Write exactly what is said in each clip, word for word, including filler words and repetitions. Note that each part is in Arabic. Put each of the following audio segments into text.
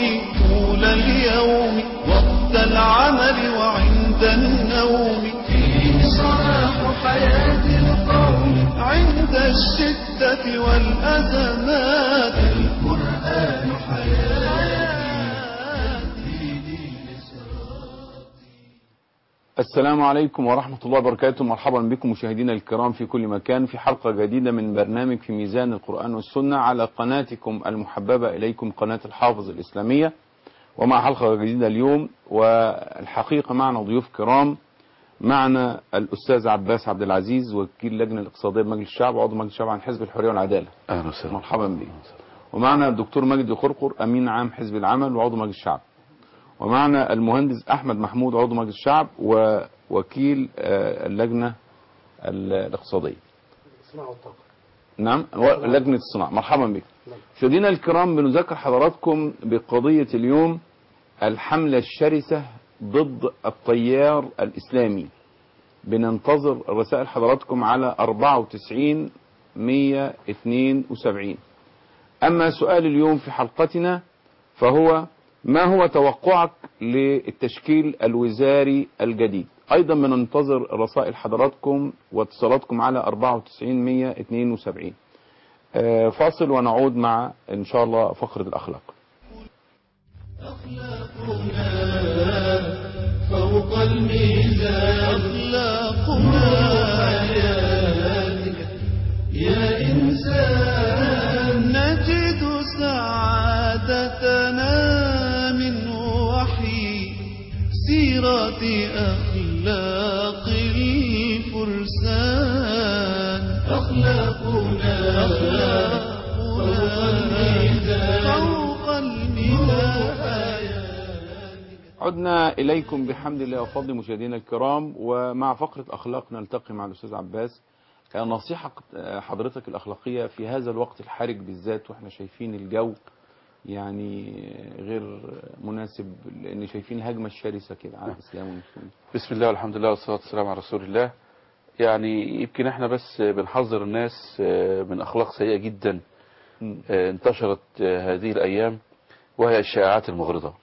طول اليوم وقت العمل وعند النوم. فيه صلاح حياة القوم عند الشدة والأزمات. القرآن حياتي. السلام عليكم ورحمة الله وبركاته. مرحبا بكم مشاهدينا الكرام في كل مكان في حلقة جديدة من برنامج في ميزان القرآن والسنة على قناتكم المحببة إليكم، قناة الحافظ الإسلامية، ومع حلقة جديدة اليوم. والحقيقة معنا ضيوف كرام. معنا الأستاذ عباس عبد العزيز، وكيل اللجنة الاقتصادية بمجلس الشعب وعضو مجلس الشعب عن حزب الحرية والعدالة. أهلا وسهلا. مرحبا بك. ومعنا الدكتور مجدي خرقر، أمين عام حزب العمل وعضو مجلس الشعب. ومعنا المهندس أحمد محمود، عضو مجلس الشعب ووكيل اللجنة الاقتصادية. الصناعة والطاقة. نعم، لجنة الصناعة. مرحبا بك. مشاهدينا الكرام، بنذكر حضراتكم بقضية اليوم: الحملة الشرسة ضد التيار الإسلامي. بننتظر رسائل حضراتكم على أربعة وتسعين مية واثنين وسبعين. أما سؤال اليوم في حلقتنا فهو: ما هو توقعك للتشكيل الوزاري الجديد؟ أيضا بننتظر رسائل حضراتكم واتصالاتكم على أربعة وتسعين مية واثنين وسبعين. فاصل ونعود مع إن شاء الله فقرة الأخلاق. أخلاقنا فوق الميزان. أخلاقنا حياتك يا إنسان. نجد سعادتنا من وحي سيرة أخلاق الفرسان. أخلاقنا فوق الميزان. فوق الميزان. عدنا إليكم بحمد الله وفضل مشاهدينا الكرام، ومع فقرة أخلاق نلتقي مع الأستاذ عباس. نصيحة حضرتك الأخلاقية في هذا الوقت الحرج بالذات، وإحنا شايفين الجو يعني غير مناسب، لأن شايفين الهجمة الشرسة كده على الإسلام والمسلمين. بسم الله والحمد لله والصلاة والسلام على رسول الله. يعني يمكن احنا بس بنحذر الناس من أخلاق سيئة جدا انتشرت هذه الأيام، وهي الشائعات المغرضة.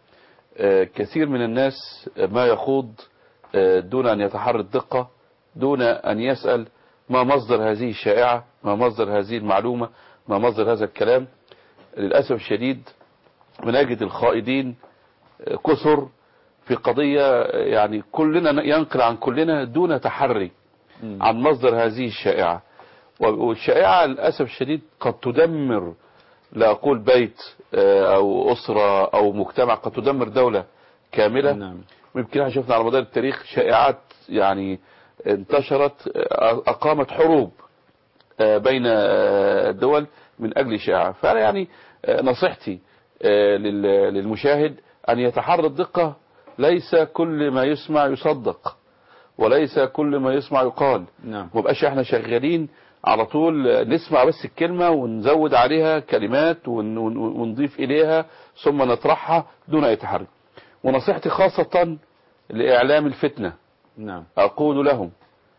كثير من الناس ما يخوض دون أن يتحرى الدقة، دون أن يسأل ما مصدر هذه الشائعة، ما مصدر هذه المعلومة، ما مصدر هذا الكلام. للأسف الشديد بنجد الخائضين كثر في قضية يعني كلنا ينقل عن كلنا دون تحري عن مصدر هذه الشائعة. والشائعة للأسف الشديد قد تدمر، لا أقول بيت أو أسرة أو مجتمع، قد تدمر دولة كاملة. نعم. ويمكن احنا شفنا على مدار التاريخ شائعات يعني انتشرت أقامت حروب بين الدول من أجل شائعة. فأنا يعني نصيحتي للمشاهد أن يتحرى الدقة. ليس كل ما يسمع يصدق، وليس كل ما يسمع يقال. نعم. مبقاش احنا شغالين على طول نسمع بس الكلمة ونزود عليها كلمات ونضيف إليها ثم نطرحها دون أي تحري. ونصيحتي خاصة لإعلام الفتنة. نعم. أقول لهم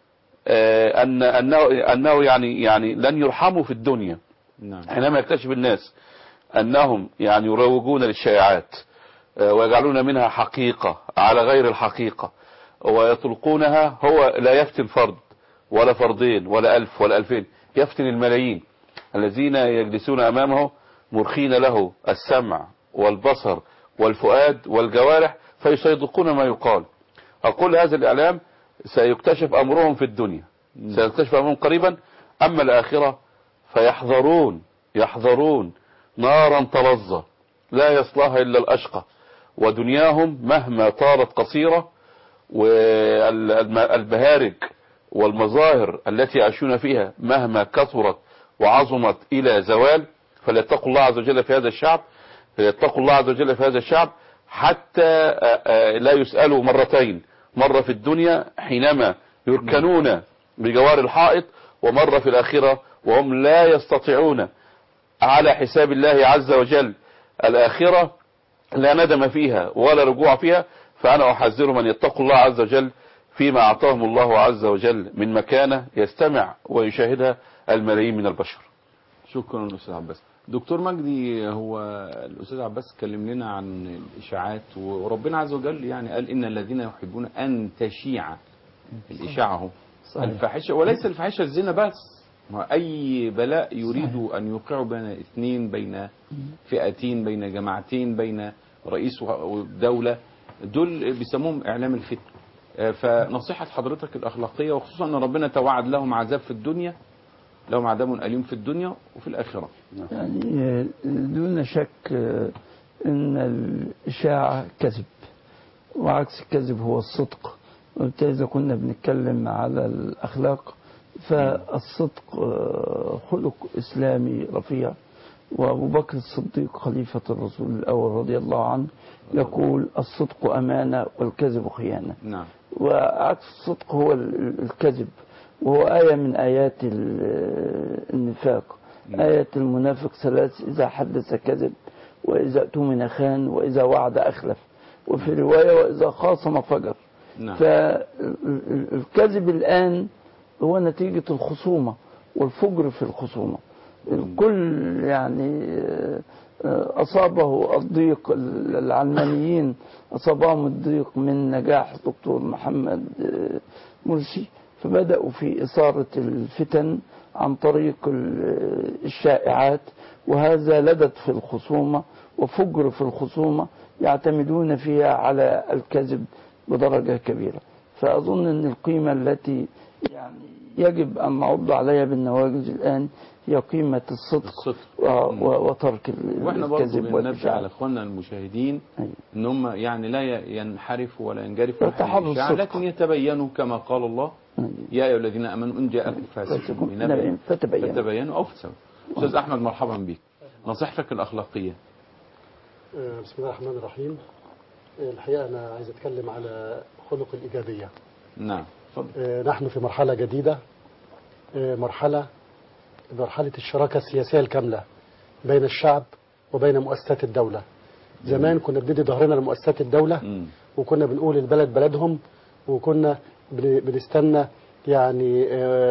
أن أنه أنه يعني يعني لن يرحموا في الدنيا. نعم. حينما يكتشف الناس أنهم يعني يروجون للشائعات ويجعلون منها حقيقة على غير الحقيقة ويطلقونها. هو لا يفتن فرد ولا فردين ولا ألف ولا ألفين، يفتن الملايين الذين يجلسون أمامه مرخين له السمع والبصر والفؤاد والجوارح فيصدقون ما يقال. أقول هذا الإعلام سيكتشف أمرهم في الدنيا، سيكتشف أمرهم قريبا. أما الآخرة فيحذرون يحذرون نارا تلظى لا يصلاها إلا الأشقى. ودنياهم مهما طالت قصيرة، والبهارج والمظاهر التي يعيشون فيها مهما كثرت وعظمت إلى زوال، فليتقوا الله عز وجل في هذا الشعب، فليتقوا الله عز وجل في هذا الشعب حتى لا يسألوا مرتين: مرة في الدنيا حينما يركنون بجوار الحائط، ومرة في الآخرة وهم لا يستطيعون على حساب الله عز وجل الآخرة، لا ندم فيها ولا رجوع فيها. فأنا أحذرهم أن يتقوا الله عز وجل فيما أعطاهم الله عز وجل من مكانة يستمع ويشاهدها الملايين من البشر. شكرا أستاذ عباس. دكتور مجدي، هو الأستاذ عباس اتكلم لنا عن الإشاعات، وربنا عز وجل يعني قال إن الذين يحبون أن تشيع الإشاعة هو الفاحشة، وليس الفاحشة الزنا بس، ما أي بلاء يريد أن يوقع بين اثنين، بين فئتين، بين جماعتين، بين رئيس ودولة، دول بيسموهم إعلام الفتن. فنصيحة حضرتك الأخلاقية، وخصوصا أن ربنا توعد لهم عذاب في الدنيا، لهم عذاب أليم في الدنيا وفي الآخرة. يعني دون شك أن الإشاعة كذب، وعكس الكذب هو الصدق. وبالتالي إذا كنا بنتكلم على الأخلاق فالصدق خلق إسلامي رفيع. وأبو بكر الصديق خليفة الرسول الأول رضي الله عنه يقول الصدق أمانة والكذب خيانة. نعم. وعكس الصدق هو الكذب، وهو آية من آيات النفاق. آية المنافق ثلاث: إذا حدث كذب، وإذا اؤتمن خان، وإذا وعد أخلف، وفي رواية وإذا خاصم فجر. نعم. فالكذب الآن هو نتيجة الخصومة والفجر في الخصومة. الكل يعني أصابه الضيق، العلمانيين أصابهم الضيق من نجاح دكتور محمد مرسي، فبدأوا في إثارة الفتن عن طريق الشائعات، وهذا لدت في الخصومة وفجر في الخصومة يعتمدون فيها على الكذب بدرجة كبيرة. فأظن أن القيمة التي يعني يجب أن نعض عليها بالنواجذ الآن هي قيمة الصدق, الصدق. وترك الكذب. واحنا برضه بننبه على اخواننا المشاهدين ان هم يعني لا ينحرفوا ولا ينجرفوا الإشاعة، لكن يتبينوا كما قال الله يا ايها الذين امنوا ان جاءكم فاسق بنبأ فتبينوا او فسوا. استاذ احمد مرحبا بك، نصيحتك الاخلاقيه. بسم الله الرحمن الرحيم. الحقيقه انا عايز اتكلم على خلق الايجابيه. نعم اتفضل. نحن في مرحله جديده، مرحله مرحله الشراكه السياسيه الكامله بين الشعب وبين مؤسسات الدوله. زمان كنا بندي ظهرنا لمؤسسات الدوله م. وكنا بنقول البلد بلدهم، وكنا بنستنى يعني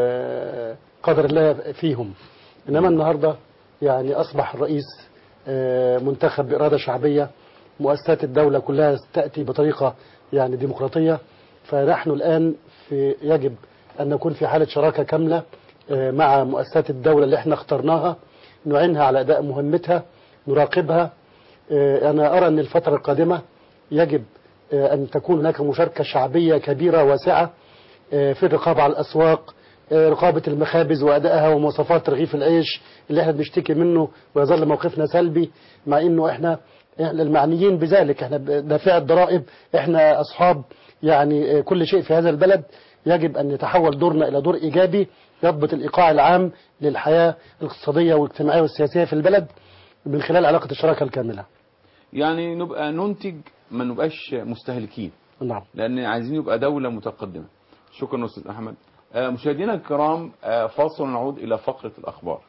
قدر الله فيهم. انما النهارده يعني اصبح الرئيس منتخب باراده شعبيه، مؤسسات الدوله كلها تاتي بطريقه يعني ديمقراطيه. فنحن الان في يجب ان نكون في حاله شراكه كامله مع مؤسسات الدوله اللي احنا اخترناها، نعينها على اداء مهمتها، نراقبها. انا ارى ان الفتره القادمه يجب أن تكون هناك مشاركة شعبية كبيرة واسعة في الرقابة على الأسواق، رقابة المخابز وأدائها ومواصفات رغيف العيش اللي احنا بنشتكي منه ويظل موقفنا سلبي، مع انه احنا المعنيين بذلك، احنا دافع الضرائب، احنا أصحاب يعني كل شيء في هذا البلد. يجب أن يتحول دورنا إلى دور إيجابي يضبط الإيقاع العام للحياة الاقتصادية والاجتماعية والسياسية في البلد من خلال علاقة الشراكة الكاملة. يعني نبقى ننتج، ما نبقاش مستهلكين. نعم. لأن عايزين يبقى دولة متقدمة. شكرا أستاذ أحمد. آه مشاهدينا الكرام، آه فاصل ونعود إلى فقرة الأخبار.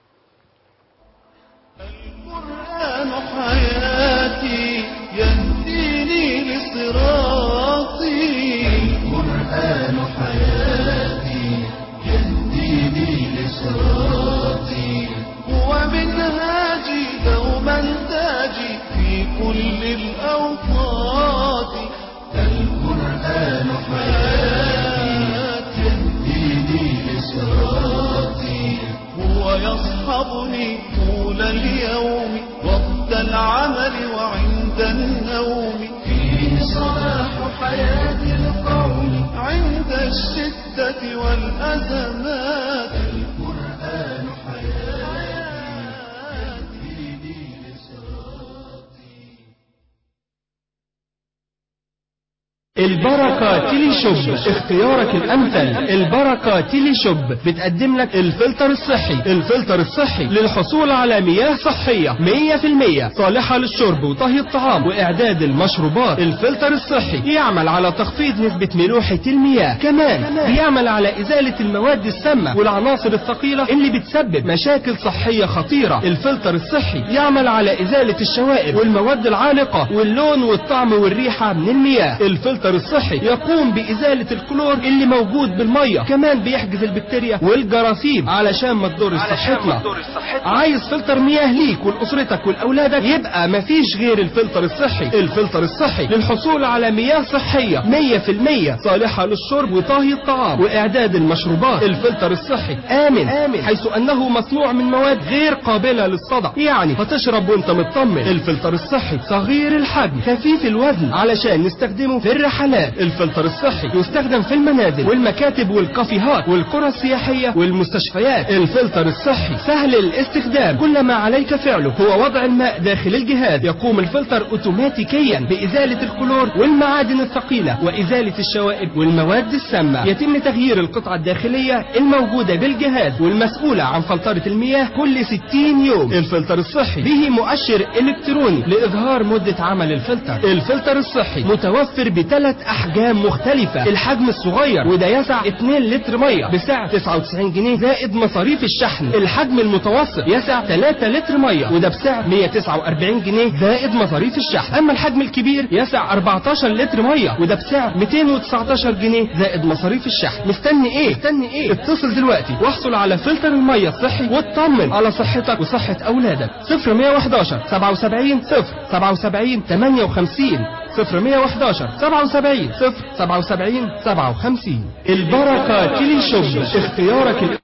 القرآن حياتي يهديني لصراطي، القرآن حياتي يهديني لصراطي، هو منهاجي دوما تاجي في كل الأوقات، القرآن حياتي يهديني لصراطي، هو يصحبني طول اليوم وقت العمل وعند النوم، فيه صلاح حياة القوم عند الشدة والأزمات، القرآن حياتي يهديني لصراطي. البركة تيلي شوب، اختيارك الامثل. البركة تيلي شوب بتقدم لك الفلتر الصحي. الفلتر الصحي للحصول على مياه صحية مية في المية صالحة للشرب وطهي الطعام واعداد المشروبات. الفلتر الصحي يعمل على تخفيض نسبة ملوحة المياه، كمان بيعمل على ازالة المواد السامة والعناصر الثقيلة اللي بتسبب مشاكل صحية خطيرة. الفلتر الصحي يعمل على ازالة الشوائب والمواد العالقة واللون والطعم والريحة من المياه. الفلتر الفلتر الصحي يقوم بإزالة الكلور اللي موجود بالمية، كمان بيحجز البكتيريا والجراثيم علشان ما تضر صحتنا. عايز فلتر مياه ليك ولأسرتك ولأولادك؟ يبقى مفيش غير الفلتر الصحي. الفلتر الصحي للحصول على مياه صحية مية في المية صالحة للشرب وطهي الطعام وإعداد المشروبات. الفلتر الصحي آمن, آمن حيث أنه مصنوع من مواد غير قابلة للصدى، يعني هتشرب وانت مطمن. الفلتر الصحي صغير الحجم خفيف الوزن علشان نستخدمه في الرحلات. الفلتر الصحي يستخدم في المنازل والمكاتب والكافيهات والقرى السياحية والمستشفيات. الفلتر الصحي سهل الاستخدام، كل ما عليك فعله هو وضع الماء داخل الجهاز. يقوم الفلتر اوتوماتيكيا بإزالة الكلور والمعادن الثقيلة وإزالة الشوائب والمواد السامة. يتم تغيير القطعة الداخلية الموجودة بالجهاز والمسؤولة عن فلترة المياه كل ستين يوم. الفلتر الصحي به مؤشر إلكتروني لإظهار مدة عمل الفلتر. الفلتر الصحي متوفر بثلاث أحجام مختلفة. الحجم الصغير وده يسع اتنين لتر مية بسعر تسعة وتسعين جنيه زائد مصاريف الشحن. الحجم المتوسط يسع ثلاثة لتر مية وده بسعر مية وتسعة وأربعين جنيه زائد مصاريف الشحن. أما الحجم الكبير يسع أربعتاشر لتر مية وده بسعر مئتين وتسعتاشر جنيه زائد مصاريف الشحن. مستني ايه مستني ايه اتصل دلوقتي واحصل على فلتر المية الصحي واطمن على صحتك وصحة أولادك. صفر مية وحداشر سبعة وسبعين صفر سبعة وسبعين ثمانية وخمسين صفر مية وحداشر سبعة وسبعين صفر سبعة وسبعين سبعة وخمسين. البركة تيلي شوب، اختيارك ال...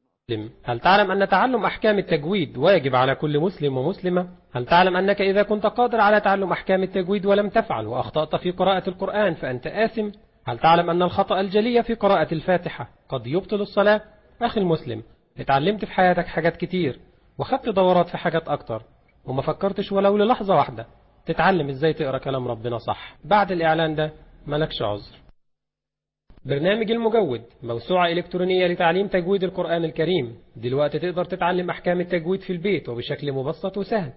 هل تعلم أن تعلم أحكام التجويد واجب على كل مسلم ومسلمة؟ هل تعلم أنك إذا كنت قادر على تعلم أحكام التجويد ولم تفعل وأخطأت في قراءة القرآن فأنت آثم؟ هل تعلم أن الخطأ الجلي في قراءة الفاتحة قد يبطل الصلاة؟ أخي المسلم، اتعلمت في حياتك حاجات كتير وخدت دورات في حاجات أكتر وما فكرتش ولو للحظة واحدة تتعلم إزاي تقرأ كلام ربنا صح. بعد الإعلان ده ملكش عذر. برنامج المجود موسوعة إلكترونية لتعليم تجويد القرآن الكريم. دلوقتي تقدر تتعلم أحكام التجويد في البيت وبشكل مبسط وسهل.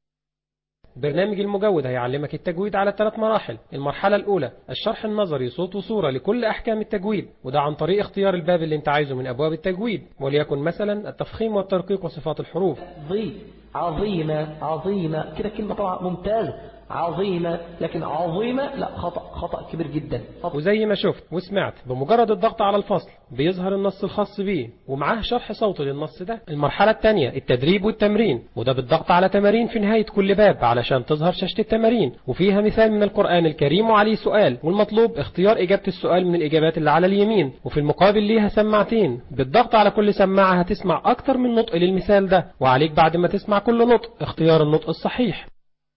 برنامج المجود هيعلمك التجويد على ثلاث مراحل. المرحلة الأولى الشرح النظري صوت وصورة لكل أحكام التجويد، وده عن طريق اختيار الباب اللي انت عايزه من أبواب التجويد، وليكن مثلا التفخيم والترقيق وصفات الحروف. ضي عظيمة عظيمة كده كلمة طبعا ممتازة عظيمة، لكن عظيمة لا خطأ خطأ كبير جدا. خطأ. وزي ما شفت وسمعت بمجرد الضغط على الفصل بيظهر النص الخاص بيه ومعاه شرح صوتي للنص ده. المرحلة الثانية التدريب والتمرين، وده بالضغط على تمارين في نهاية كل باب علشان تظهر شاشة التمارين وفيها مثال من القرآن الكريم وعليه سؤال، والمطلوب اختيار إجابة السؤال من الإجابات اللي على اليمين، وفي المقابل ليها سماعتين. بالضغط على كل سماعة هتسمع أكتر من نطق للمثال ده، وعليك بعد ما تسمع كل نطق اختيار النطق الصحيح.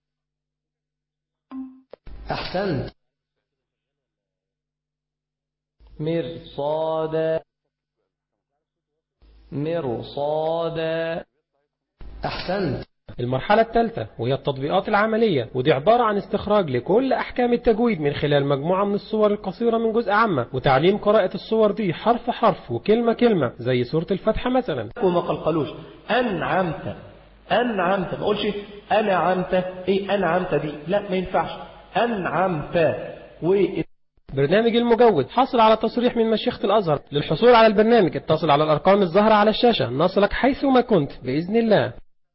أحسنت. مرصاد مرصاد أحسنت. المرحلة الثالثة وهي التطبيقات العملية، ودي عبارة عن استخراج لكل أحكام التجويد من خلال مجموعة من الصور القصيرة من جزء عامة، وتعليم قراءة الصور دي حرف حرف وكلمة كلمة زي سورة الفاتحة مثلا. وما قلقلوش أنعمت أنعمت، ما أقولش أنعمت. إيه أنعمت دي؟ لا ما ينفعش. أنعمت. و برنامج المجود حصل على تصريح من مشيخة الأزهر. للحصول على البرنامج اتصل على الأرقام الظاهرة على الشاشة، نصلك حيثما كنت بإذن الله.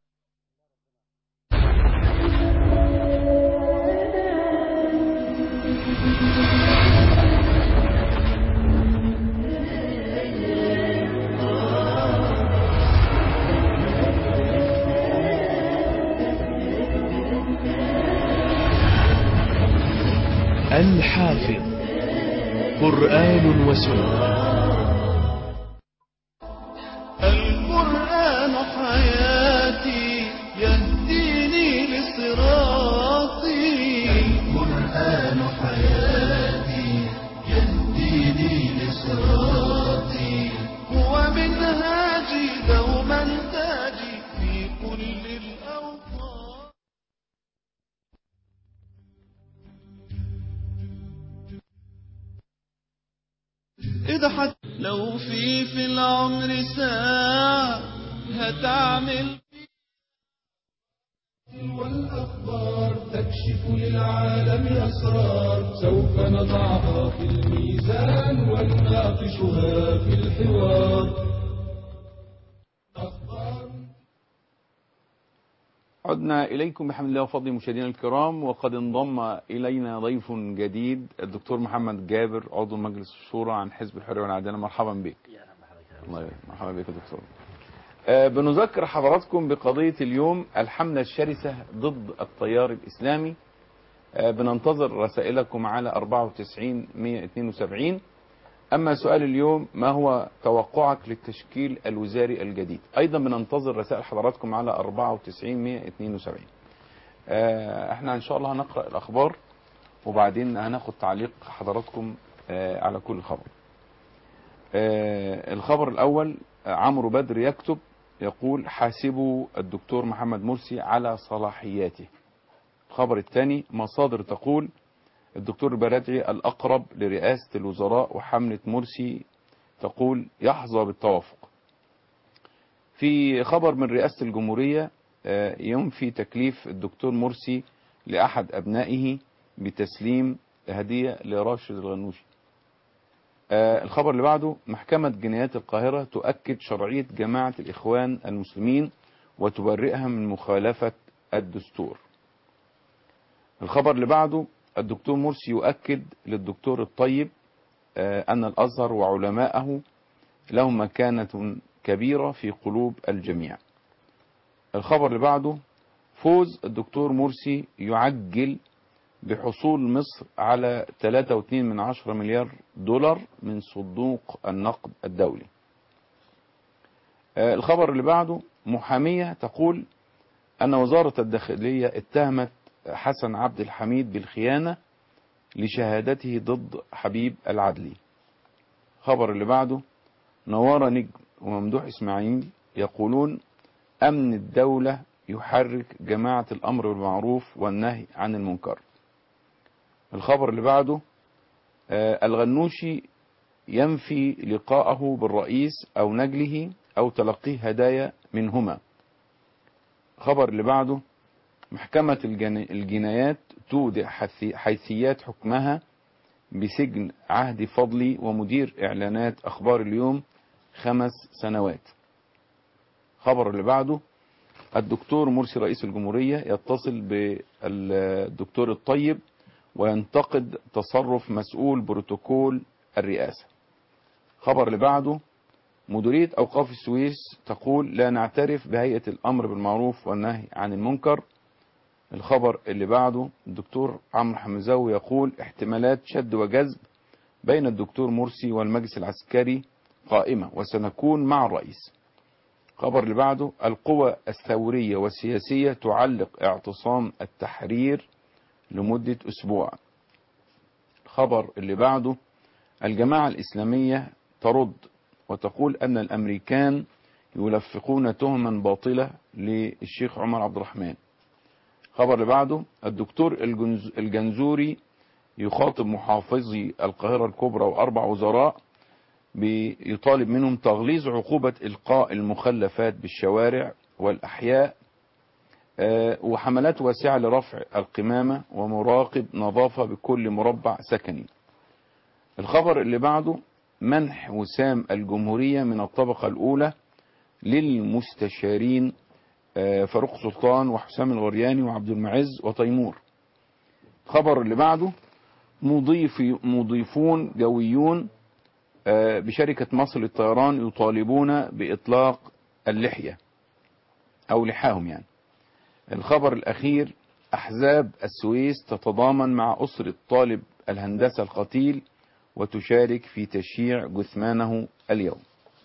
الحافظ قرآن وسنة. القرآن حياتي يهديني لصراطي. القرآن حياتي يهديني لصراطي. هو منهاجي دوما تاجي في كل الأوقات. إذا حتى لو في في العمر ساعة هتعمل، والأخبار تكشف للعالم أسرار، سوف نضعها في الميزان ونناقشها في الحوار. عدنا إليكم بحمد الله وفضل مشاهدينا الكرام، وقد انضم إلينا ضيف جديد الدكتور محمد جابر عضو مجلس الشورى عن حزب الحرية والعدالة. مرحبا بك. الله مرحبا بك يا دكتور. آه بنذكر حضراتكم بقضية اليوم، الحملة الشرسة ضد التيار الإسلامي. آه بننتظر رسائلكم على أربعة وتسعين مئة واثنين وسبعين. أما سؤال اليوم، ما هو توقعك للتشكيل الوزاري الجديد؟ أيضا بننتظر رسائل حضراتكم على أربعة وتسعين مئة واثنين وسبعين. آه احنا إن شاء الله هنقرأ الأخبار وبعدين هناخد تعليق حضراتكم آه على كل خبر. آه الخبر الأول، عمرو بدر يكتب يقول: حاسبوا الدكتور محمد مرسي على صلاحياته. الخبر الثاني، مصادر تقول الدكتور البرادعي الأقرب لرئاسة الوزراء، وحملة مرسي تقول يحظى بالتوافق. في خبر من رئاسة الجمهورية، ينفي تكليف الدكتور مرسي لأحد أبنائه بتسليم هدية لراشد الغنوشي. الخبر اللي بعده، محكمة جنايات القاهرة تؤكد شرعية جماعة الإخوان المسلمين وتبرئها من مخالفة الدستور. الخبر اللي بعده، الدكتور مرسي يؤكد للدكتور الطيب أن الأزهر وعلماءه لهم مكانة كبيرة في قلوب الجميع. الخبر اللي بعده، فوز الدكتور مرسي يعجل بحصول مصر على ثلاثة فاصلة اثنين من عشرة مليار دولار من صندوق النقد الدولي. الخبر اللي بعده، محامية تقول أن وزارة الداخلية اتهمت حسن عبد الحميد بالخيانة لشهادته ضد حبيب العدلي. خبر اللي بعده، نوارة نجم وممدوح إسماعيل يقولون أمن الدولة يحرك جماعة الأمر بالمعروف والنهي عن المنكر. الخبر اللي بعده، آه الغنوشي ينفي لقاءه بالرئيس أو نجله أو تلقيه هدايا منهما. خبر اللي بعده، محكمة الجنايات تودع حيثيات حكمها بسجن عهد فضلي ومدير إعلانات أخبار اليوم خمس سنوات. خبر اللي بعده، الدكتور مرسي رئيس الجمهورية يتصل بالدكتور الطيب وينتقد تصرف مسؤول بروتوكول الرئاسة. خبر اللي بعده، مديرية أوقاف السويس تقول لا نعترف بهيئة الأمر بالمعروف والنهي عن المنكر. الخبر اللي بعده، الدكتور عمرو حمزاوي يقول احتمالات شد وجذب بين الدكتور مرسي والمجلس العسكري قائمة وسنكون مع الرئيس. خبر اللي بعده، القوى الثورية والسياسية تعلق اعتصام التحرير لمدة أسبوع. الخبر اللي بعده، الجماعة الإسلامية ترد وتقول أن الأمريكان يلفقون تهما باطلة للشيخ عمر عبد الرحمن. خبر اللي بعده، الدكتور الجنزوري يخاطب محافظي القاهرة الكبرى وأربع وزراء بيطالب منهم تغليظ عقوبة إلقاء المخلفات بالشوارع والأحياء، وحملات واسعة لرفع القمامة ومراقب نظافة بكل مربع سكني. الخبر اللي بعده، منح وسام الجمهورية من الطبقة الأولى للمستشارين فاروق سلطان وحسام الغرياني وعبد المعز وتيمور. خبر اللي بعده، مضيفي مضيفون جويون بشركة مصر للطيران يطالبون بإطلاق اللحية أو لحاهم يعني. الخبر الأخير، أحزاب السويس تتضامن مع أسرة طالب الهندسة القتيل وتشارك في تشييع جثمانه اليوم.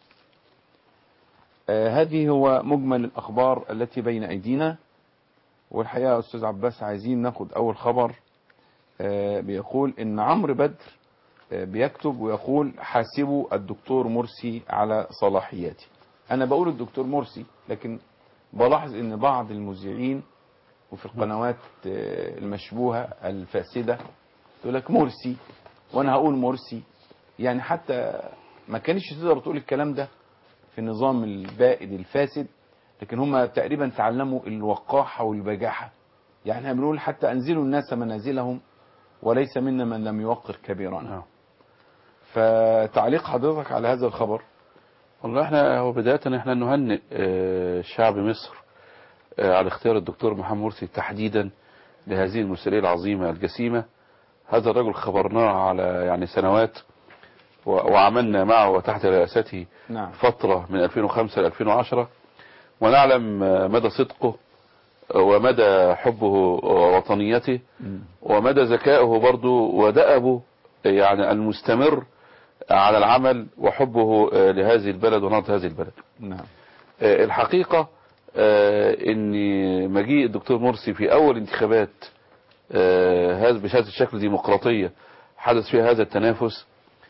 آه هذه هو مجمل الأخبار التي بين أيدينا. والحقيقة يا أستاذ عباس عايزين ناخد أول خبر. آه بيقول إن عمرو بدر آه بيكتب ويقول حاسبوا الدكتور مرسي على صلاحياته. أنا بقول الدكتور مرسي، لكن بلاحظ إن بعض المذيعين وفي القنوات آه المشبوهة الفاسدة تقول لك مرسي وأنا هقول مرسي. يعني حتى ما كانش تقدر تقول الكلام ده في النظام البائد الفاسد، لكن هم تقريبا تعلموا الوقاحة والبجاحة. يعني احنا بنقول حتى أنزلوا الناس منازلهم وليس منا من لم يوقر كبيرنا. فتعليق حضرتك على هذا الخبر؟ والله احنا هو بداية احنا نهنئ شعب مصر على اختيار الدكتور محمد مرسي تحديدا لهذه المسؤولية العظيمة الجسيمة. هذا الرجل خبرناه على يعني سنوات وعملنا معه وتحت رئاسته نعم. فترة من ألفين وخمسة ل ألفين وعشرة، ونعلم مدى صدقه ومدى حبه ووطنيته ومدى ذكائه برضه ودأبه يعني المستمر على العمل وحبه لهذه البلد ونهضة هذه البلد. نعم. الحقيقة ان مجيء الدكتور مرسي في اول انتخابات هذا بهذا الشكل ديمقراطية حدث فيها هذا التنافس،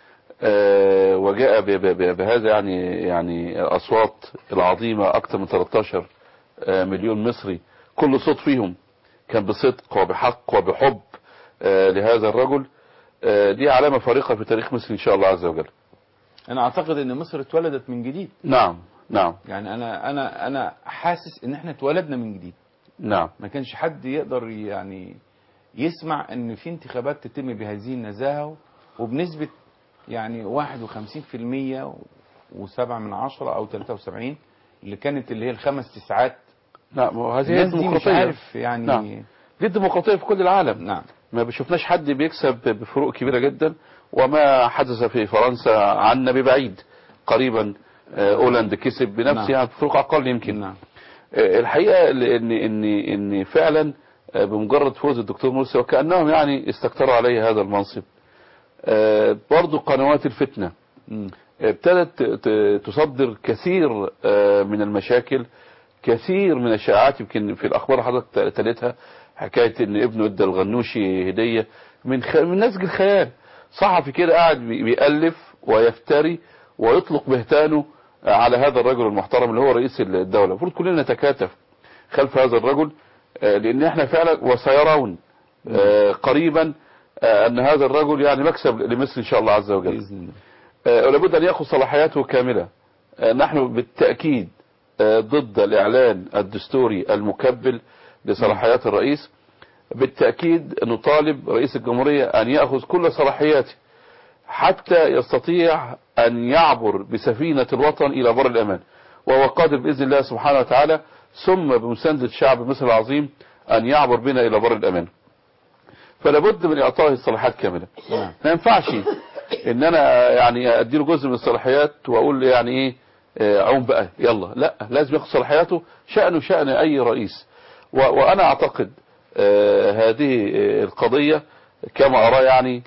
وجاء بهذا يعني يعني الاصوات العظيمة اكثر من ثلاثة عشر مليون مصري، كل صوت فيهم كان بصدق وبحق وبحب لهذا الرجل. دي علامة فارقة في تاريخ مصر ان شاء الله عز وجل. انا اعتقد ان مصر اتولدت من جديد. نعم نعم. يعني انا انا انا حاسس ان احنا اتولدنا من جديد. نعم. ما كانش حد يقدر يعني يسمع ان في انتخابات تتم بهذه النزاهة وبنسبة يعني واحد وخمسين في المية وسبعة من عشرة او ثلاثة وسبعين اللي كانت اللي هي الخمس تسعات. لا هذه هي الديمقراطية. مش عارف يعني. نعم. دي الديمقراطية في كل العالم. نعم. ما بشوفناش حد بيكسب بفروق كبيرة جدا، وما حدث في فرنسا عنا ببعيد. قريبا أولاند كسب بنفس نعم. يعني بفروق أقل يمكن. نعم. الحقيقة ان ان ان فعلا بمجرد فوز الدكتور مرسي وكأنهم يعني استكتروا عليه هذا المنصب، برضو قنوات الفتنة ابتدت تصدر كثير من المشاكل، كثير من الشائعات. يمكن في الأخبار حضرتك تلتها حكاية ان ابنه ادى الغنوشي هدية من خ... من نسج الخيال. صحفي كده قاعد بيألف ويفتري ويطلق بهتانه على هذا الرجل المحترم اللي هو رئيس الدولة. المفروض كلنا نتكاتف خلف هذا الرجل، لان احنا فعلا وسيرون قريبا ان هذا الرجل يعني مكسب لمصر ان شاء الله عز وجل بإذن الله. ولابد ان ياخذ صلاحياته كاملة. نحن بالتأكيد ضد الاعلان الدستوري المكبل لصلاحيات الرئيس. بالتأكيد نطالب رئيس الجمهورية ان يأخذ كل صلاحياته حتى يستطيع أن يعبر بسفينة الوطن إلى بر الأمان، وهو قادر بإذن الله سبحانه وتعالى ثم بمساندة شعب مصر العظيم أن يعبر بنا إلى بر الأمان. فلا بد من إعطائه الصلاحيات كاملة. ما ينفعش إن أنا يعني أديله جزء من الصلاحيات وأقول يعني إيه عوم بقى يلا، لا، لازم ياخد صلاحياته شأنه شأن أي رئيس. وأنا أعتقد هذه القضية كما أرى يعني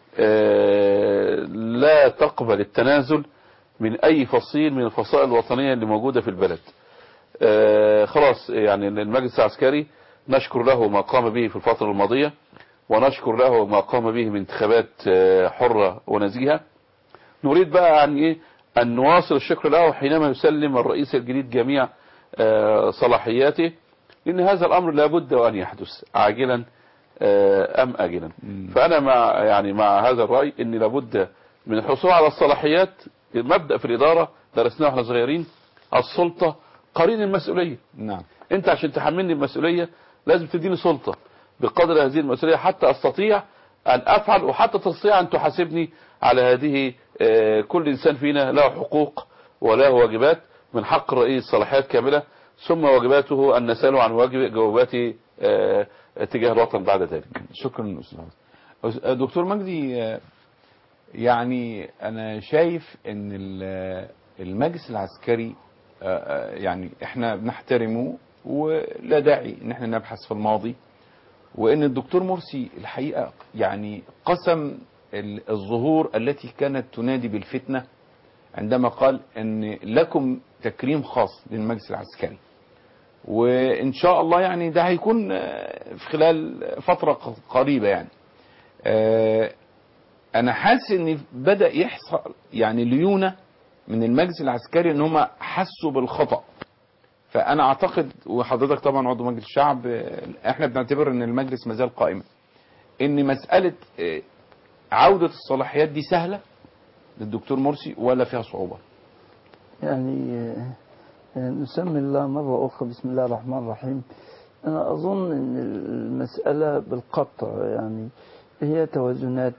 لا تقبل التنازل من أي فصيل من الفصائل الوطنية اللي موجودة في البلد. خلاص يعني المجلس العسكري نشكر له ما قام به في الفترة الماضية، ونشكر له ما قام به من انتخابات حرة ونزيهة. نريد بقى يعني إيه أن نواصل الشكر له حينما يسلم الرئيس الجديد جميع صلاحياته، لأن هذا الأمر لابد وأن يحدث عاجلا أم آجلا. فأنا مع يعني مع هذا الرأي إن لابد من الحصول على الصلاحيات. المبدأ في الإدارة درسناه واحنا صغيرين، السلطة قرين المسؤولية. نعم. أنت عشان تحملني المسؤولية لازم تديني سلطة بقدر هذه المسؤولية حتى أستطيع أن أفعل، وحتى تستطيع أن تحاسبني على هذه. كل إنسان فينا له حقوق وله واجبات. من حق الرئيس صلاحيات كاملة، ثم واجباته أن نسأله عن واجب جواباته اتجاه الوطن بعد ذلك. شكرا أستاذ دكتور مجدي. يعني أنا شايف أن المجلس العسكري يعني احنا بنحترمه ولا داعي ان احنا نبحث في الماضي، وان الدكتور مرسي الحقيقة يعني قسم الظهور التي كانت تنادي بالفتنة عندما قال ان لكم تكريم خاص للمجلس العسكري، وان شاء الله يعني ده هيكون في خلال فترة قريبة. يعني انا حاسس ان بدأ يحصل يعني ليونة من المجلس العسكري ان هم حسوا بالخطأ. فانا اعتقد، وحضرتك طبعا عضو مجلس الشعب، احنا بنعتبر ان المجلس مازال قائم، ان مسألة عودة الصلاحيات دي سهلة للدكتور مرسي ولا فيها صعوبة؟ يعني نسمي الله مرة أخرى بسم الله الرحمن الرحيم. أنا أظن أن المسألة بالقطع يعني هي توازنات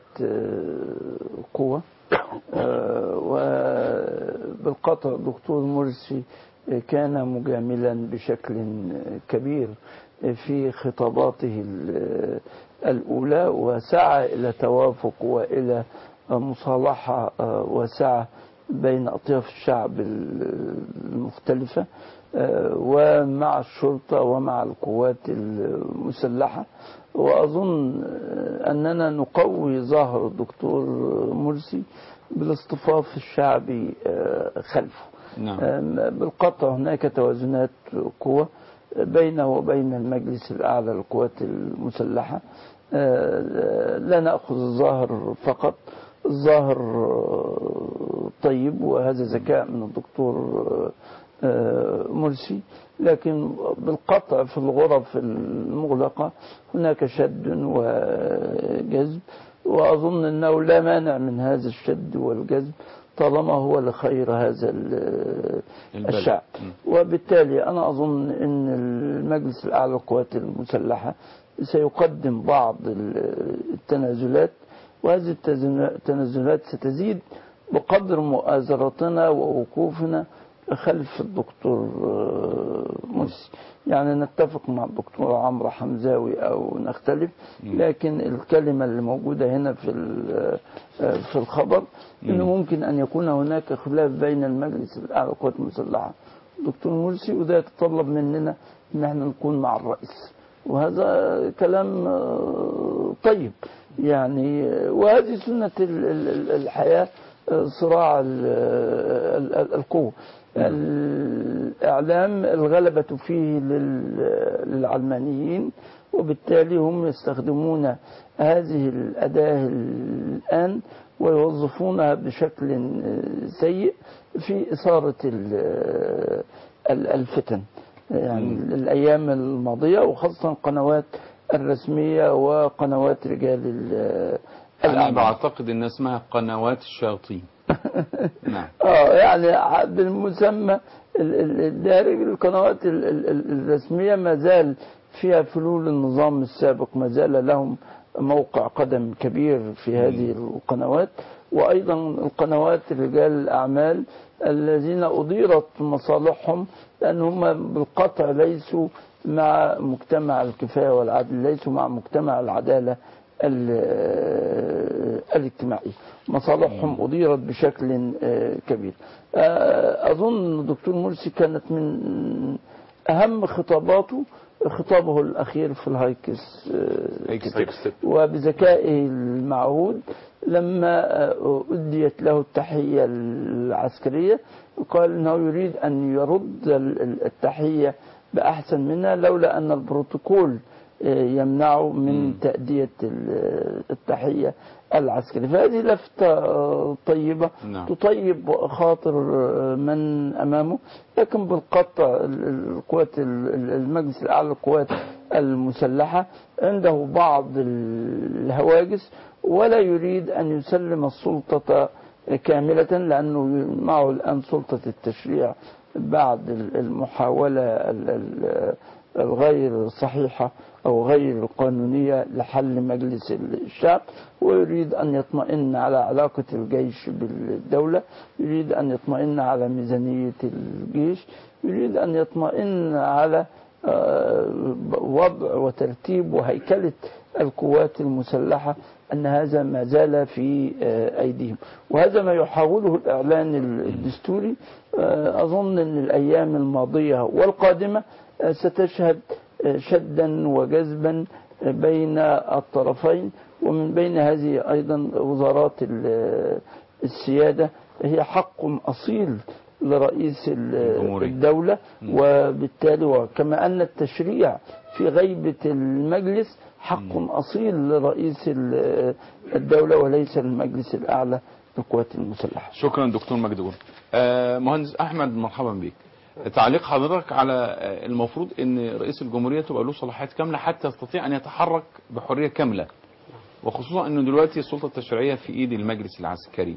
قوة، وبالقطع الدكتور مرسي كان مجاملا بشكل كبير في خطاباته الأولى، وسعى إلى توافق وإلى مصالحة واسعة بين أطياف الشعب المختلفة ومع الشرطة ومع القوات المسلحة. وأظن أننا نقوي ظهر الدكتور مرسي بالاصطفاف الشعبي خلفه. نعم. بالقطع هناك توازنات قوة بينه وبين المجلس الأعلى للقوات المسلحة. لا نأخذ الظاهر فقط، الظاهر طيب وهذا ذكاء من الدكتور مرسي، لكن بالقطع في الغرف المغلقة هناك شد وجذب، وأظن أنه لا مانع من هذا الشد والجذب طالما هو لخير هذا الشعب. وبالتالي أنا أظن أن المجلس الأعلى للقوات المسلحة سيقدم بعض التنازلات، وهذه التنازلات ستزيد بقدر مؤازرتنا ووقوفنا خلف الدكتور مرسي. يعني نتفق مع الدكتور عمرو حمزاوي أو نختلف، لكن الكلمة اللي موجودة هنا في في الخبر إنه ممكن أن يكون هناك خلاف بين المجلس الأعلى للقوات المسلحة والدكتور مرسي، وده يتطلب مننا إن احنا نكون مع الرئيس، وهذا كلام طيب يعني. وهذه سنة الحياة، صراع القوة. الإعلام الغلبة فيه للعلمانيين، وبالتالي هم يستخدمون هذه الأداة الآن ويوظفونها بشكل سيء في إثارة الفتن يعني الأيام الماضية، وخاصة القنوات الرسمية وقنوات رجال الأعمال. أنا بعتقد أن اسمها قنوات الشياطين. نعم. اه يعني بالمسمى الدارج القنوات الرسمية ما زال فيها فلول النظام السابق، ما زال لهم موقع قدم كبير في هذه القنوات، وأيضا القنوات رجال الأعمال الذين أضيرت مصالحهم لأنهم بالقطع ليسوا مع مجتمع الكفاية والعدل، ليسوا مع مجتمع العدالة الاجتماعي، مصالحهم أضيرت بشكل كبير. أظن الدكتور مرسي كانت من أهم خطاباته خطابه الأخير في الهايكس، وبذكائه المعهود لما أديت له التحية العسكرية قال أنه يريد أن يرد التحية بأحسن منها، لولا أن البروتوكول يمنعه من تأدية التحية العسكرية. فهذه لفتة طيبة نعم. تطيب خاطر من أمامه، لكن بالقطع القوات المجلس الأعلى للقوات المسلحة عنده بعض الهواجس ولا يريد أن يسلم السلطة كاملة، لأنه معه الآن سلطة التشريع بعد المحاولة الغير صحيحة أو غير قانونية لحل مجلس الشعب، ويريد أن يطمئن على علاقة الجيش بالدولة، يريد أن يطمئن على ميزانية الجيش، يريد أن يطمئن على وضع وترتيب وهيكلة القوات المسلحة، أن هذا ما زال في أيديهم، وهذا ما يحاوله الإعلان الدستوري. أظن أن الأيام الماضية والقادمة ستشهد شدا وجذبا بين الطرفين، ومن بين هذه أيضا وزارات السيادة هي حق أصيل لرئيس الدولة، وبالتالي وكما أن التشريع في غيبة المجلس حق أصيل لرئيس الدولة وليس المجلس الأعلى للقوات المسلحة. شكرا دكتور مجدي. آه مهندس أحمد مرحبا بك. تعليق حضرتك على المفروض ان رئيس الجمهورية تبقى له صلاحيات كاملة حتى يستطيع ان يتحرك بحرية كاملة، وخصوصا انه دلوقتي السلطة التشريعية في ايد المجلس العسكري.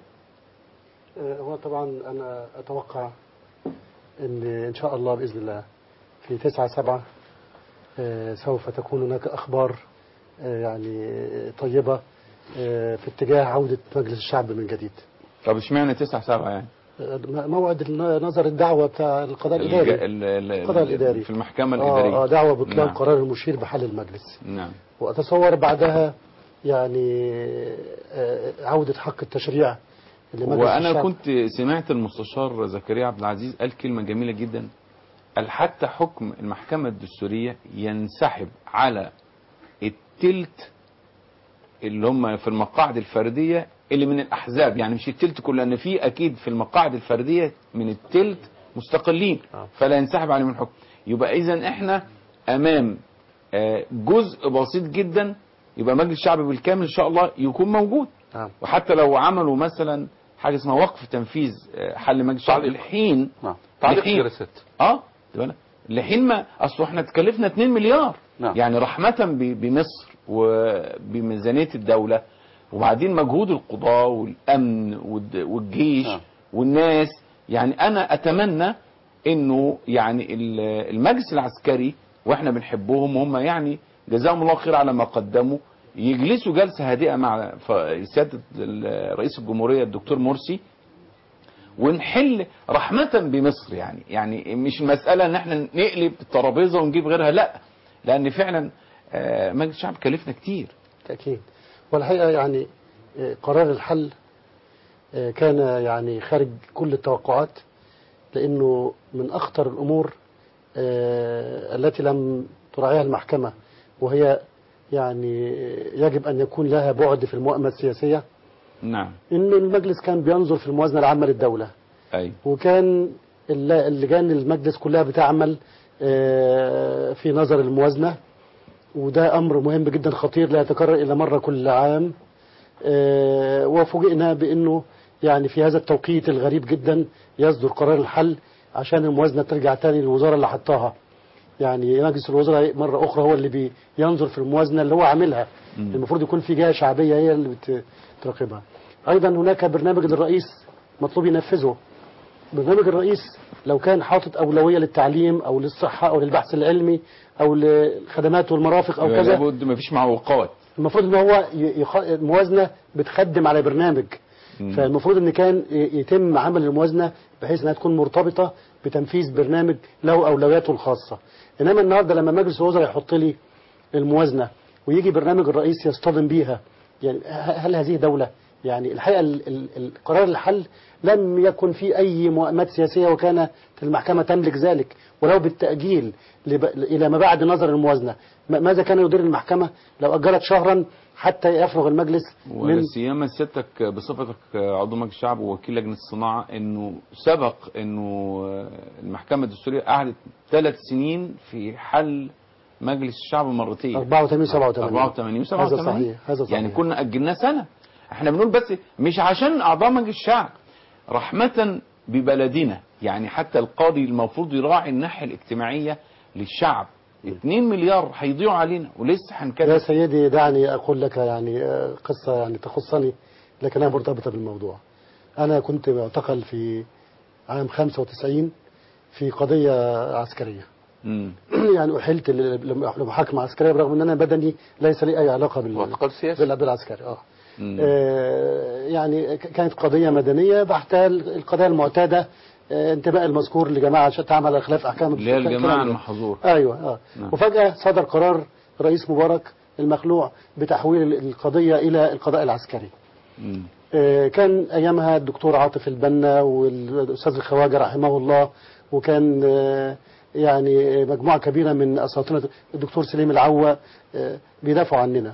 هو طبعا انا اتوقع ان ان شاء الله باذن الله في تسعة سبعة سوف تكون هناك اخبار يعني طيبة في اتجاه عودة مجلس الشعب من جديد. طب اشمعنى تسعة سبعة يعني؟ موعد نظر الدعوة بتاع القضاء الج- الإداري ال- ال- القضاء الإداري في المحكمة آه الإدارية. آه دعوة بطلان نعم. قرار المشير بحل المجلس. نعم. وأتصور بعدها يعني آه، عودة حق التشريع لمجلس وأنا الشعب. كنت سمعت المستشار زكريا عبد العزيز قال كلمة جميلة جدا، قال حتى حكم المحكمة الدستورية ينسحب على التلت اللي هم في المقاعد الفردية اللي من الأحزاب، يعني مش التلت كله، لأن في أكيد في المقاعد الفردية من التلت مستقلين فلا ينسحب عليهم الحكم. يبقى إذا إحنا أمام آه، جزء بسيط جدا، يبقى مجلس الشعب بالكامل إن شاء الله يكون موجود. نعم. وحتى لو عملوا مثلا حاجة اسمها وقف تنفيذ آه، حل مجلس الشعب تعليق. الحين نعم. تعليق الحين- جلسات. اه تبقى الحين ما اصل احنا اتكلفنا اتنين مليار. نعم. يعني رحمة ب- بمصر وبميزانية الدولة، وبعدين مجهود القضاء والامن والد- والجيش نعم. والناس. يعني انا اتمنى انه يعني ال- المجلس العسكري واحنا بنحبهم وهم يعني جزاهم الله خير على ما قدموا، يجلسوا جلسة هادئة مع ف- سيادة ال- رئيس الجمهورية الدكتور مرسي، ونحل رحمة بمصر. يعني يعني مش المسألة ان احنا نقلب الترابيزة ونجيب غيرها، لا، لان فعلا آه، مجلس الشعب كلفنا كتير. تأكيد. والحقيقة يعني آه، قرار الحل آه، كان يعني خارج كل التوقعات، لأنه من أخطر الأمور آه، التي لم تراعيها المحكمة، وهي يعني يجب أن يكون لها بعد في المؤامرة السياسية، نعم. إنه المجلس كان بينظر في الموازنة العامة للدولة، اي وكان الل- اللجان المجلس كلها بتعمل آه، في نظر الموازنة، وده أمر مهم جدا خطير لا يتكرر إلا مرة كل عام. آه، وفوجئنا بأنه يعني في هذا التوقيت الغريب جدا يصدر قرار الحل عشان الموازنة ترجع تاني للوزارة اللي حطاها. يعني مجلس الوزراء مرة أخرى هو اللي بينظر في الموازنة اللي هو عاملها. مم. المفروض يكون في جهة شعبية هي اللي بتراقبها. أيضا هناك برنامج للرئيس مطلوب ينفذه. برنامج الرئيس لو كان حاطط أولوية للتعليم أو للصحة أو للبحث العلمي أو للخدمات والمرافق أو كذا، لابد ما فيش معوقات. المفروض ان هو ي- يخ... الموازنه بتخدم على برنامج. مم. فالمفروض ان كان ي- يتم عمل الموازنه بحيث انها تكون مرتبطه بتنفيذ برنامج له اولوياته الخاصه. انما النهارده لما مجلس الوزراء يحط لي الموازنه ويجي برنامج الرئيس يصطدم بيها، يعني ه- هل هذه دوله؟ يعني الحقيقه ال- ال- القرار الحل لم يكن فيه اي مؤامرات سياسيه، وكانت المحكمه تملك ذلك ولو بالتاجيل لب... الى ما بعد نظر الموازنه. م- ماذا كان يدير المحكمه لو اجلت شهرا حتى يفرغ المجلس من ولا سيما سيادتك بصفتك عضو مجلس الشعب ووكيل لجنة الصناعة، انه سبق انه المحكمة الدستورية قعدت ثلاث سنين في حل مجلس الشعب مرتين، أربعة وثمانين سبعة وثمانين. أربعة وثمانين هذا سبعة وثمانين. صحيح، هذا صحيح. يعني كنا أجلناه سنة. احنا بنقول بس مش عشان أعضاء مجلس الشعب، رحمة ببلدنا. يعني حتى القاضي المفروض يراعي الناحية الاجتماعية للشعب. اتنين مليار هيضيعوا علينا ولسه يا هنكلم. سيدي دعني أقول لك يعني آه، قصة يعني تخصني لكنها مرتبطة بالموضوع. أنا كنت معتقل في عام خمسة وتسعين في قضية عسكرية. مم. يعني أحلت ل- لمحاكمة عسكرية برغم أن أنا بدني ليس لي أي علاقة بال معتقل سياسي. بال- بالعسكري. آه. مم. آه، يعني ك- كانت قضية مدنية بحتها، القضايا المعتادة، آه، انتماء المذكور لجماعة عشان تعمل على خلاف أحكام اللي هي الكلام الجماعة ده. المحظور. ايوه اه نعم. وفجأة صدر قرار رئيس مبارك المخلوع بتحويل القضية إلى القضاء العسكري. مم. آه، كان أيامها الدكتور عاطف البنا والأستاذ الخواجة رحمه الله، وكان آه، يعني مجموعة كبيرة من أساطير، الدكتور سليم العوة، آه، بيدافعوا عننا.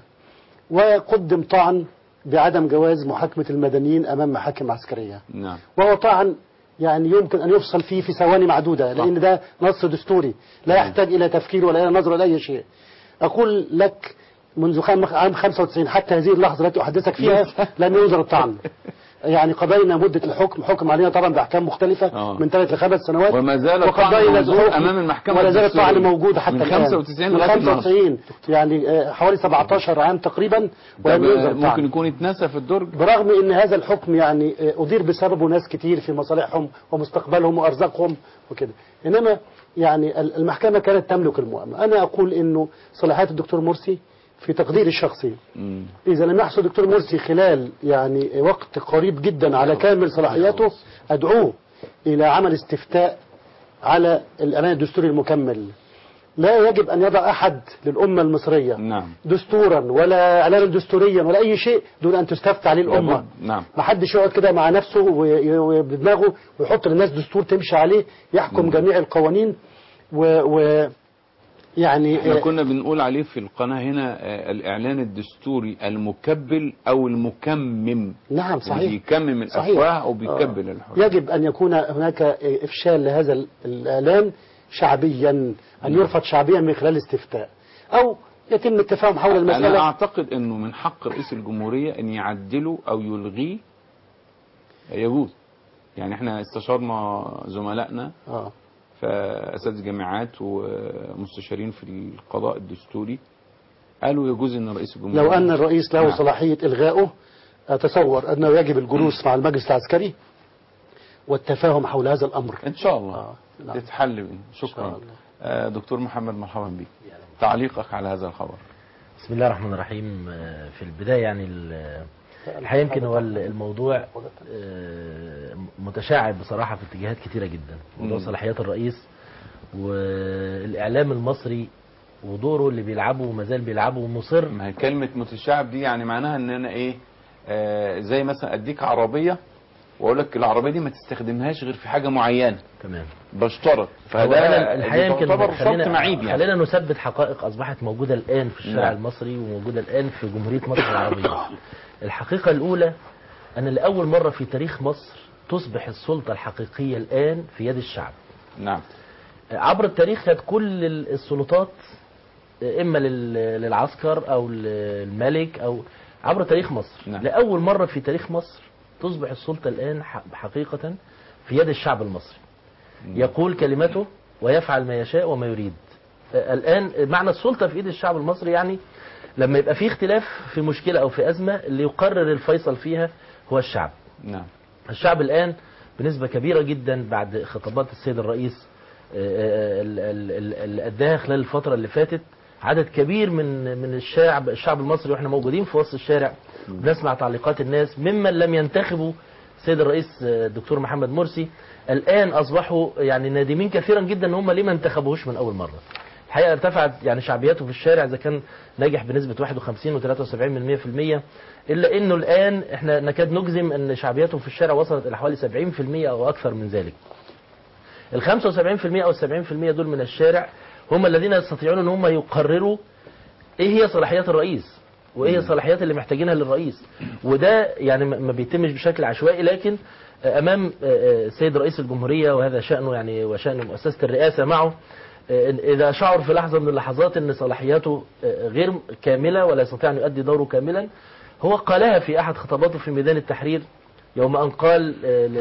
وقدم طعن بعدم جواز محاكمة المدنيين أمام محاكم عسكرية، نعم. وهو طعن يعني يمكن أن يفصل فيه في ثواني معدودة، لأن ده نص دستوري لا يحتاج إلى تفكير ولا إلى نظر ولا أي شيء. أقول لك منذ خم- عام خمسة وتسعين حتى هذه اللحظة التي أحدثك فيها لم ينظر الطعن. يعني قضينا مدة الحكم، حكم علينا طبعا بأحكام مختلفة آه. من ثلاث لخمس سنوات، وما زال الطعن وقضينا موجود الحكم أمام المحكمة ولا زال الطعن الدستورية. موجود حتى من الآن. خمسة وتسعين من لغاية خمسة وتسعين يعني آه، حوالي سبعتاشر عام تقريبا ولم ده ينظر الطعن. ممكن يكون اتنسى في الدرج. برغم ان هذا الحكم يعني آه، أدير بسببه ناس كتير في مصالحهم ومستقبلهم وأرزاقهم وكده، إنما يعني ال- المحكمة كانت تملك المؤامرة. أنا أقول إنه صلاحيات الدكتور مرسي في تقديري الشخصي مم. إذا لم يحصل دكتور مرسي خلال يعني وقت قريب جدا على كامل صلاحياته أدعوه إلى عمل استفتاء على الإعلان الدستوري المكمل. لا يجب أن يضع أحد للأمة المصرية نعم. دستورا ولا إعلانا دستوريا ولا أي شيء دون أن تستفتى عليه الأمة. نعم. ما حدش يقعد كده مع نفسه وبدماغه ويحط للناس دستور تمشي عليه يحكم مم. جميع القوانين و, و يعني احنا كنا بنقول عليه في القناة هنا آه، الإعلان الدستوري المكبل أو المكمم. نعم صحيح. بيكمم الأفواه أو بيكبل آه. الحرية. يجب أن يكون هناك إفشال لهذا ال- الإعلان شعبيا، أن يرفض شعبيا من خلال استفتاء أو يتم التفاهم حول أنا المسألة. أعتقد أنه من حق رئيس الجمهورية أن يعدله أو يلغيه، يجوز. يعني احنا استشرنا زملائنا آه. فأساتذة جامعات ومستشارين في القضاء الدستوري قالوا يجوز أن رئيس الجمهورية لو أن الرئيس له نعم. صلاحية إلغائه أتصور أنه يجب الجلوس مع المجلس العسكري والتفاهم حول هذا الأمر. إن شاء الله آه. نعم. تتحل. إن شكرا. شاء الله. آه دكتور محمد مرحبا بك، تعليقك على هذا الخبر. بسم الله الرحمن الرحيم. آه، في البداية يعني ال- الحقيقة يمكن هو الموضوع آه، متشعب بصراحة في اتجاهات كتيرة جدا. موضوع مم. صلاحيات الرئيس والإعلام المصري ودوره اللي بيلعبه وما زال بيلعبه ومصر. ما هي كلمة متشعب دي يعني معناها ان انا ايه، آه زي مثلا اديك عربية واقول لك العربية دي ما تستخدمهاش غير في حاجة معينة، تمام. بشترط. فده فده الحقيقة يمكن تعتبر شرط خلينا, معيب يعني. خلينا نثبت حقائق أصبحت موجودة الآن في الشارع نعم. المصري وموجودة الآن في جمهورية مصر العربية. الحقيقة الأولى أن لأول مرة في تاريخ مصر تصبح السلطة الحقيقية الآن في يد الشعب. نعم. عبر التاريخ كانت كل السلطات إما لل- للعسكر أو للملك أو عبر تاريخ مصر. نعم. لأول مرة في تاريخ مصر تصبح السلطة الآن ح- حقيقة في يد الشعب المصري. يقول كلمته ويفعل ما يشاء وما يريد. آه، الآن معنى السلطة في يد الشعب المصري يعني لما يبقى في اختلاف في مشكلة أو في أزمة اللي يقرر الفيصل فيها هو الشعب. نعم. الشعب الآن بنسبة كبيرة جدا بعد خطابات السيد الرئيس آه، آه، ال- ال- ال- اللي أداها خلال الفترة اللي فاتت، عدد كبير من من الشعب الشعب المصري واحنا موجودين في وسط الشارع بنسمع تعليقات الناس ممن لم ينتخبوا السيد الرئيس آه، الدكتور محمد مرسي، الآن أصبحوا يعني نادمين كثيرا جدا ان هم ليه ما انتخبوهوش من أول مرة. الحقيقة ارتفعت يعني شعبيته في الشارع إذا كان ناجح بنسبة واحد وخمسين وثلاثة وسبعين بالمئة، إلا إنه الآن إحنا نكاد نجزم أن شعبيته في الشارع وصلت إلى حوالي سبعين بالمئة أو أكثر من ذلك. ال خمسة وسبعين بالمئة أو السبعين بالمئة دول من الشارع هم الذين يستطيعون أن هم يقرروا إيه هي صلاحيات الرئيس وإيه هي الصلاحيات اللي محتاجينها للرئيس. وده يعني ما بيتمش بشكل عشوائي، لكن أمام سيد رئيس الجمهورية وهذا شأنه يعني وشأن مؤسسة الرئاسة معه، إذا شعر في لحظة من اللحظات أن صلاحياته غير كاملة ولا يستطيع أن يؤدي دوره كاملا، هو قالها في أحد خطاباته في ميدان التحرير يوم أن قال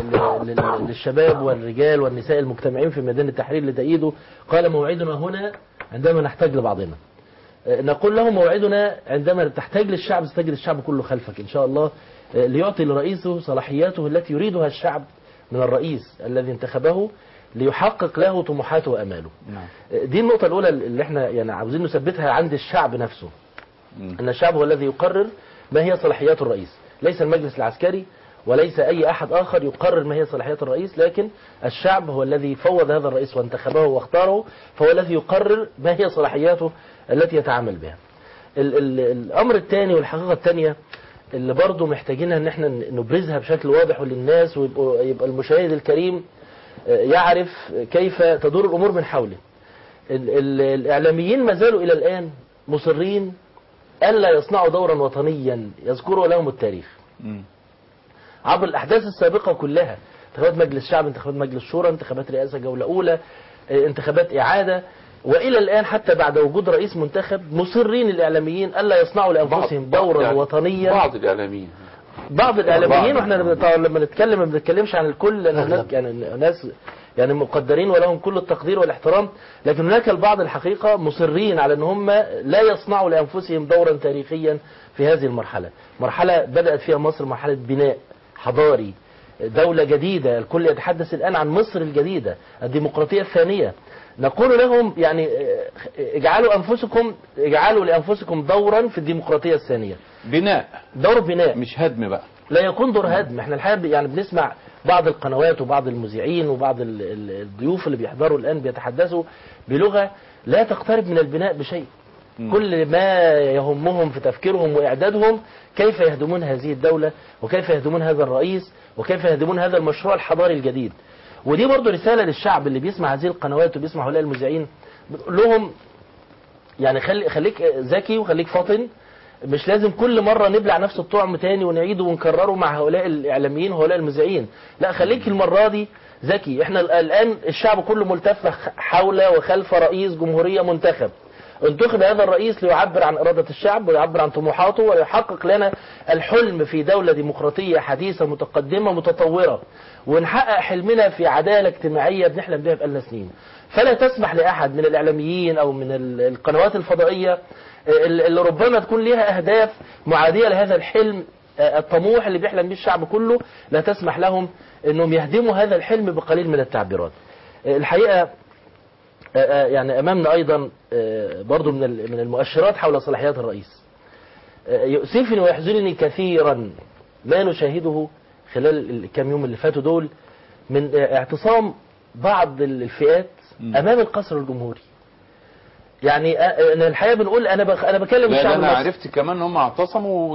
للشباب والرجال والنساء المجتمعين في ميدان التحرير لتأييده، قال موعدنا هنا عندما نحتاج لبعضنا. نقول له موعدنا عندما تحتاج للشعب ستجد الشعب كله خلفك إن شاء الله، ليعطي لرئيسه صلاحياته التي يريدها الشعب من الرئيس الذي انتخبه ليحقق له طموحاته وأماله. نعم. دي النقطة الأولى اللي احنا يعني عاوزين نثبتها عند الشعب نفسه، أن الشعب هو الذي يقرر ما هي صلاحيات الرئيس، ليس المجلس العسكري وليس أي أحد آخر يقرر ما هي صلاحيات الرئيس، لكن الشعب هو الذي فوض هذا الرئيس وانتخبه واختاره، فهو الذي يقرر ما هي صلاحياته التي يتعامل بها. ال ال الأمر الثاني والحقيقة الثانية اللي برضو محتاجينها ان احنا نبرزها بشكل واضح للناس، ويبقى المشاهد الكريم يعرف كيف تدور الأمور من حوله. ال ال الإعلاميين ما زالوا إلى الآن مصرين ألا يصنعوا دورا وطنيا يذكروا لهم التاريخ. م. عبر الأحداث السابقة كلها، انتخابات مجلس الشعب، انتخابات مجلس الشورى، انتخابات رئاسة جولة أولى، انتخابات إعادة، وإلى الآن حتى بعد وجود رئيس منتخب مصرين الإعلاميين ألا يصنعوا لأنفسهم دورا يعني وطنيا. بعض الإعلاميين بعض الإعلاميين، واحنا لما نتكلم ما بنتكلمش عن الكل، لأن هناك يعني ناس يعني مقدرين ولهم كل التقدير والاحترام، لكن هناك البعض الحقيقة مصرين على أن هم لا يصنعوا لأنفسهم دورا تاريخيا في هذه المرحلة. مرحلة بدأت فيها مصر مرحلة بناء حضاري، دولة جديدة، الكل يتحدث الآن عن مصر الجديدة، الديمقراطية الثانية. نقول لهم يعني اجعلوا أنفسكم اجعلوا لأنفسكم دورا في الديمقراطية الثانية. بناء، دور بناء مش هدم بقى. لا يكون دور هدم. احنا الحقيقة يعني بنسمع بعض القنوات وبعض المذيعين وبعض ال- ال- الضيوف اللي بيحضروا الآن بيتحدثوا بلغة لا تقترب من البناء بشيء. مم. كل ما يهمهم في تفكيرهم وإعدادهم كيف يهدمون هذه الدولة وكيف يهدمون هذا الرئيس وكيف يهدمون هذا المشروع الحضاري الجديد. ودي برضو رسالة للشعب اللي بيسمع هذه القنوات وبيسمع هؤلاء المذيعين، بنقول لهم يعني خلي خليك ذكي وخليك فاطن. مش لازم كل مرة نبلع نفس الطعم تاني ونعيده ونكرره مع هؤلاء الإعلاميين وهؤلاء المذيعين. لا، خليك المرة دي ذكي. احنا الآن الشعب كله ملتف حول وخلف رئيس جمهورية منتخب. انتخب هذا الرئيس ليعبر عن إرادة الشعب ويعبر عن طموحاته ويحقق لنا الحلم في دولة ديمقراطية حديثة متقدمة متطورة، ونحقق حلمنا في عدالة اجتماعية بنحلم بها بقالنا سنين. فلا تسمح لأحد من الإعلاميين أو من القنوات الفضائية اللي ربما تكون لها أهداف معادية لهذا الحلم الطموح اللي بيحلم به الشعب كله، لا تسمح لهم أنهم يهدموا هذا الحلم بقليل من التعبيرات. الحقيقة يعني أمامنا أيضا برضو من من المؤشرات حول صلاحيات الرئيس. يؤسفني ويحزنني كثيرا ما نشاهده خلال الكام يوم اللي فاتوا دول من اعتصام بعض الفئات أمام القصر الجمهوري. يعني أنا الحقيقة بنقول أنا بخ... أنا بكلم الشعب المصري. أنا عرفت كمان إن هم اعتصموا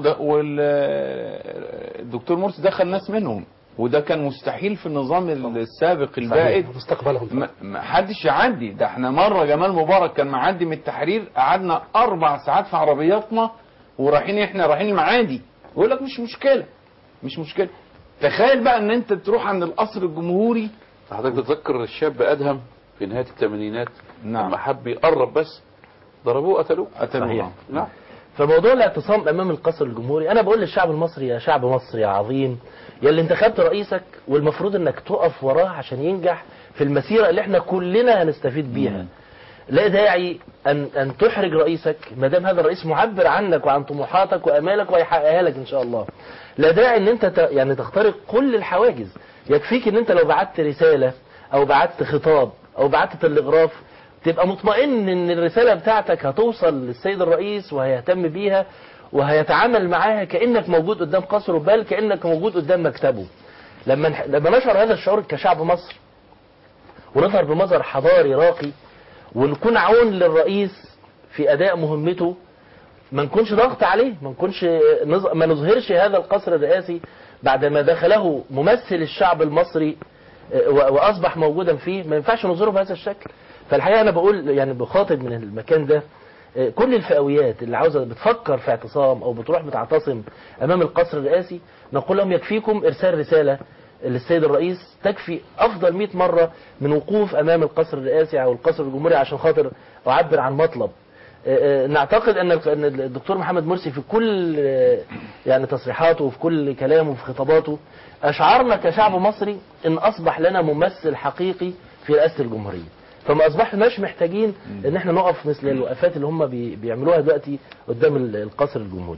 والدكتور مرسي دخل ناس منهم، وده كان مستحيل في النظام السابق البائد. مستقبلهم ما حدش يعدي. ده احنا مرة جمال مبارك كان معدي من التحرير، قعدنا أربع ساعات في عربياتنا ورايحين احنا رايحين المعادي، يقول لك مش مشكلة مش مشكلة. تخيل بقى ان انت تروح عند القصر الجمهوري. حضرتك تتذكر الشاب أدهم في نهاية الثمانينات نعم. لما حب يقرب بس ضربوه قتلوه. قتلوه. نعم. فموضوع الاعتصام امام القصر الجمهوري، انا بقول للشعب المصري يا شعب مصر يا عظيم، يا اللي انتخبت رئيسك والمفروض انك تقف وراه عشان ينجح في المسيرة اللي احنا كلنا هنستفيد بيها. لا داعي ان ان تحرج رئيسك ما دام هذا الرئيس معبر عنك وعن طموحاتك وامالك ويحققها لك ان شاء الله. لا داعي ان انت ت... يعني تخترق كل الحواجز. يكفيك ان انت لو بعت رسالة او بعت خطاب او بعت تلغراف تبقى مطمئن ان الرسالة بتاعتك هتوصل للسيد الرئيس وهيهتم بيها وهيتعامل معاها كأنك موجود قدام قصره، بل كأنك موجود قدام مكتبه. لما نح... لما نشعر هذا الشعور كشعب مصر ونظهر بمظهر حضاري راقي ونكون عون للرئيس في أداء مهمته، ما نكونش ضغط عليه، ما نكونش نظ... ما نظهرش هذا القصر الرئاسي بعد ما دخله ممثل الشعب المصري وأصبح موجودا فيه، ما ينفعش نظهره بهذا الشكل. فالحقيقة أنا بقول يعني بخاطب من المكان ده كل الفئويات اللي عاوزة بتفكر في اعتصام أو بتروح بتعتصم أمام القصر الرئاسي، نقول لهم يكفيكم إرسال رسالة للسيد الرئيس تكفي أفضل مئة مرة من وقوف أمام القصر الرئاسي أو القصر الجمهوري عشان خاطر أعبر عن مطلب. نعتقد أن الدكتور محمد مرسي في كل يعني تصريحاته وفي كل كلامه وفي خطاباته أشعرنا كشعب مصري أن أصبح لنا ممثل حقيقي في رئاسة الجمهورية. فما أصبحناش محتاجين أن احنا نقف مثل الوقفات اللي هم بيعملوها دلوقتي قدام القصر الجمهوري.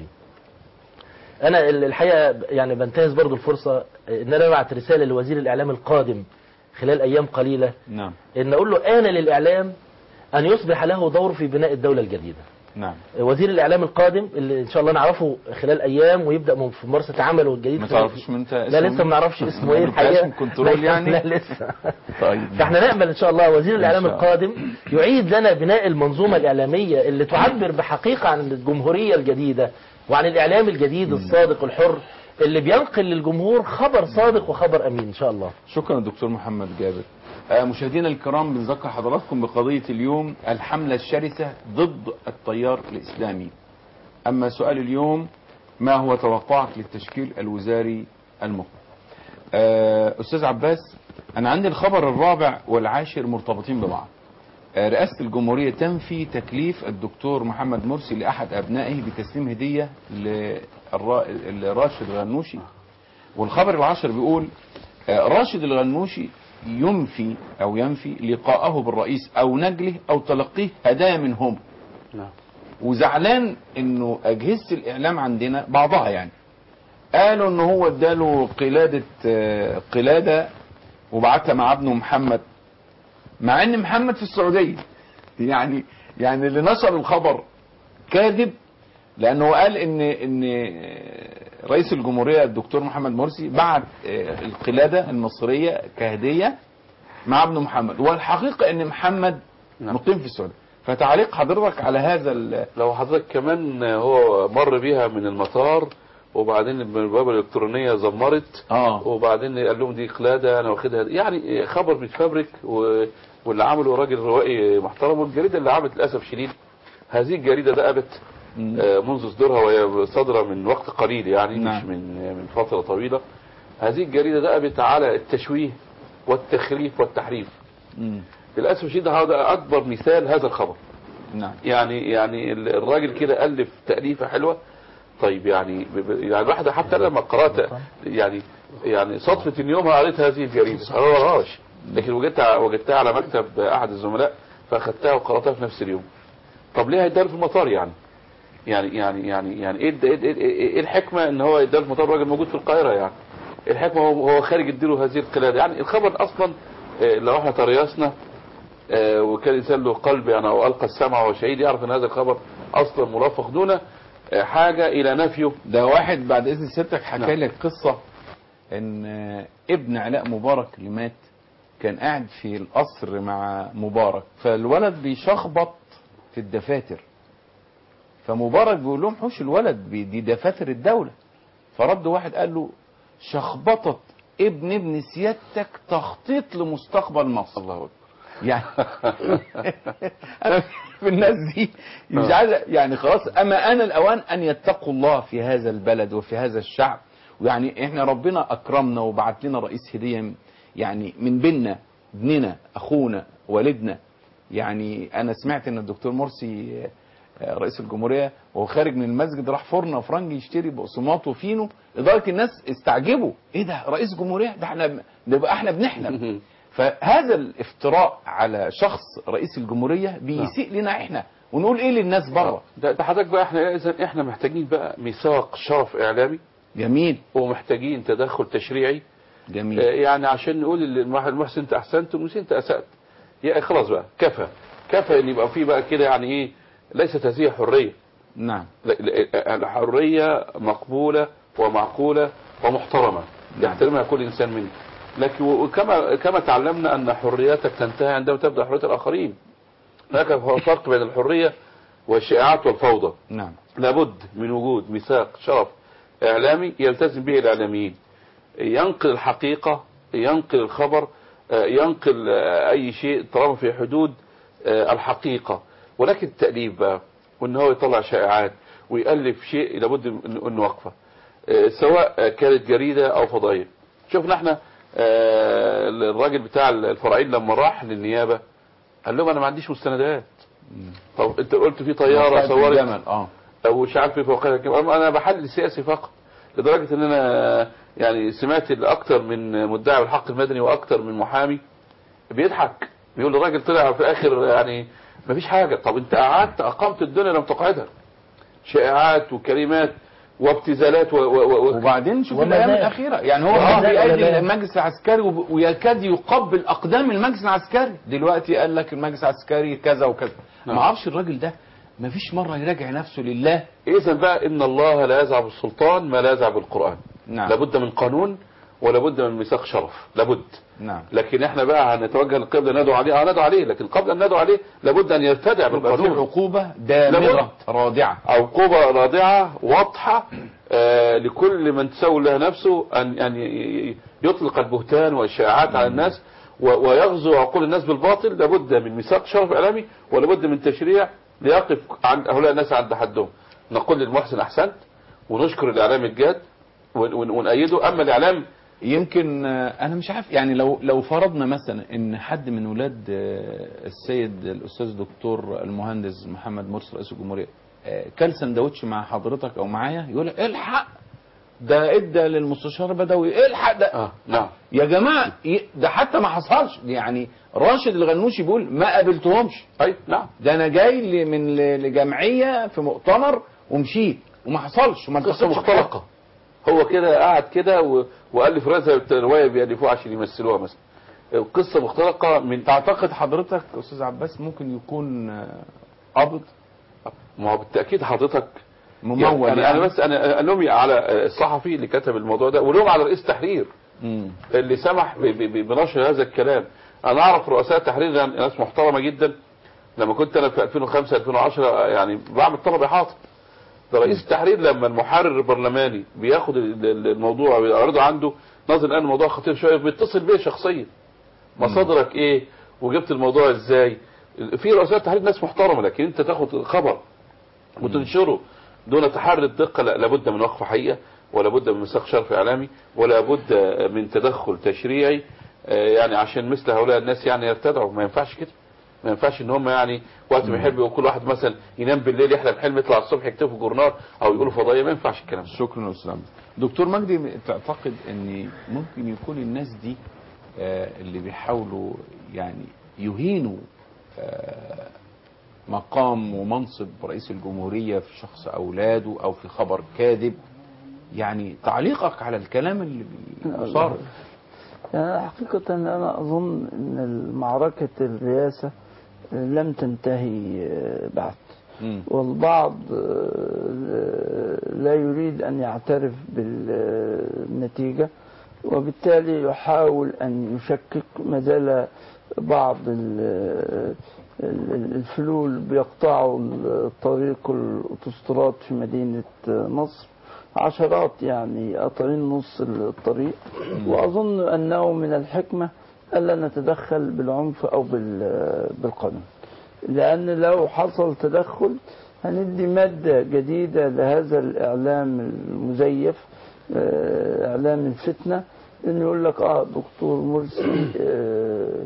أنا الحقيقة يعني بنتهز برضو الفرصة أن أنا أبعت رسالة لوزير الإعلام القادم خلال أيام قليلة. نعم. أن أقول له آن للإعلام أن يصبح له دور في بناء الدولة الجديدة. نعم. وزير الإعلام القادم اللي إن شاء الله نعرفه خلال أيام ويبدأ في ممارسة عمله الجديد. ما تعرفش من انت لا لسه ما نعرفش اسمه ايه الحقيقة. كنترول يعني. لا لسه. طيب. فاحنا نأمل إن شاء الله وزير الإعلام القادم يعيد لنا بناء المنظومة الإعلامية اللي تعبر بحقيقة عن الجمهورية الجديدة وعن الإعلام الجديد الصادق الحر اللي بينقل للجمهور خبر صادق وخبر أمين إن شاء الله. شكرا دكتور محمد جابر. مشاهدينا الكرام بنذكر حضراتكم بقضية اليوم الحملة الشرسة ضد التيار الإسلامي. أما سؤال اليوم ما هو توقعك للتشكيل الوزاري المقبل؟ أستاذ عباس، أنا عندي الخبر الرابع والعاشر مرتبطين ببعض. رئاسة الجمهورية تنفي تكليف الدكتور محمد مرسي لأحد أبنائه بتسليم هدية لراشد الغنوشي. والخبر العاشر بيقول راشد الغنوشي ينفي أو ينفي لقاءه بالرئيس أو نجله أو تلقيه هدايا منهم. نعم. وزعلان إنه أجهزة الإعلام عندنا بعضها يعني قالوا إنه هو اداله قلادة قلادة وبعتها مع ابنه محمد مع ان محمد في السعودية. يعني يعني اللي نشر الخبر كاذب، لانه قال ان ان رئيس الجمهورية الدكتور محمد مرسي بعت القلادة المصرية كهدية مع ابن محمد، والحقيقة ان محمد مقيم في السعودية. فتعليق حضرتك على هذا ال... لو حضرتك كمان هو مر بيها من المطار، وبعدين البوابه الالكترونيه زمرت، اه وبعدين قال لهم دي قلاده انا واخدها، يعني خبر بيتفبرك، و... واللي عمله راجل روائي محترم. والجريده اللي عملت للاسف شديد، هذه الجريده دأبت آه منذ صدورها، وهي صادره من وقت قليل يعني، نعم. مش من من فتره طويله. هذه الجريده دأبت على التشويه والتخريف والتحريف. مم. للاسف الشديد هذا اكبر مثال هذا الخبر. نعم. يعني يعني الراجل كده ألف تأليفة حلوة. طيب يعني يعني واحدة حتى لما قرأت يعني يعني صدفة ان يومها قريت هذه الجريدة ما قرأتهاش، لكن وجدتها وجدتها على مكتب احد الزملاء فاخدتها وقرأتها في نفس اليوم. طب ليه هيدار في المطار يعني؟ يعني يعني يعني يعني ايه ايه, إيه, إيه الحكمة ان هو يدار في المطار راجل موجود في القاهرة يعني؟ الحكمة هو خارج يديله هذه القلادة. يعني الخبر اصلا لو احنا تريسنا آه وكان الانسان له قلب يعني او القى السمع وهو شهيد يعرف ان هذا الخبر اصلا مرافق دون آه حاجه الى نفيه. ده واحد بعد اذن سيادتك حكى لك قصه ان آه ابن علاء مبارك اللي مات كان قاعد في القصر مع مبارك، فالولد بيشخبط في الدفاتر، فمبارك بيقول لهم حوش الولد دي دفاتر الدوله. فرد واحد قال له شخبطت ابن ابن سيادتك تخطيط لمستقبل مصر. الله اكبر. يعني انا في الناس دي مش عايز يعني خلاص، اما انا الاوان ان يتقوا الله في هذا البلد وفي هذا الشعب. ويعني احنا ربنا اكرمنا وبعت لنا رئيس هديه يعني من بيننا، ابننا اخونا والدنا. يعني انا سمعت ان الدكتور مرسي رئيس الجمهوريه وهو خارج من المسجد راح فرن فرنجي يشتري بقسماط وفينو، لدرجه الناس استعجبوا ايه ده رئيس جمهوريه؟ ده احنا نبقى احنا بنحلم. فهذا الافتراء على شخص رئيس الجمهورية بيسيء لنا احنا، ونقول ايه للناس بره. ده حضرتك بقى احنا اذا احنا محتاجين بقى ميثاق شرف اعلامي جميل، ومحتاجين تدخل تشريعي جميل. آه يعني عشان نقول للمحسن انت احسنت والمسيء انت اسأت. يعني خلاص بقى كفى كفى ان يبقى في بقى كده يعني ايه، ليست هذه حرية. نعم. الحرية مقبولة ومعقولة ومحترمة يحترمها كل انسان منه، لكن وكما كما تعلمنا ان حرياتك تنتهي عندما تبدا حريه الاخرين. هناك فرق بين الحريه والشائعات والفوضى. نعم. لابد من وجود ميثاق شرف اعلامي يلتزم به الاعلاميين، ينقل الحقيقه، ينقل الخبر، ينقل اي شيء طالما في حدود الحقيقه. ولكن التأليف بقى وان هو يطلع شائعات ويألف شيء لابد انه وقفه، سواء كانت جريده او فضائيه. شفنا احنا آه الراجل بتاع الفرعين لما راح للنيابة قال لهم انا ما عنديش مستندات. طب انت قلت في طيارة صورت اه او مش عارف في فوقها، انا بحلل سياسي فقط. لدرجة ان انا يعني سمعت اكتر من مدعي بالحق المدني واكتر من محامي بيضحك بيقول الراجل طلع في الاخر يعني ما فيش حاجة. طب انت قعدت اقامت الدنيا لم تقعدها، شائعات وكلمات وابتزالات و... و... وبعدين شوف الايام الاخيره يعني هو بيأيد المجلس العسكري ويكاد يقبل اقدام المجلس العسكري. دلوقتي قال لك المجلس العسكري كذا وكذا. نعم. ما اعرفش الراجل ده ما فيش مره يراجع نفسه لله. اذا بقى ان الله لا يزع بالسلطان ما لا يزع بالقران. نعم. لابد من قانون ولابد من ميثاق شرف، لابد. نعم. لكن احنا بقى هنتوجه للقبله ندعو عليه، اه ندعو عليه، لكن قبل ان ندعو عليه لابد ان يرتدع بالقانون. في عقوبه دامغه رادعه، عقوبه رادعه واضحه آه لكل من تسول له نفسه ان ان يطلق البهتان والشائعات على الناس ويغزو عقول الناس بالباطل. لابد من ميثاق شرف اعلامي ولابد من تشريع ليقف عند هؤلاء الناس عند حدهم. نقول للمحسن احسنت ونشكر الاعلام الجاد ونأيده. اما الاعلام يمكن انا مش عارف يعني لو لو فرضنا مثلا ان حد من ولاد السيد الاستاذ دكتور المهندس محمد مرسي رئيس الجمهوريه كل سندوتش مع حضرتك او معايا يقول لك الحق ده ادى للمستشار بدوي الحق ده اه نعم يا جماعه ده حتى ما حصلش. يعني راشد الغنوشي بيقول ما قابلتهمش. اي نعم ده انا جاي من لجمعيه في مؤتمر ومشيت وما حصلش وما قصه مختلقه. هو كده قعد كده والف روايه الروايه بيالفوها عشان يمثلوها مثلا. قصة مختلقة من تعتقد حضرتك أستاذ عباس ممكن يكون آه، قابض ما هو بالتأكيد حضرتك ممول يعني, يعني, يعني بس انا الومي على الصحفي اللي كتب الموضوع ده، واليوم على رئيس تحرير مم. اللي سمح ب- ب- بنشر هذا الكلام. انا اعرف رؤساء تحرير ناس محترمه جدا. لما كنت انا في ألفين وخمسة ألفين وعشرة يعني بعمل طلب احاطه، ده رئيس التحرير لما المحرر البرلماني بياخد ال- ال- الموضوع ويعرضه عنده، نظر الان الموضوع خطير شويه، بيتصل بيه شخصيا مصادرك ايه وجبت الموضوع ازاي. في رؤساء تحرير ناس محترمه، لكن انت تاخد خبر وتنشره دون تحري الدقة، لا لابد من وقفة حقيقة، ولا بد من مساق شرف إعلامي، ولا بد من تدخل تشريعي يعني عشان مثل هؤلاء الناس يعني يرتدعوا. ما ينفعش كده، ما ينفعش ان هم يعني وقت ما يحب كل واحد مثلا ينام بالليل يحلم حلم يطلع الصبح يكتبوا في جورنال او يقولوا فضائيه. ما ينفعش الكلام ده. شكرا استاذ عبد. دكتور مجدي، تعتقد ان ممكن يكون الناس دي آه اللي بيحاولوا يعني يهينوا آه مقام ومنصب رئيس الجمهورية في شخص أولاده أو في خبر كاذب، يعني تعليقك على الكلام اللي بيصار؟ يعني حقيقة أنا أظن أن معركة الرئاسة لم تنتهي بعد، والبعض لا يريد أن يعترف بالنتيجة، وبالتالي يحاول أن يشكك. ما زال بعض الفلول بيقطعوا الطريق الأوتوستراد في مدينة نصر، عشرات يعني قاطعين نص الطريق. وأظن أنه من الحكمة ألا نتدخل بالعنف أو بالقانون، لأن لو حصل تدخل هندي مادة جديدة لهذا الإعلام المزيف، إعلام الفتنة، إنه يقول لك آه دكتور مرسي آه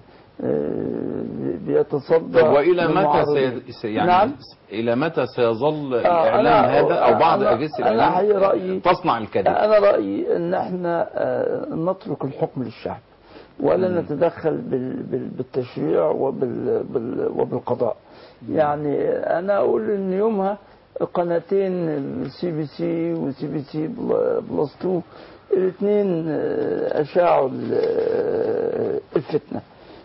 بيتصدى. وإلى متى سي... يعني نعم؟ إلى متى سيظل الإعلام هذا أو بعض أجهزة الإعلام رأيي تصنع الكذب؟ أنا رأيي أن احنا نترك الحكم للشعب، ولا مم. نتدخل بالتشريع وبال... وبالقضاء. يعني أنا أقول إن يومها قناتين سي بي سي وسي بي سي بلس اتنين الاثنين أشاعوا الفتنة،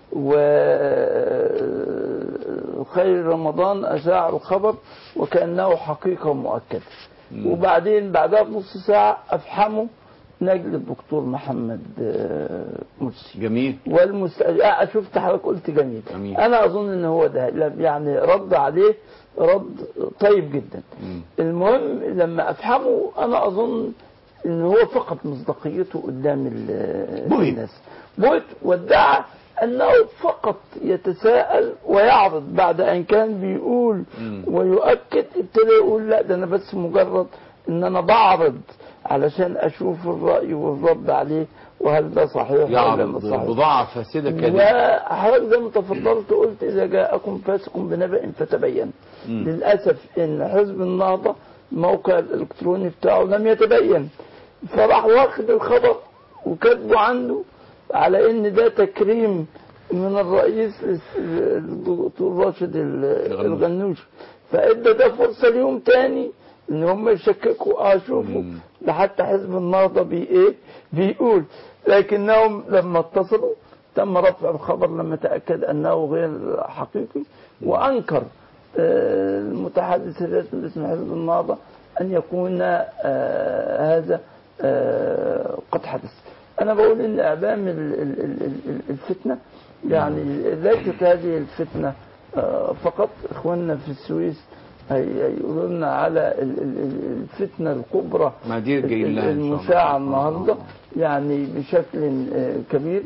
وخير رمضان أشاع الخبر وكأنه حقيقة مؤكدة. وبعدين بعدها بنص ساعة أفحموا نجل الدكتور محمد مرسي. جميل. والمست... شفت حضرتك قلت جميل. جميل. أنا أظن إن هو ده يعني رد عليه رد طيب جدا. مم. المهم لما أفحموا أنا أظن إن هو فقط مصداقيته قدام الناس. بويت وادعى أنه فقط يتساءل ويعرض، بعد أن كان بيقول مم. ويؤكد ابتدى يقول لا ده أنا بس مجرد إن أنا بعرض علشان أشوف الرأي والرد عليه وهل ده صحيح ولا مش صحيح. بضاعة فاسدة كده. وحضرتك زي ما تفضلت قلت إذا جاءكم فاسق بنبأ فتبين. مم. للأسف إن حزب النهضة الموقع الإلكتروني بتاعه لم يتبين، فراح واخد الخبر وكاتبه عنده على ان ده تكريم من الرئيس الدكتور راشد الغنوشي، فادى ده فرصه ليهم تاني ان هم يشككوا. اه شوفوا ده حتى حزب النهضه بي ايه بيقول، لكنهم لما اتصلوا تم رفع الخبر لما تاكد انه غير حقيقي، وانكر آه المتحدث الرسمي باسم حزب النهضه ان يكون آه هذا آه قد حدث. أنا بقول إن إعلام الفتنة يعني ليست هذه الفتنة فقط. إخواننا في السويس هيقولوا لنا على الفتنة الكبرى المشاعة النهاردة يعني بشكل كبير،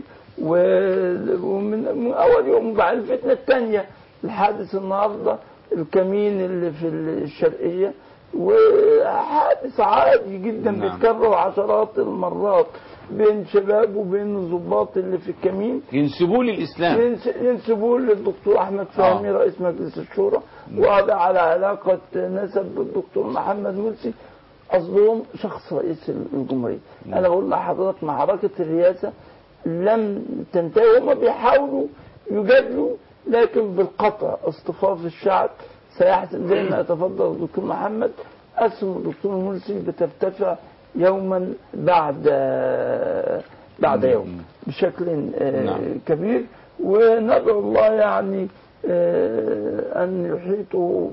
ومن أول يوم بعد الفتنة الثانية الحادث النهاردة الكمين اللي في الشرقية، وحادث عادي جدا نعم. بيتكرر عشرات المرات بين شباب وبين الضباط اللي في الكمين ينسبوه للإسلام، ينسبوه للدكتور أحمد فهمي آه. رئيس مجلس الشورى، وهذا على علاقة نسب بالدكتور محمد مرسي، قصدهم شخص رئيس الجمهورية. نعم. أنا بقول لحضرتك معركة الرئاسة لم تنتهي، هم بيحاولوا يجادلوا، لكن بالقطع اصطفاف الشعب سيحسم. زي ما يتفضل الدكتور محمد، اسهم الدكتور مرسي بترتفع يوما بعد بعد مم. يوم بشكل آه، نعم. كبير. وندعو الله يعني آه، أن يحيطوا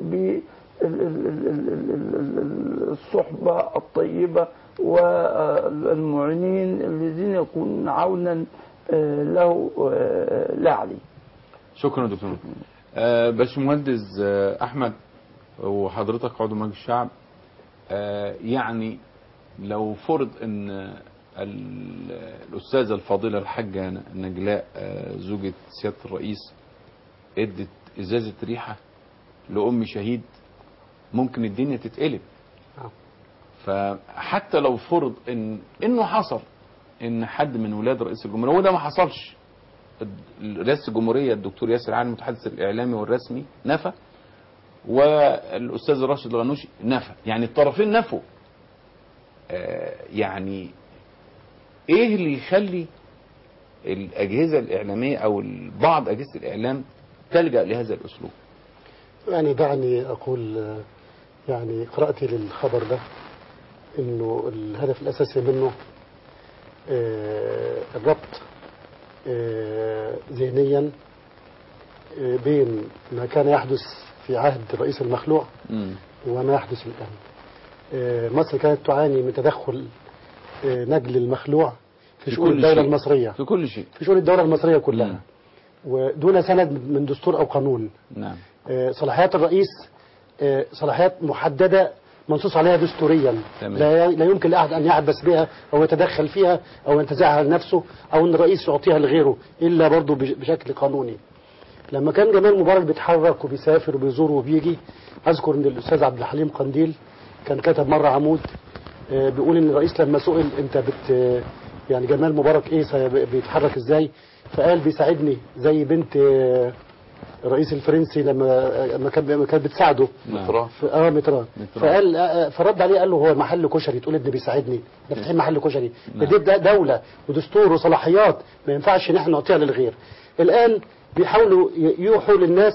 بالصحبة الطيبة والمعينين الذين يكون عونا آه، له آه، لا عليه. شكرا دكتور. آه باشمهندس آه احمد وحضرتك عضو مجلس الشعب، آه يعني لو فرض ان ال- الاستاذه الفاضله الحاجه نجلاء آه زوجة سياده الرئيس ادت ازازه ريحه لام شهيد، ممكن الدنيا تتقلب. فحتى لو فرض ان انه حصل ان حد من ولاد رئيس الجمهوريه، وده ما حصلش، رئيس الجمهوريه الدكتور ياسر علي المتحدث الاعلامي والرسمي نفى، والاستاذ راشد الغنوشي نفى، يعني الطرفين نفوا. آه يعني ايه اللي يخلي الاجهزه الاعلاميه او بعض اجهزه الاعلام تلجا لهذا الاسلوب؟ يعني دعني أقول آه، يعني قراءتي للخبر ده إنه الهدف الأساسي منه آه، الربط آه، ذهنيا آه، بين ما كان يحدث في عهد الرئيس المخلوع مم. وما يحدث الآن. آه، مصر كانت تعاني من تدخل آه، نجل المخلوع في شؤون كل الدولة شيء. المصرية في كل شيء. في شؤون الدولة المصرية كلها، مم. ودون سند من دستور أو قانون. نعم. آه، صلاحيات الرئيس آه، صلاحيات محددة منصوص عليها دستوريا، تمام. لا لا يمكن لأحد أن يعبث بها أو يتدخل فيها أو ينتزعها لنفسه أو أن الرئيس يعطيها لغيره إلا برضه بش- بشكل قانوني. لما كان جمال مبارك بيتحرك وبيسافر وبيزور وبيجي، أذكر أن الأستاذ عبد الحليم قنديل كان كتب مرة عمود آه، بيقول أن الرئيس لما سئل أنت بت يعني جمال مبارك إيه سي- بيتحرك إزاي، فقال بيساعدني زي بنت آه، الرئيس الفرنسي لما لما كان لما كانت بتساعده مطران. في- اه متران. متران. فقال آه، فرد عليه قال له هو محل كشري تقول ابني بيساعدني، ده فاتحين محل كشري، ده نعم. دي ده دولة ودستور وصلاحيات ما ينفعش ان احنا نعطيها للغير. الان بيحاولوا ي- يوحوا للناس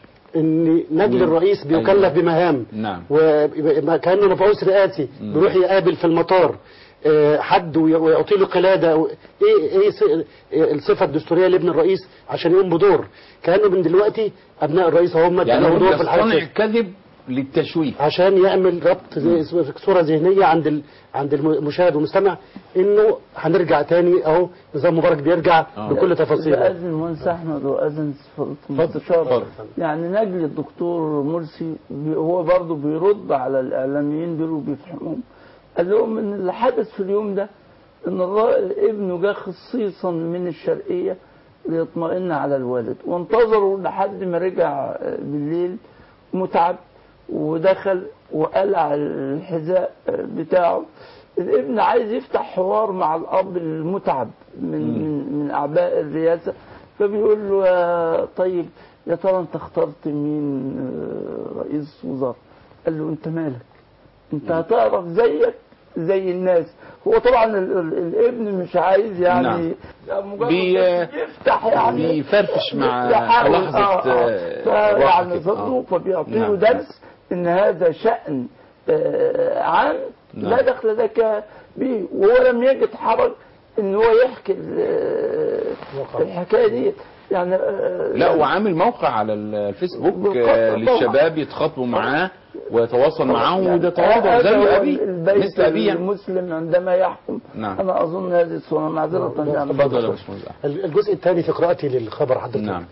ان نجل مم. الرئيس بيكلف أيوة. بمهام، نعم. وكانه مبعوث رئاسي مم. بيروح يقابل في المطار آه، حد وي- ويعطي له قلاده أو- ايه ايه س- الصفه الدستوريه لابن الرئيس عشان يقوم بدور، كانه من دلوقتي ابناء الرئيس هم يعني ادوا هو دور في الحركه يصطنع كذب للتشويه عشان يعمل ربط زي- صوره ذهنيه عند ال... عند المشاهد والمستمع انه هنرجع تاني اهو نظام مبارك بيرجع آه. بكل تفاصيله. بأذن المهندس أحمد وأذن المستشار، اتفضل. يعني نجل الدكتور مرسي بي- هو برضه بيرد على الإعلاميين دول وبيفهمهم. قال لهم إن اللي حدث في اليوم ده إن الر- ابنه جه خصيصا من الشرقية ليطمئن على الوالد، وانتظروا لحد ما رجع بالليل متعب ودخل وقلع الحذاء بتاعه. الابن عايز يفتح حوار مع الأب المتعب من من, من أعباء الرئاسة، فبيقول له يا طيب يا ترى أنت اخترت مين آه، رئيس وزراء؟ قال له أنت مالك؟ أنت هتعرف زيك زي الناس. هو طبعا ال ال الابن مش عايز يعني مجرد بي يفتح يعني بيفرفش مع يحاول. لحظة آه آه. آه، راحة فيعني كده. آه. صدره فبيعطيه نعم. درس ان هذا شأن آه، عام نعم. لا دخل لك به، وهو لم يجد حرج ان هو يحكي ال- الحكايه دي يعني آه، لا يعني وعامل موقع على الفيسبوك بالقطع آه، طبعا. للشباب يتخاطبوا معاه ويتواصل معاهم، يعني وده تواضع هذا زي هو أبيه البيت مثل أبيه. المسلم عندما يحكم. نعم. انا اظن هذه الصوره معذره نعم. يعني اتفضل يا باشمهندس. الجزء الثاني في قراءتي للخبر حضرتك نعم.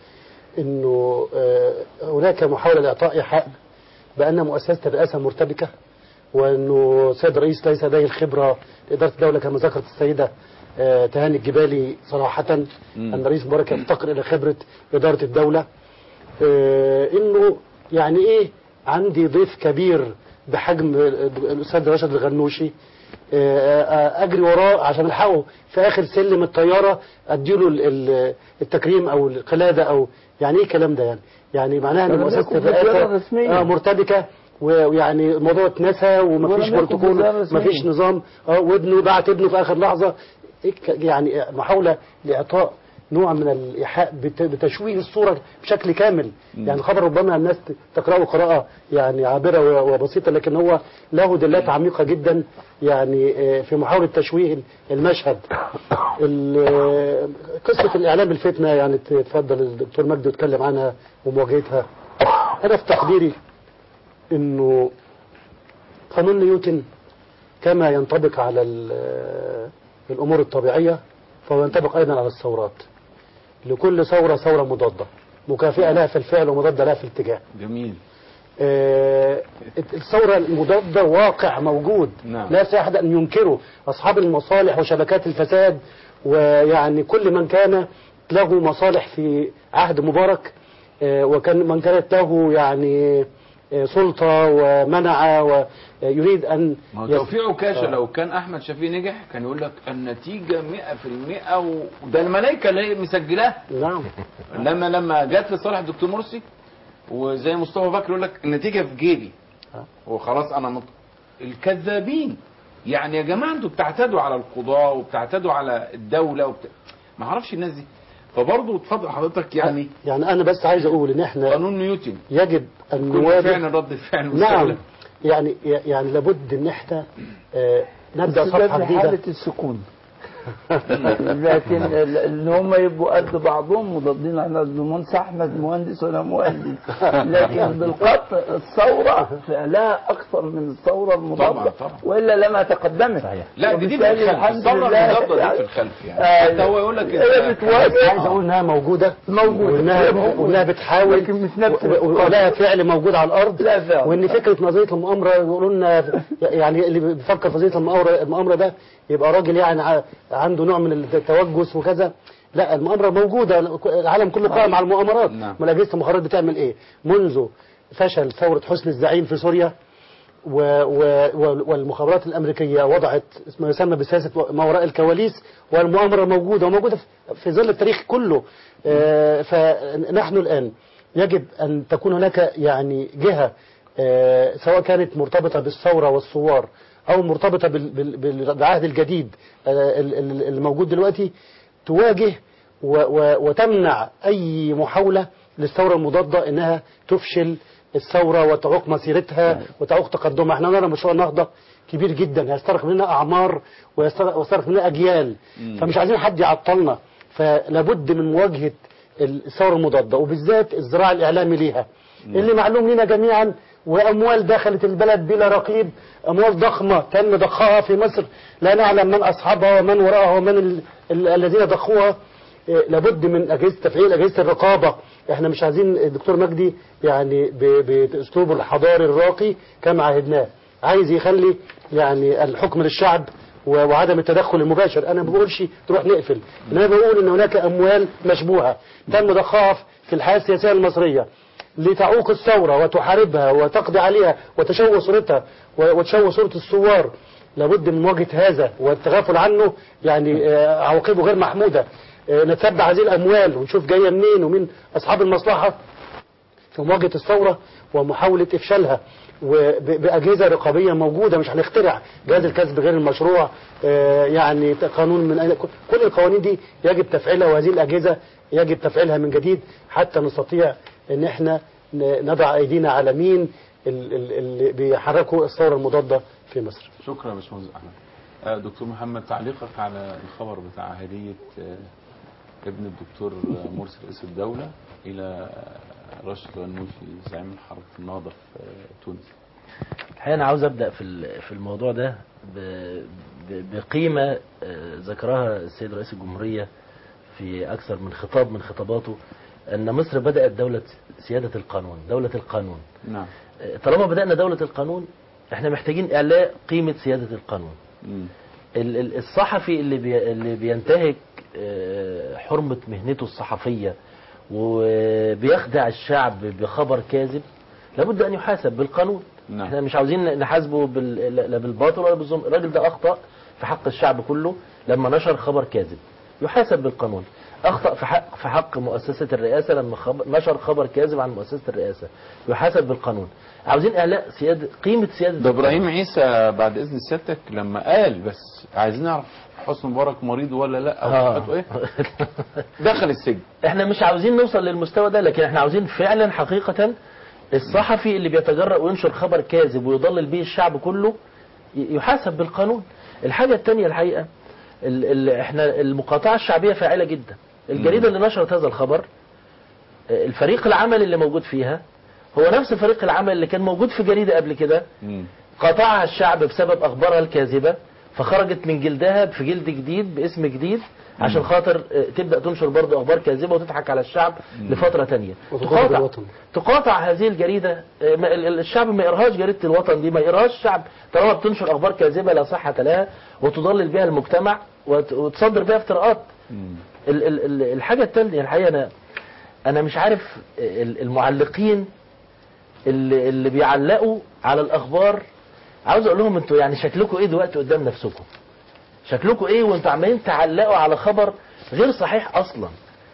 انه آه، هناك محاوله لاعطاء ايحاء بان مؤسسه الرئاسه مرتبكه، وانه السيد الرئيس ليس لديه الخبره لاداره الدوله كما ذكرت السيده آه، تهاني الجبالي صراحه، ان الرئيس مبارك يفتقر الى خبره اداره الدوله. آه، انه يعني ايه عندي ضيف كبير بحجم الاستاذ راشد الغنوشي آه، آه، اجري وراه عشان الحقه في اخر سلم الطياره اديله ال- ال- التكريم او القلاده، او يعني ايه الكلام ده؟ يعني يعني معناها ان ولم مؤسسه يكن في زيارة الرئاسه رسمية. آه، مرتبكه، ويعني الموضوع اتنسى ومفيش ولم يكن في بروتوكول زيارة رسمية. مفيش نظام. اه وابنه بعت ابنه في اخر لحظه. إيه ك- يعني محاوله لاعطاء نوع من الإيحاء بت- بتشويه الصورة بشكل كامل. يعني الخبر ربما الناس تقرأه قراءة يعني عابرة و- وبسيطة، لكن هو له دلالات عميقة جدا يعني آه، في محاولة تشويه المشهد. ال- آه، قصة الإعلام الفتنة يعني تفضل الدكتور مجدي يتكلم عنها ومواجهتها. أنا في تقديري إنه قانون نيوتن كما ينطبق على ال- الأمور الطبيعية فهو ينطبق أيضا على الثورات. لكل ثورة ثورة مضادة، مكافئة لها في الفعل ومضادة لها في الاتجاه. جميل. آه، الثورة المضادة واقع موجود، نعم. لا يستطيع أحد أن ينكره. أصحاب المصالح وشبكات الفساد ويعني كل من كان له مصالح في عهد مبارك، آه، وكان من كانت له يعني آه، سلطة ومنع ويريد أن ما هو يس- توفيق عكاشة آه. لو كان احمد شفيق نجح كان يقول لك النتيجه مئة في المئة وده الملائكه اللي مسجلاها. نعم. لما لما جت لصالح الدكتور مرسي وزي مصطفى بكر يقول لك النتيجه في جيبي وخلاص انا مط... الكذابين. يعني يا جماعه انتوا بتعتدوا على القضاه وبتعتدوا على الدوله وبت... ما اعرفش الناس دي. فبرضه اتفضل حضرتك يعني يعني أنا بس عايز أقول إن إحنا قانون نيوتن يجب أن كل نواجه. فعل رد الفعل نعم. مستقبل. يعني يعني لابد ان احنا آه، نبدا بس ده صفحه في جديده. حالة السكون. لكن ال- ان هم يبقوا قد بعضهم مضادين على المهندس احمد مهندس ولا مهندس، لكن بالقطع الثوره فعلها اكثر من الثوره المضاده. طبعا طبعا. والا لما تقدمت. لا دي في وبالتالي الخلف، الحمد الثوره لله المضاده دي يعني- في الخلف يعني. آه، حتى هو يقول لك هي بتواجه. عايز اقول انها موجوده موجودة. وانها وانها بتحاول لكن مش نفس و- و- ولها فعل موجود على الارض. لا فعل. وان فكره نظريه المؤامره يقولوا لنا يعني اللي بيفكر في نظريه المؤامره المؤامره ده يبقى راجل يعني ع- عنده نوع من التوجس وكذا. لا، المؤامره موجوده، العالم كله قائم على المؤامرات. نعم. امال اجهزه المخابرات بتعمل ايه؟ منذ فشل ثوره حسني الزعيم في سوريا و و والمخابرات الأمريكية وضعت ما يسمى بسياسة ما وراء الكواليس، والمؤامرة موجودة وموجودة في- في ظل التاريخ كله. آه، فنحن الآن يجب أن تكون هناك يعني جهة آه، سواء كانت مرتبطة بالثورة والثوار أو مرتبطة بال- بال- بال- بالعهد الجديد آه، ال- ال- الموجود دلوقتي، تواجه و- و- وتمنع أي محاولة للثورة المضادة إنها تفشل الثورة وتعوق مسيرتها وتعوق تقدمها. احنا نرى مشروع النهضة كبير جدا، هيستغرق مننا أعمار ويستغرق ويستغرق مننا أجيال. فمش عايزين حد يعطلنا، فلابد من مواجهة الثورة المضادة وبالذات الزراع الإعلامي ليها اللي معلوم لنا جميعا. وأموال دخلت البلد بلا رقيب، أموال ضخمة تم ضخها في مصر لا نعلم من أصحابها ومن وراءها ومن ال- ال- الذين ضخوها. إيه، لابد من أجهزة تفعيل أجهزة الرقابة. احنا مش عايزين الدكتور مجدي يعني ب- بأسلوبه الحضاري الراقي كما عهدناه عايز يخلي يعني الحكم للشعب و- وعدم التدخل المباشر. انا ما بقولش تروح نقفل، انما بقول ان هناك اموال مشبوهة تم ضخها في الحياة السياسية المصرية لتعوق الثورة وتحاربها وتقضي عليها وتشوه صورتها و- وتشوه صورة الثوار. لابد من مواجهة هذا والتغافل عنه، يعني آه، عواقبه غير محمودة. آه، نتبع هذه الأموال ونشوف جاية منين ومين أصحاب المصلحة في مواجهة الثورة ومحاولة إفشالها، وبأجهزة رقابية موجودة. مش هنخترع جهاز الكسب غير المشروع، آه، يعني قانون من أين- كل القوانين دي يجب تفعيلها، وهذه الأجهزة يجب تفعيلها من جديد حتى نستطيع ان احنا ن- نضع ايدينا على مين ال- ال- اللي بيحركوا الثورة المضادة في مصر. شكرا يا باشمهندس احمد. آه، دكتور محمد، تعليقك على الخبر بتاع هدية آه، ابن الدكتور آه، مرسي رئيس الدولة الى راشد غنوشي زعيم حركة النهضة في آه، تونس. الحقيقة أنا عاوز أبدأ في ال- في الموضوع ده ب- ب- بقيمة آه، ذكرها السيد رئيس الجمهورية في أكثر من خطاب من خطاباته، أن مصر بدأت دولة سيادة القانون، دولة القانون. نعم. آه، طالما بدأنا دولة القانون احنا محتاجين إعلاء قيمة سيادة القانون. مم. ال- ال- الصحفي اللي بي اللي بينتهك آه، حرمة مهنته الصحفية وبيخدع الشعب بخبر كاذب لابد أن يحاسب بالقانون. نعم. احنا مش عاوزين نحاسبه بال... لا بالباطل ولا بالظلم. الراجل ده أخطأ في حق الشعب كله لما نشر خبر كاذب، يحاسب بالقانون. أخطأ في حق في حق مؤسسة الرئاسة لما خبر نشر خبر كاذب عن مؤسسة الرئاسة، يحاسب بالقانون. عاوزين إعلاء سيادة قيمة سيادة ده إبراهيم عيسى بعد إذن سيادتك لما قال بس عايزين نعرف حسني مبارك مريض ولا لا أو صحته إيه دخل السجن. إحنا مش عاوزين نوصل للمستوى ده، لكن إحنا عاوزين فعلا حقيقة الصحفي اللي بيتجرأ وينشر خبر كاذب ويضلل به الشعب كله يحاسب بالقانون. الحاجة الثانية الحقيقة ال ال احنا المقاطعة الشعبية فاعلة جدا. الجريدة اللي نشرت هذا الخبر الفريق العمل اللي موجود فيها هو نفس فريق العمل اللي كان موجود في جريدة قبل كده، قاطعها الشعب بسبب أخبارها الكاذبة فخرجت من جلدها في جلد جديد باسم جديد عشان خاطر تبدأ تنشر برضه أخبار كاذبة وتضحك على الشعب لفترة تانية. تقاطع, تقاطع هذه الجريدة. الشعب ما يقراهاش جريدة الوطن دي، ما يقراهاش الشعب طالما بتنشر أخبار كاذبة لا صحة لها وتضلل بها المجتمع وتصدر بها افتراءات. الحاجة الثانية الحقيقة أنا أنا مش عارف المعلقين اللي, اللي بيعلقوا على الأخبار، عاوز أقول لهم أنتوا يعني شكلكم إيه دلوقتي قدام نفسكم؟ شكلكم إيه وأنتوا عمالين تعلقوا على خبر غير صحيح أصلا؟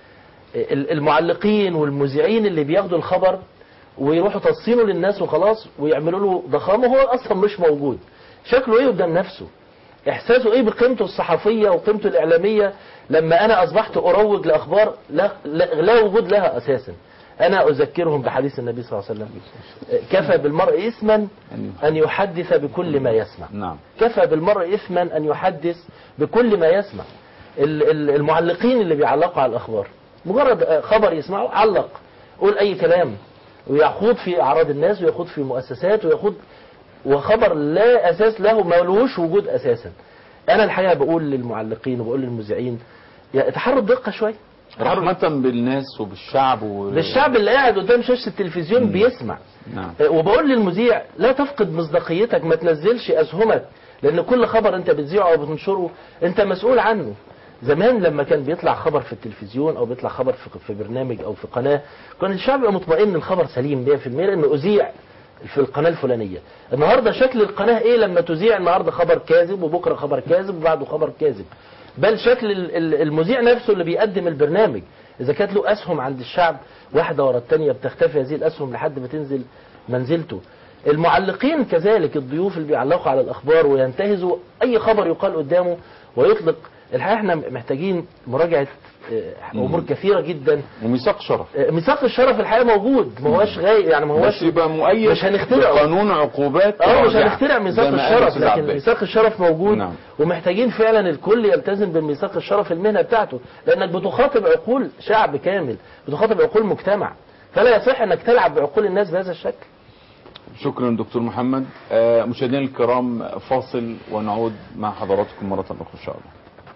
المعلقين والمذيعين اللي بياخدوا الخبر ويروحوا تصينوا للناس وخلاص ويعملوا له ضخامة هو أصلا مش موجود. شكله إيه قدام نفسه؟ إحساسه إيه بقيمته الصحفية وقيمته الإعلامية لما أنا أصبحت أروج لأخبار لا, لا, لا وجود لها أساسا؟ أنا أذكرهم بحديث النبي صلى الله عليه وسلم: كفى بالمرء إثما أن يحدث بكل ما يسمع. نعم. كفى بالمرء إثما أن يحدث بكل ما يسمع. المعلقين اللي بيعلقوا على الأخبار مجرد خبر يسمعه علق، قول أي كلام ويخوض في أعراض الناس ويخوض في مؤسسات ويخوض وخبر لا أساس له ما لهوش وجود أساسا. أنا الحقيقة بقول للمعلقين وبقول للمذيعين تحروا الدقة شوية، رحمة بالناس وبالشعب و... بالشعب اللي قاعد قدام شاشة التلفزيون مم. بيسمع. نعم. وبقول للمذيع لا تفقد مصداقيتك، ما تنزلش أسهمك، لأن كل خبر أنت بتذيعه أو بتنشره أنت مسؤول عنه. زمان لما كان بيطلع خبر في التلفزيون أو بيطلع خبر في برنامج أو في قناة كان الشعب يبقى مطمئن الخبر سليم مية في المية لأنه أذيع في القناة الفلانية. النهاردة شكل القناة إيه لما تذيع النهاردة خبر كاذب وبكرة خبر كاذب وبعده خبر كاذب؟ بل شكل المذيع نفسه اللي بيقدم البرنامج إذا كانت له أسهم عند الشعب واحدة ورا الثانية بتختفي هذه الأسهم لحد ما تنزل منزلته. المعلقين كذلك الضيوف اللي بيعلقوا على الأخبار وينتهزوا أي خبر يقال قدامه ويطلق. الحقيقة احنا محتاجين مراجعة امور كثيره جدا وميثاق شرف. ميثاق الشرف الحقيقه موجود، ما هوش غايب يعني، ما هوش يبقى مؤيد مش هنخترع قانون عقوبات اه مش هنخترع ميثاق الشرف، لكن ميثاق الشرف موجود. نعم. ومحتاجين فعلا الكل يلتزم بالميثاق الشرف المهنه بتاعته، لانك بتخاطب عقول شعب كامل، بتخاطب عقول مجتمع، فلا يصح انك تلعب بعقول الناس بهذا الشكل. شكرا دكتور محمد. آه مشاهدينا الكرام فاصل ونعود مع حضراتكم مرة أخرى إن شاء الله.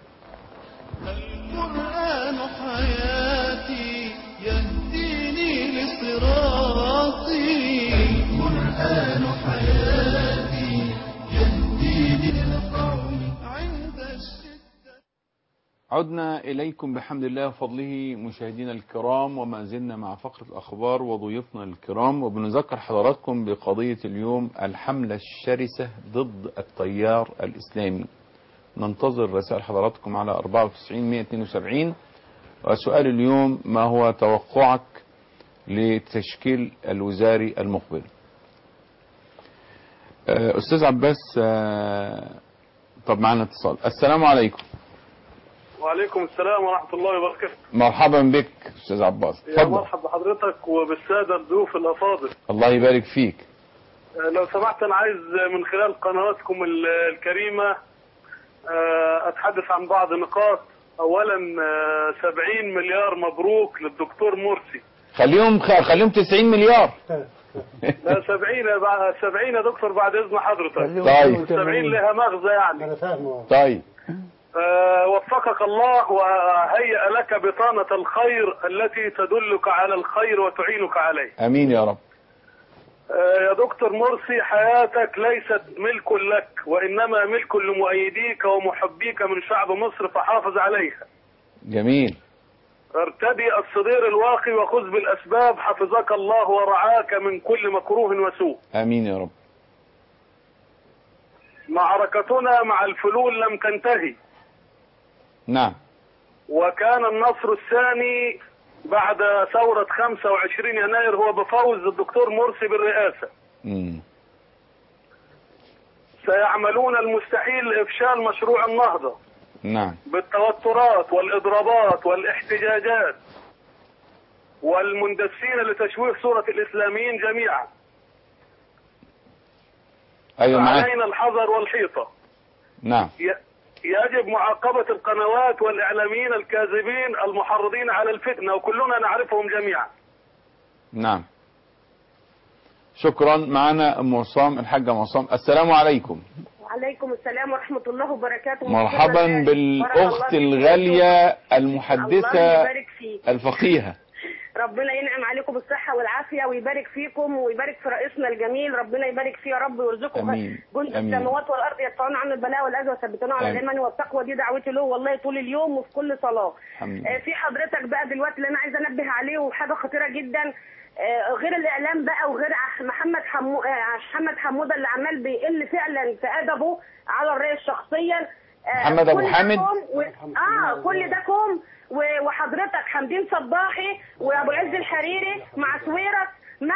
القرآن حياتي يهديني لصراطي، القرآن حياتي يهديني للقوم عند الشدة. عدنا إليكم بحمد الله وفضله مشاهدينا الكرام، وما زلنا مع فقرة الأخبار وضيوفنا الكرام، وبنذكر حضراتكم بقضية اليوم: الحملة الشرسة ضد التيار الإسلامي. ننتظر رسائل حضراتكم على أربعة وتسعين مئة واثنين وسبعين. وسؤال اليوم: ما هو توقعك لتشكيل الوزاري المقبل؟ أستاذ عباس، طب معنا اتصال. السلام عليكم. وعليكم السلام ورحمة الله وبركاته. مرحبا بك أستاذ عباس. يا مرحبا بحضرتك وبالسادة الضيوف الأفاضل. الله يبارك فيك. لو سمحت أنا عايز من خلال قنواتكم الكريمة أتحدث عن بعض نقاط. أولا سبعين مليار مبروك للدكتور مرسي. خليهم خليهم تسعين مليار. لا سبعين بقى، سبعين يا دكتور بعد إذن حضرتك. طيب. سبعين لها مغزى يعني. أنا فاهمه. طيب. أه وفقك الله وهيأ لك بطانة الخير التي تدلك على الخير وتعينك عليه. أمين يا رب. يا دكتور مرسي، حياتك ليست ملك لك وإنما ملك لمؤيديك ومحبيك من شعب مصر، فحافظ عليها. جميل. ارتدي الصدير الواقي وخذ بالأسباب، حفظك الله ورعاك من كل مكروه وسوء. آمين يا رب. معركتنا مع الفلول لم تنتهي. نعم. وكان النصر الثاني بعد ثورة خمسة وعشرين يناير هو بفوز الدكتور مرسي بالرئاسة. مم. سيعملون المستحيل لإفشال مشروع النهضة نعم. بالتوترات والإضرابات والاحتجاجات والمندسين لتشويه صورة الإسلاميين جميعا. أيوة معاك. علينا الحذر والحيطة. نعم. يجب معاقبة القنوات والإعلاميين الكاذبين المحرضين على الفتنة وكلنا نعرفهم جميعا. نعم. شكرا. معنا أم عصام، الحاجة أم عصام. السلام عليكم. وعليكم السلام ورحمة الله وبركاته. مرحبا بالأخت الغالية المحدثة الفقيهة. ربنا ينعم عليكم بالصحة والعافية ويبارك فيكم ويبارك في رئيسنا الجميل. ربنا يبارك فيه يا رب ويرزقه جند السماوات والأرض يدفعون عن البلاء والأذى ويثبتون على الإيمان والتقوى. دي دعوتي له والله طول اليوم وفي كل صلاة. في حضرتك بقى دلوقتي اللي أنا عايزة أنبه عليه وحاجة خطيرة جدا، غير الإعلام بقى وغير محمد حمو... محمد حمودة اللي عمال بيقل فعلا في أدبه على الرأي شخصيا. محمد أبو حامد و... آه كل ده كوم وحضرتك حمدين صباحي وابو عز الحريري مع سويرت مع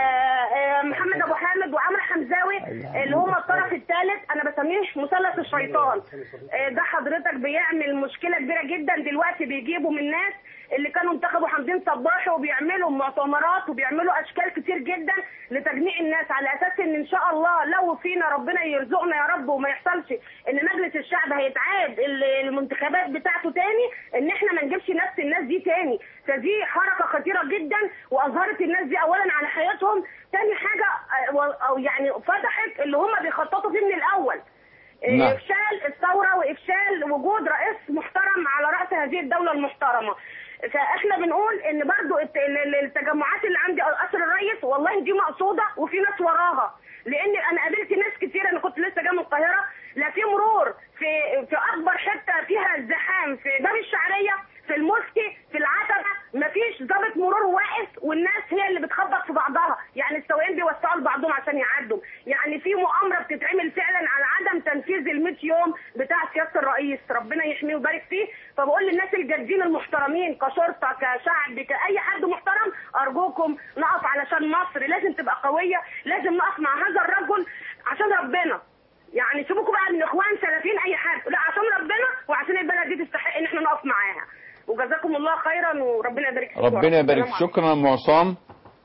محمد ابو حامد وعمرو حمزاوي اللي هم الطرف الثالث، انا بسميه مثلث الشيطان. ده حضرتك بيعمل مشكله كبيره جدا. دلوقتي بيجيبوا من الناس اللي كانوا انتخبوا حمدين صباحي وبيعملوا مؤتمرات وبيعملوا اشكال كتير جدا لتجميع الناس على اساس ان ان شاء الله لو فينا ربنا يرزقنا يا رب وما يحصلش ان مجلس الشعب هيتعاد المنتخبات بتاعته تاني، ان احنا ما نجيبش نفس الناس دي تاني. فدي حركه خطيره جدا واظهرت الناس دي اولا على حياتهم، تاني حاجه او يعني فتحت اللي هم بيخططوا فيه من الاول. نعم. افشال الثوره وافشال وجود رئيس محترم على راس هذه الدوله المحترمه. فاحنا بنقول ان برضو التجمعات اللي عند قصر الرئيس والله دي مقصوده وفي ناس وراها، لان انا قابلت ناس كتير، انا كنت لسه جايه من القاهره، لا في مرور في في اكبر حته فيها ازدحام في باب الشعريه في المسكي في العتبه مفيش ضابط مرور واقف والناس هي اللي بتخبط في بعضها، يعني السواقين بيوسعوا لبعضهم عشان يعدوا، يعني في مؤامره بتتعمل فعلا على عدم تنفيذ ال مية يوم بتاع سياده الرئيس، ربنا يحميه ويبارك فيه. فبقول للناس الجادين المحترمين كشرطه كشعب كاي حد محترم، ارجوكم نقف علشان مصر لازم تبقى قويه، لازم نقف مع هذا الرجل عشان ربنا. يعني سيبوكوا بقى من اخوان سلفيين اي حد، لا عشان ربنا وعشان البلد دي تستحق ان احنا نقف معاها. وجزاكم الله خيرا وربنا يبارك فيكم. ربنا يبارك. شكرا يا ام عصام.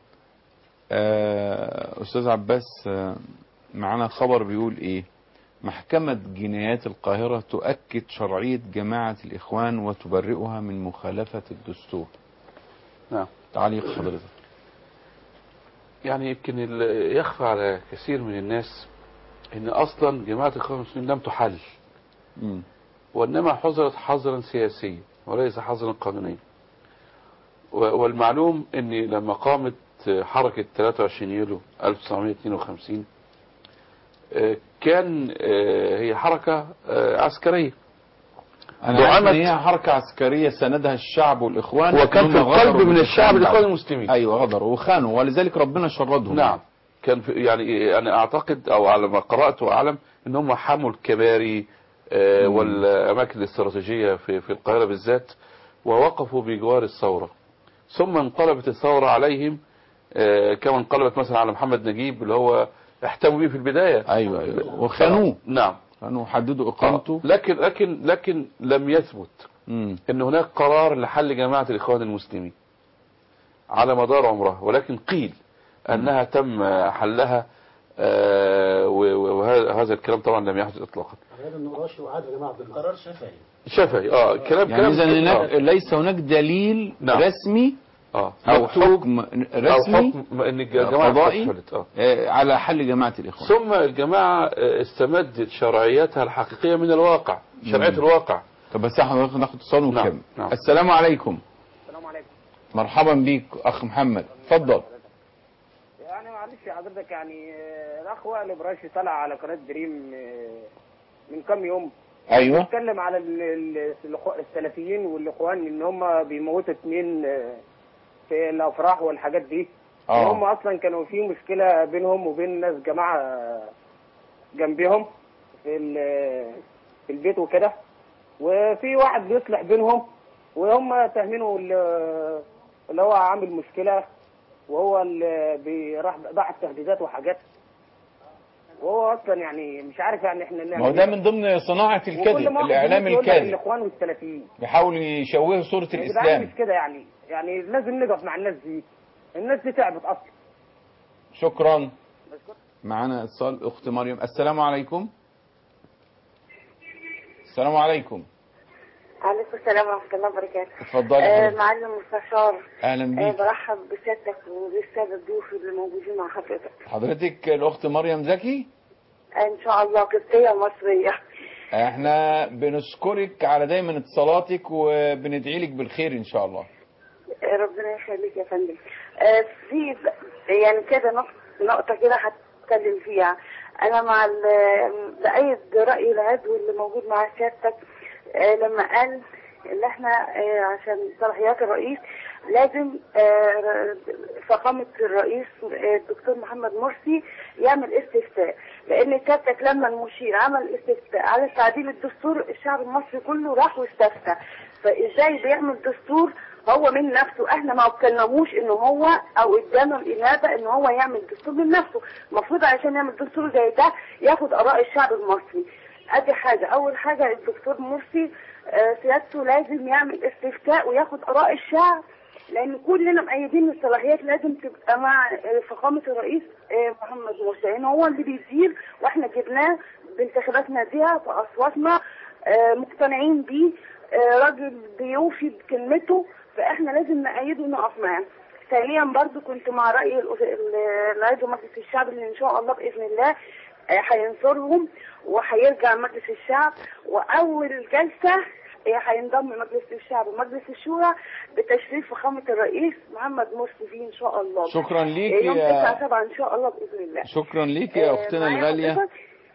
آه استاذ عباس، آه معانا خبر بيقول ايه؟ محكمة جنايات القاهرة تؤكد شرعية جماعة الإخوان وتبرئها من مخالفة الدستور. نعم. تعليق حضرتك. يعني يمكن يخفى على كثير من الناس ان اصلا جماعة الإخوان المسلمين لم تحل، م. وانما حظرت حظرا سياسيا وليس حظرا قانونيا. والمعلوم ان لما قامت حركة ثلاثة وعشرين يوليو ألف وتسعمائة واثنين وخمسين كان هي حركة عسكرية. أنا عارف هي حركة عسكرية سندها الشعب والإخوان، وكان في القلب من الشعب الإخوان المسلمين. أيوة غدروا وخانوا ولذلك ربنا شردهم. نعم. كان في يعني أنا أعتقد أو على ما قرأت وأعلم إن هم حموا الكباري آه والأماكن الاستراتيجية في في القاهرة بالذات ووقفوا بجوار الثورة، ثم انقلبت الثورة عليهم آه كما انقلبت مثلا على محمد نجيب اللي هو احتموا به في البداية. أيوة, أيوة. وخانوه. نعم. خانوه حددوا إقامته. آه. لكن لكن لكن لم يثبت مم. إن هناك قرار لحل جماعة الإخوان المسلمين على مدار عمرها، ولكن قيل أنها تم حلها آه وهذا الكلام طبعا لم يحدث إطلاقا. قرار شفهي. شفهي اه كلام يعني إذا هناك ليس هناك دليل نعم. رسمي اه أو حكم رسمي أو حكم إن الجماعة قضائي آه على حل جماعة الإخوان. ثم الجماعة استمدت شرعيتها الحقيقية من الواقع، شرعية مم. الواقع. طب بس احنا ناخد اتصال ونكمل. نعم. نعم. السلام عليكم. السلام عليكم. مرحبا بيك اخ محمد، اتفضل. يعني معلش يا حضرتك، يعني الاخ وائل ابراشي طلع على قناه دريم من كام يوم ايوه بيتكلم على السلفيين والاخوان ان هم بيموتوا اثنين في الافراح والحاجات دي. اه هم اصلا كانوا في مشكله بينهم وبين ناس جماعه جنبهم في في البيت وكده، وفي واحد بيصلح بينهم وهم تهمينه ال- اللي هو عامل مشكله، وهو اللي بي- راح بعت تهديدات وحاجات، وهو اصلا يعني مش عارف يعني احنا ما هو ده من ضمن صناعة الكذب، الإعلام الكاذب الاخوان والسلفيين بيحاولوا يشوهوا صورة يا جدعان الإسلام. مش كده يعني، يعني لازم نقف مع الناس دي، الناس دي تعبت اصلا. شكرا. معنا اتصال أخت مريم. السلام عليكم. السلام عليكم. عليكم السلام ورحمة الله وبركاته. اتفضلي آه حضرتك. معلم مستشار. أهلا آه بيك. برحب بسيادتك وبالسادة الضيوف اللي موجودين مع حضرتك. حضرتك الأخت مريم زكي. آه إن شاء الله قبطية مصرية. احنا بنشكرك على دايما اتصالاتك وبندعي لك بالخير إن شاء الله. آه ربنا يخليك يا فندم. آه في يعني كده نق- نقطة كده هتكلم فيها. أنا مع ال- بأيد رأي العدو اللي موجود مع سيادتك آه لما قال ان احنا آه عشان صلاحيات الرئيس لازم آه فخامة الرئيس آه الدكتور محمد مرسي يعمل استفتاء، لان سيادتك لما المشير عمل استفتاء على تعديل الدستور الشعب المصري كله راح واستفتى، فازاي بيعمل دستور هو من نفسه؟ احنا ما وكلناهوش ان هو او ادانا الانابه ان هو يعمل دستور من نفسه، المفروض عشان يعمل دستور زي ده ياخد اراء الشعب المصري. ادي حاجه. اول حاجه الدكتور مرسي آه سيادته لازم يعمل استفتاء وياخد اراء الشعب، لان كلنا مؤيدين الصلاحيات لازم تبقى مع آه فخامه الرئيس آه محمد مرسي، لان هو اللي بيدير واحنا جبناه بانتخاباتنا ديها واصواتنا آه مقتنعين بيه، آه راجل بيوفي بكلمته، فاحنا لازم نأيده ونقف معاه. ثانيا برضو كنت مع رأي العضو مجلس الشعب اللي ان شاء الله بإذن الله هينصرهم وهيرجع مجلس الشعب، واول جلسة هينضم مجلس الشعب ومجلس الشورى بتشريف فخامة الرئيس محمد مرسي فيه ان شاء الله. شكرا ليك يوم يا تسعة سبعة ان شاء الله بإذن الله. شكرا ليك يا اختنا الغالية،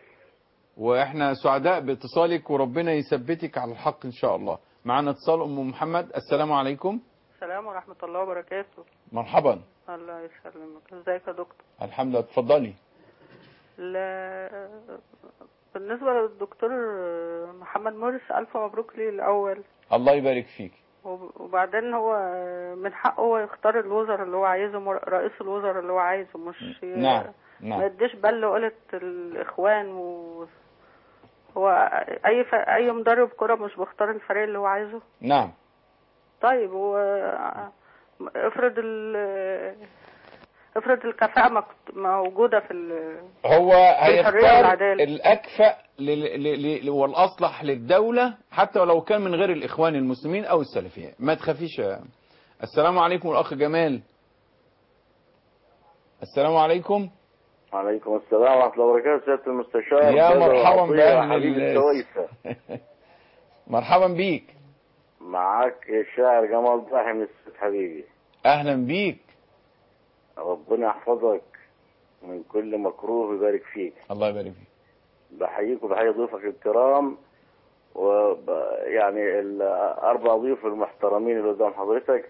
واحنا سعداء باتصالك وربنا يثبتك على الحق ان شاء الله. معنا اتصال ام محمد. السلام عليكم. السلام ورحمة الله وبركاته. مرحبا. الله يسلمك. ازيك يا دكتور؟ الحمد لله. اتفضلي. لا بالنسبة للدكتور محمد مرسي ألف مبروك ليه الأول. الله يبارك فيك. وبعدين هو من حقه هو يختار الوزراء اللي هو عايزه، رئيس الوزراء اللي هو عايزه، مش نعم نعم. ما يديش بل قلت الإخوان و هو أي ف... أي مدرب كرة مش بيختار الفريق اللي هو عايزه. نعم. طيب و افرض ال افرض الكفاءة موجودة في ال هو هيختار في الأكفأ لل... ل... والأصلح للدولة حتى ولو كان من غير الإخوان المسلمين أو السلفيين. ما تخافيش. السلام عليكم الأخ جمال. السلام عليكم. وعليكم السلام ورحمة الله وبركاته. سيادة المستشار يا مرحبا بأهل السويسة. مرحبا بيك. معاك الشاعر جمال ضاحي من السويس حبيبي. أهلا بيك. ربنا يحفظك من كل مكروه ويبارك فيك. الله يبارك فيك. بحييك وبحيي ضيوفك الكرام، ويعني الأربع ضيوف المحترمين اللي قدام حضرتك،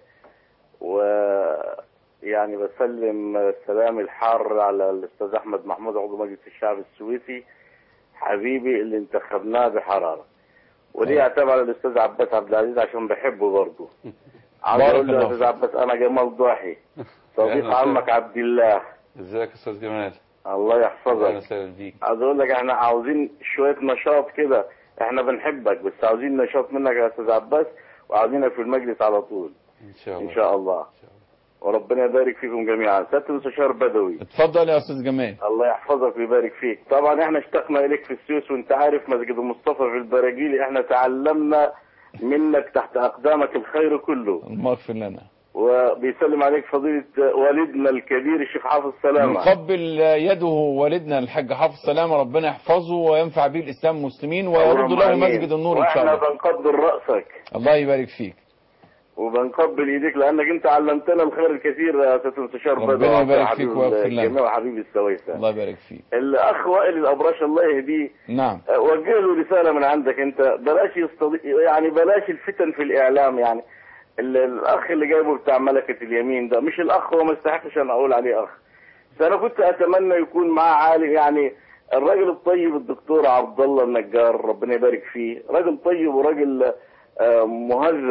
ويعني بسلم السلام الحار على الأستاذ أحمد محمود عضو مجلس الشعب السويسي حبيبي اللي انتخبناه بحرارة، وليه اعتبر على الأستاذ عباس عبد العزيز عشان بحبه برضه. عاوز اقول له يا استاذ عباس انا جمال ضاحي صديق عمك عبد الله. ازيك يا استاذ جمال؟ الله يحفظك. اهلا وسهلا بيك. عاوز اقول لك احنا عاوزين شويه نشاط كده، احنا بنحبك بس عاوزين نشاط منك يا استاذ عباس، وعاوزينك في المجلس على طول ان شاء الله. ان شاء الله. وربنا يبارك فيكم جميعا. سياده المستشار بدوي. اتفضل يا استاذ جمال. الله يحفظك ويبارك فيك. طبعا احنا اشتقنا اليك في السويس، وانت عارف مسجد مصطفى في البراجيل احنا تعلمنا منك تحت اقدامك الخير كله. الله يغفر لنا. وبيسلم عليك فضيلة والدنا الكبير الشيخ حافظ سلامة. نقبل يده والدنا الحاج حافظ سلامة، ربنا يحفظه وينفع به الإسلام والمسلمين ويرد له مسجد النور إن شاء الله. واحنا بنقبل رأسك. الله يبارك فيك. وبنقبل ايديك لانك انت علمتنا الخير الكثير يا استاذ المستشار بدر. ربنا يبارك فيك ويغفر لنا. جميع حبيبي السويسة. الله يبارك فيك. الاخ وائل الابراش الله يهديه. نعم. وجه له رسالة من عندك انت، بلاش يستضيف يعني بلاش الفتن في الاعلام يعني. الاخ اللي جايبه بتاع ملكة اليمين ده مش الاخ، هو ما يستحقش انا اقول عليه اخ. بس انا كنت اتمنى يكون معاه عالم يعني الراجل الطيب الدكتور عبد الله النجار ربنا يبارك فيه، راجل طيب وراجل مهذب.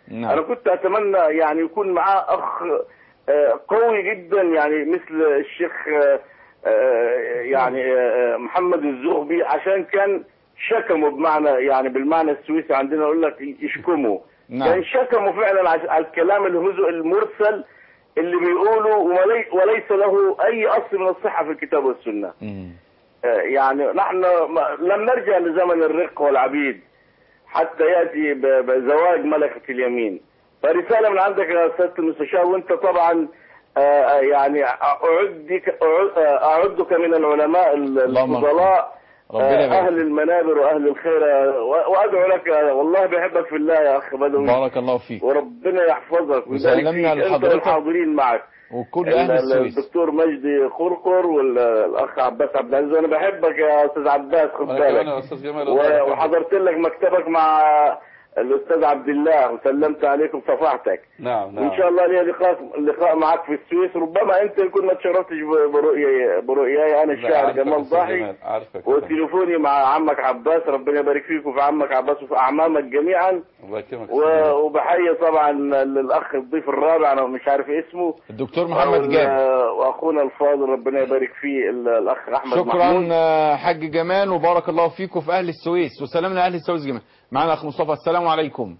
نعم. انا كنت اتمنى يعني يكون معاه اخ آه، قوي جدا يعني مثل الشيخ آه، آه، يعني آه، محمد الزغبي، عشان كان شكموا بمعنى يعني بالمعنى السويسي عندنا يقول لك يشكموا. نعم. كان شكموا فعلا على على الكلام الهزء المرسل اللي بيقوله ولي وليس له اي اصل من الصحه في الكتاب والسنه. آه، يعني نحن ما- لم نرجع لزمن الرق والعبيد حتى ياتي ب- بزواج ملكه اليمين. فرساله من عندك يا سياده المستشار، وانت طبعا آه، يعني اعدك أعد- اعدك من العلماء الفضلاء، ربنا يبارك اهل المنابر واهل الخير، و- وادعو لك والله بحبك في الله يا اخ بدوي. بارك الله فيك. وربنا يحفظك ويبارك وسلمنا فيك انت لحضرتك والحاضرين معك وكل اهل السويس. الدكتور مجدي خرقر والاخ عباس عبد العزيز. وانا بحبك يا استاذ عباس، خد وأنا كمان بالك. يا أستاذ جمال، و- الله يبارك. وحضرت لك مكتبك مع الاستاذ عبد الله وسلمت عليك وصفحتك. نعم نعم. وان شاء الله لي لقاء لقاء معك في السويس. ربما انت يكون ما تشرفتش ب- برؤياي برؤياي انا الشاعر عارفك يا جمال أستاذ ضاحي، جمال، عارفك. وتليفوني مع عمك عباس، ربنا يبارك فيك وفي عمك عباس وفي اعمامك جميعا. الله يكرمك. و- وبحيي طبعا الاخ الضيف الرابع انا مش عارف اسمه، الدكتور محمد وال- جابر. واخونا الفاضل ربنا يبارك فيه ال- الاخ احمد شكرا محمود. آه، حاج جمال، وبارك الله فيكم في اهل السويس، وسلام لاهل السويس جميعا. معنا اخ مصطفى. السلام عليكم.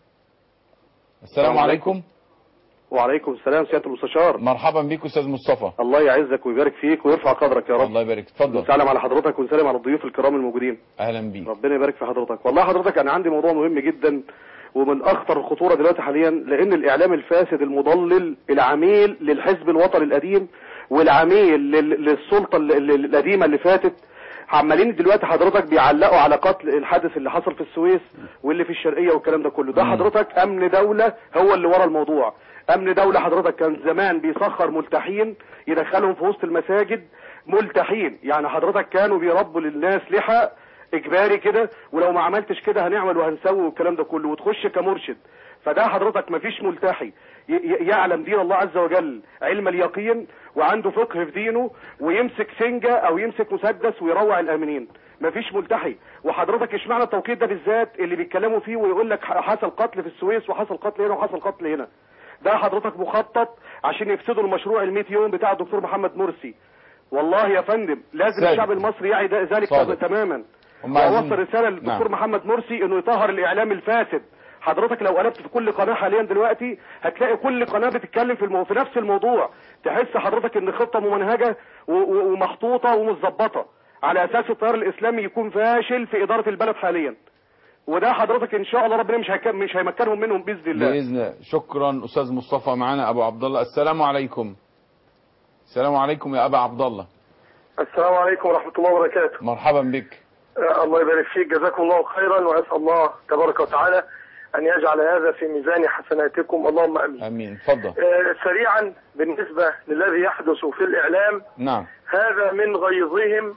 السلام عليكم. وعليكم السلام سيادة المستشار. مرحبا بك استاذ مصطفى. الله يعزك ويبارك فيك ويرفع قدرك يا رب. الله يبارك. اتفضل. ونسلم على حضرتك ونسلم على الضيوف الكرام الموجودين. اهلا بيك. ربنا يبارك في حضرتك. والله حضرتك انا عندي موضوع مهم جدا ومن اخطر الخطوره دلوقتي حاليا، لان الاعلام الفاسد المضلل العميل للحزب الوطني القديم والعميل لل- للسلطه ال- ال- القديمه اللي فاتت، عمالين دلوقتي حضرتك بيعلقوا على قتل الحادث اللي حصل في السويس واللي في الشرقيه والكلام ده كله. ده حضرتك امن دوله هو اللي ورا الموضوع. امن دوله حضرتك كان زمان بيسخر ملتحين يدخلهم في وسط المساجد ملتحين، يعني حضرتك كانوا بيربوا للناس لحى اجباري كده، ولو ما عملتش كده هنعمل وهنسوي والكلام ده كله، وتخش كمرشد. فده حضرتك ما فيش ملتحي ي- ي- يعلم دين الله عز وجل علم اليقين وعنده فقه في دينه ويمسك سنجة او يمسك مسدس ويروع الامنين. ما فيش ملتحي. وحضرتك اشمعنى التوقيت ده بالذات اللي بيتكلموا فيه ويقول لك حصل قتل في السويس وحصل قتل هنا وحصل قتل هنا؟ ده حضرتك مخطط عشان يفسدوا المشروع ال مئة يوم بتاع الدكتور محمد مرسي. والله يا فندم لازم صادق. الشعب المصري يعي ده- ذلك صادق. تماما. هم عايزين- ووصل رساله للدكتور نعم. محمد مرسي انه يطهر الاعلام الفاسد. حضرتك لو قلبت في كل قناه حاليا دلوقتي هتلاقي كل قناه بتتكلم في المو... في نفس الموضوع. تحس حضرتك ان خطه ممنهجه و... و... ومحطوطه ومتظبطه على اساس التيار الاسلامي يكون فاشل في اداره البلد حاليا. وده حضرتك ان شاء الله ربنا مش هيك... مش هيمكنهم منهم باذن الله. باذن الله. شكرا استاذ مصطفى. معنا ابو عبد الله. السلام عليكم. السلام عليكم يا ابا عبد الله. السلام عليكم ورحمة الله وبركاته. مرحبا بك. آه، الله يبارك فيك، جزاكم الله خيرا، وأسأل الله تبارك وتعالى أن يجعل هذا في ميزان حسناتكم، اللهم أمين. امين. اتفضل. آه، سريعا بالنسبة للذي يحدث في الإعلام، نعم. هذا من غيظهم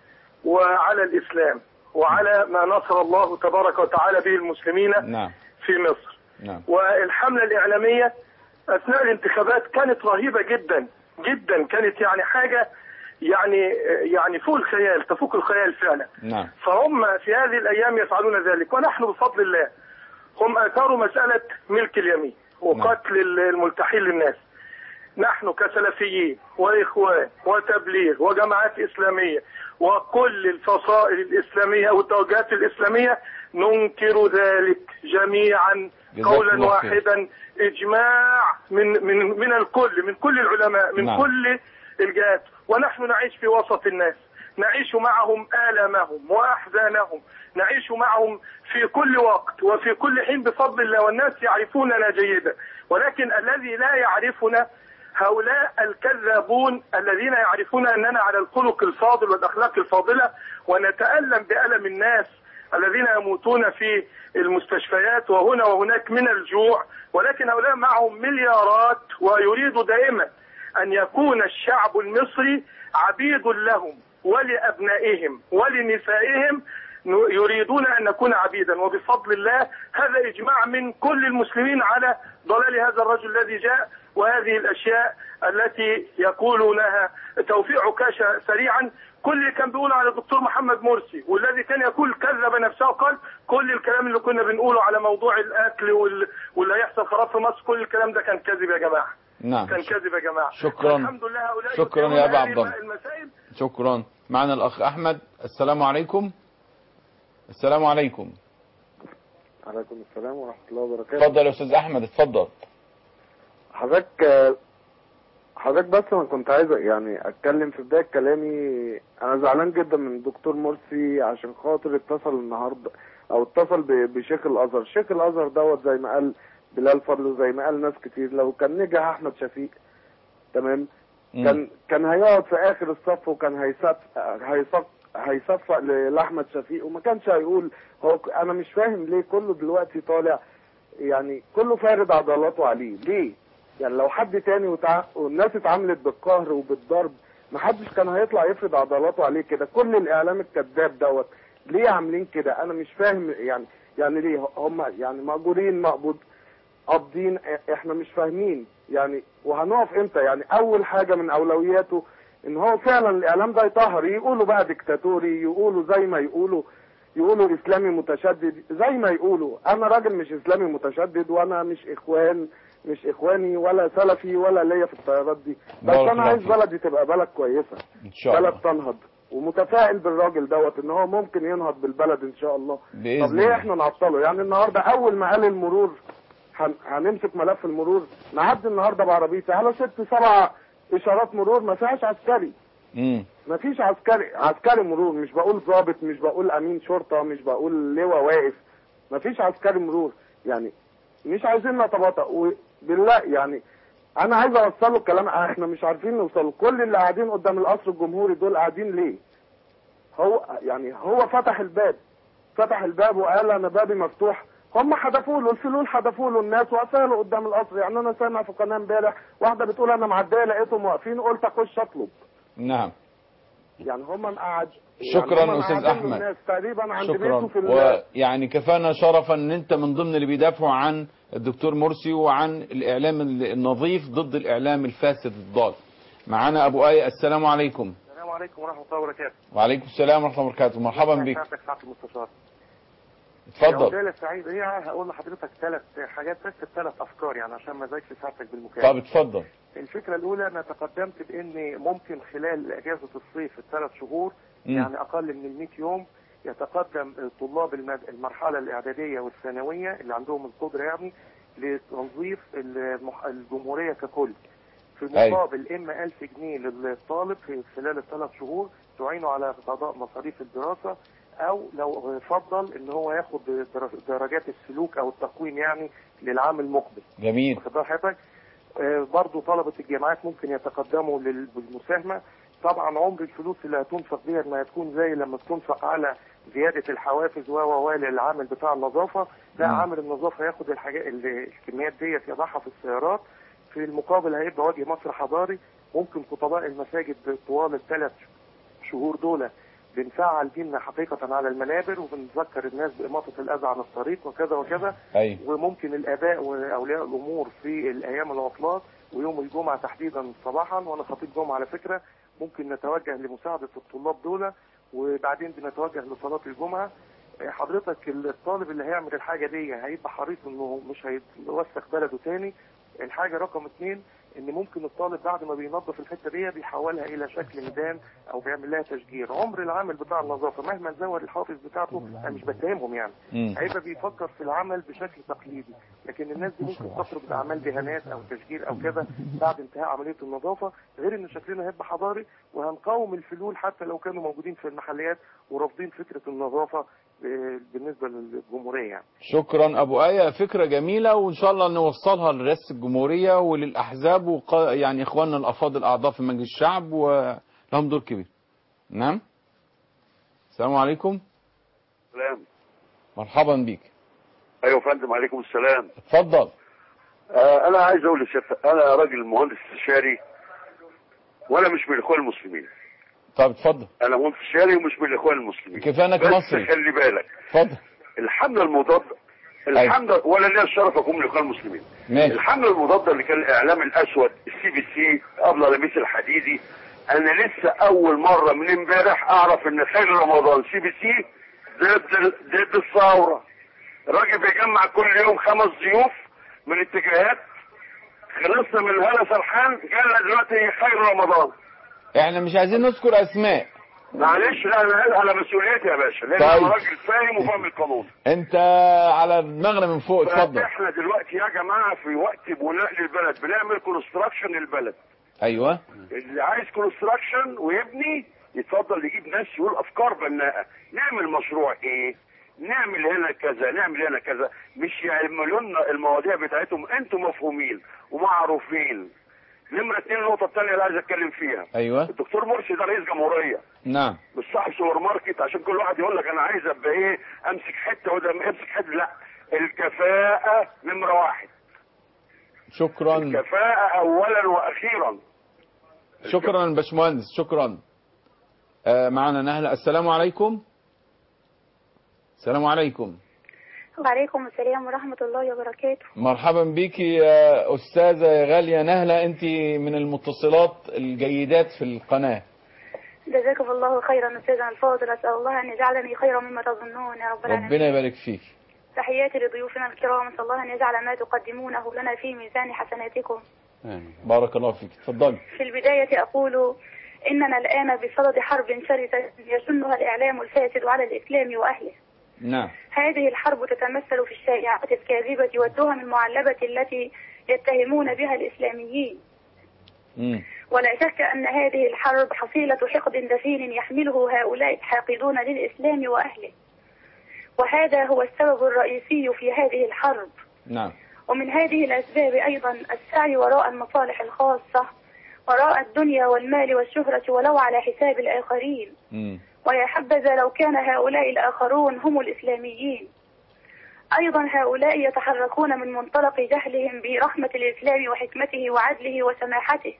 وعلى الإسلام وعلى ما نصر الله تبارك وتعالى به المسلمين نعم. في مصر. نعم. والحملة الإعلامية أثناء الانتخابات كانت رهيبة جدا جدا، كانت يعني حاجة يعني يعني فوق الخيال، تفوق الخيال فعلا. نعم. فهم في هذه الأيام يفعلون ذلك، ونحن بفضل الله هم أثاروا مسألة ملك اليمين وقتل الملتحين للناس. نحن كسلفيين وإخوان وتبليغ وجماعات إسلامية وكل الفصائل الإسلامية والتوجهات الإسلامية ننكر ذلك جميعا قولا واحدا، إجماع من من من الكل، من كل العلماء، من نعم. كل الجهات. ونحن نعيش في وسط الناس، نعيش معهم آلامهم وأحزانهم، نعيش معهم في كل وقت وفي كل حين بفضل الله، والناس يعرفوننا جيدا. ولكن الذي لا يعرفنا هؤلاء الكذابون الذين يعرفون أننا على الخلق الفاضل والأخلاق الفاضلة، ونتألم بألم الناس الذين يموتون في المستشفيات وهنا وهناك من الجوع، ولكن هؤلاء معهم مليارات ويريدوا دائما أن يكون الشعب المصري عبيد لهم ولأبنائهم ولنسائهم، يريدون أن نكون عبيدا. وبفضل الله هذا إجماع من كل المسلمين على ضلال هذا الرجل الذي جاء وهذه الأشياء التي يقولونها. توفيق عكاشة سريعا، كل اللي كان بيقوله على الدكتور محمد مرسي والذي كان يقول كذب نفسه وقال كل الكلام اللي كنا بنقوله على موضوع الاكل وال... واللي هيحصل خراب في مصر، كل الكلام ده كان كذب يا جماعه. نعم كان كذب يا جماعه. شكرا. الحمد لله هؤلاء شكرا يا ابا عبد الله. المسائل. شكرا. معنا الاخ احمد. السلام عليكم. السلام عليكم. عليكم السلام ورحمه الله وبركاته. اتفضل يا استاذ احمد اتفضل. حضرتك حضرتك بس انا كنت عايز يعني اتكلم في بدايه كلامي. انا زعلان جدا من الدكتور مرسي عشان خاطر اتصل النهارده او اتصل بشيخ الازهر. شيخ الازهر دوت زي ما قال بلال فضل وزي ما قال ناس كتير، لو كان نجح احمد شفيق تمام مم. كان كان هيقعد في اخر الصف وكان هيصف هيصف هيصفق لاحمد شفيق وما كانش هيقول. هو انا مش فاهم ليه كله دلوقتي طالع يعني كله فارد عضلاته عليه ليه؟ يعني لو حد تاني وتع... والناس اتعاملت بالقهر وبالضرب ما حدش كان هيطلع يفرض عضلاته عليه كده. كل الاعلام الكذاب دوت ليه عاملين كده؟ انا مش فاهم يعني يعني ليه هم يعني مأجورين مقبوض قابضين؟ احنا مش فاهمين يعني. وهنقف امتى؟ يعني اول حاجه من اولوياته ان هو فعلا الاعلام ده يطهر. يقولوا بقى ديكتاتوري، يقولوا زي ما يقولوا يقولوا اسلامي متشدد زي ما يقولوا. انا راجل مش اسلامي متشدد وانا مش اخوان مش اخواني ولا سلفي ولا ليا في الطيارات دي، بس انا عايز بلدي تبقى بلد كويسه ان شاء الله، بلد تنهض، ومتفائل بالراجل دوت ان هو ممكن ينهض بالبلد ان شاء الله. بإذن طب ليه الله. احنا نعطله؟ يعني النهارده اول ما قال المرور هن... هنمسك ملف المرور، نعدي النهارده بعربيتي على ست سبع اشارات مرور ما فيهاش عسكري. امم ما فيش عسكري عسكري مرور، مش بقول ضابط، مش بقول امين شرطه، مش بقول لواء واقف، ما فيش عسكري مرور. يعني مش عايزين نتباطأ بالله. يعني انا عايز اوصل له الكلام، احنا مش عارفين نوصل. كل اللي قاعدين قدام القصر الجمهوري دول قاعدين ليه؟ هو يعني هو فتح الباب فتح الباب وقال انا بابي مفتوح. هم حدفوا له الفلول، حدفوا له الناس وقفلوا قدام القصر. يعني انا سامع في قناه امبارح واحده بتقول انا معديه لقيتهم واقفين قلت اخش اطلب. نعم. يعني هم مقعد. شكرا يعني استاذ احمد. الناس تقريبا عند شكرا. بيته في ال... ويعني كفانا شرفا ان انت من ضمن اللي بيدافعوا عن الدكتور مرسي وعن الاعلام النظيف ضد الاعلام الفاسد الضال. معانا ابو ايه. السلام عليكم. السلام عليكم ورحمه الله وبركاته. وعليكم السلام ورحمه الله وبركاته. مرحبا بك. سعاده المستشار. اتفضل. يا سعيد هي هقول لحضرتك ثلاث حاجات بس، ثلاث افكار يعني عشان ما ازعجش سعادتك بالمكالمه. طب اتفضل. الفكره الاولى انا تقدمت بان ممكن خلال اجازه الصيف الثلاث شهور م. يعني اقل من المئة يوم يتقدم طلاب المد... المرحله الاعداديه والثانويه اللي عندهم القدره يعني لتنظيف المح... الجمهوريه ككل. في المقابل اما ألف جنيه للطالب في خلال الثلاث شهور تعينه على قضاء مصاريف الدراسه، او لو فضل ان هو ياخد درجات السلوك او التقويم يعني للعام المقبل. جميل. واخد حضرتك؟ آه برضه طلبه الجامعات ممكن يتقدموا بالمساهمه. طبعا عمر الفلوس اللي هتنفق ديت ما هتكون زي لما تنفق على زياده الحوافز و و للعامل بتاع النظافه. لا، عامل النظافه ياخد الحاجات الكميات ديت يضعها في السيارات. في المقابل هيبقى وجه مصر حضاري. ممكن خطباء المساجد طوال الثلاث شهور دول بنفعل ديننا حقيقة على المنابر وبنذكر الناس بإماطة الأذى عن الطريق وكذا وكذا. أيوة. وممكن الآباء وأولياء الأمور في الأيام العطلات ويوم الجمعة تحديدا صباحا، وأنا خطيب جمعة على فكرة، ممكن نتوجه لمساعدة الطلاب دول وبعدين بنتوجه لصلاة الجمعة. حضرتك الطالب اللي هيعمل الحاجة دي هيبقى حريص إنه مش هيوسخ بلده تاني. الحاجة رقم اثنين ان ممكن الطالب بعد ما بينظف الحته دي بيحولها الى شكل ميدان او بيعمل لها تشجير. عمر العامل بتاع النظافه مهما زود الحافز بتاعته، انا مش بتهمهم يعني، هيبقى بيفكر في العمل بشكل تقليدي. لكن الناس دي ممكن تخرج باعمال دهانات او تشجير او كذا بعد انتهاء عمليه النظافه، غير ان شكلنا هيبقى حضاري وهنقاوم الفلول حتى لو كانوا موجودين في المحليات ورافضين فكره النظافه بالنسبه للجمهوريه يعني. شكرا ابو ايه، فكره جميله وان شاء الله نوصلها لرئاسه الجمهوريه وللاحزاب وق... يعني اخواننا الافاضل اعضاء في مجلس الشعب ولهم دور كبير. نعم. السلام عليكم. سلام. مرحبا بيك. ايوه يا فندم، عليكم السلام. اتفضل. آه انا عايز اقول للشيخ، انا راجل مهندس استشاري وانا مش من الاخوان المسلمين. طب اتفضل. انا مهندس استشاري ومش من الاخوان المسلمين. كيف انك مصري؟ بس خلي بالك. اتفضل. الحمله المضاده الحمله ولا ليا الشرف اكون من الاخوان المسلمين. ماشي. الحمله المضاده اللي كان الاعلام الاسود السي بي سي قبل لميس الحديدي انا لسه اول مره من امبارح اعرف ان خير رمضان سي بي سي ضد ضد الثوره. الراجل بيجمع كل يوم خمس ضيوف من اتجاهات، خلصنا من هلا سرحان، جالنا دلوقتي خير رمضان. احنا مش عايزين نذكر اسماء. معلش، لا انا على مسؤوليتي يا باشا، لان طيب. انا راجل فاهم وفاهم القانون. انت على دماغنا من فوق، اتفضل. احنا دلوقتي يا جماعه في وقت بناء للبلد، بنعمل كونستراكشن للبلد. ايوه. اللي عايز كونستراكشن ويبني يتفضل يجيب ناس يقول افكار بناءه. نعمل مشروع ايه؟ نعمل هنا كذا، نعمل هنا كذا، مش يعملوا لنا المواضيع بتاعتهم. انتم مفهومين ومعروفين. نمره اتنين، النقطه الثانيه اللي عايز اتكلم فيها. ايوه. الدكتور مرسي ده رئيس جمهوريه. نعم. مش صاحب سوبر ماركت عشان كل واحد يقول لك انا عايز ابقى ايه، امسك حته وده امسك حته. لا، الكفاءه نمره واحد. شكرا. الكفاءه اولا واخيرا. شكرا باشمهندس، شكرا. آه معنا نهلة. السلام عليكم. السلام عليكم. وعليكم السلام ورحمة الله وبركاته. مرحبا بيكي يا أستاذة يا غالية نهلة، أنت من المتصلات الجيدات في القناة. جزاكم الله خيرا أستاذنا الفاضل، أسأل الله أن يجعلني خيرا مما تظنون يا رب العالمين. ربنا يبارك فيك. تحياتي لضيوفنا الكرام، أسأل الله أن يجعل ما تقدمونه لنا في ميزان حسناتكم. آمين. بارك الله فيك. تفضلي. في البداية أقول إننا الآن بصدد حرب شرسة يشنها الإعلام الفاسد على الإسلام وأهله. نعم. هذه الحرب تتمثل في الشائعات الكاذبة والتهم المعلبة التي يتهمون بها الإسلاميين. مم. ولا شك أن هذه الحرب حصيلة حقد دفين يحمله هؤلاء الحاقدون للإسلام وأهله، وهذا هو السبب الرئيسي في هذه الحرب. نعم. ومن هذه الأسباب أيضا السعي وراء المصالح الخاصة، وراء الدنيا والمال والشهرة ولو على حساب الآخرين. مم. ويا حبذا لو كان هؤلاء الآخرون هم الإسلاميين. أيضا هؤلاء يتحركون من منطلق جهلهم برحمة الإسلام وحكمته وعدله وسماحته.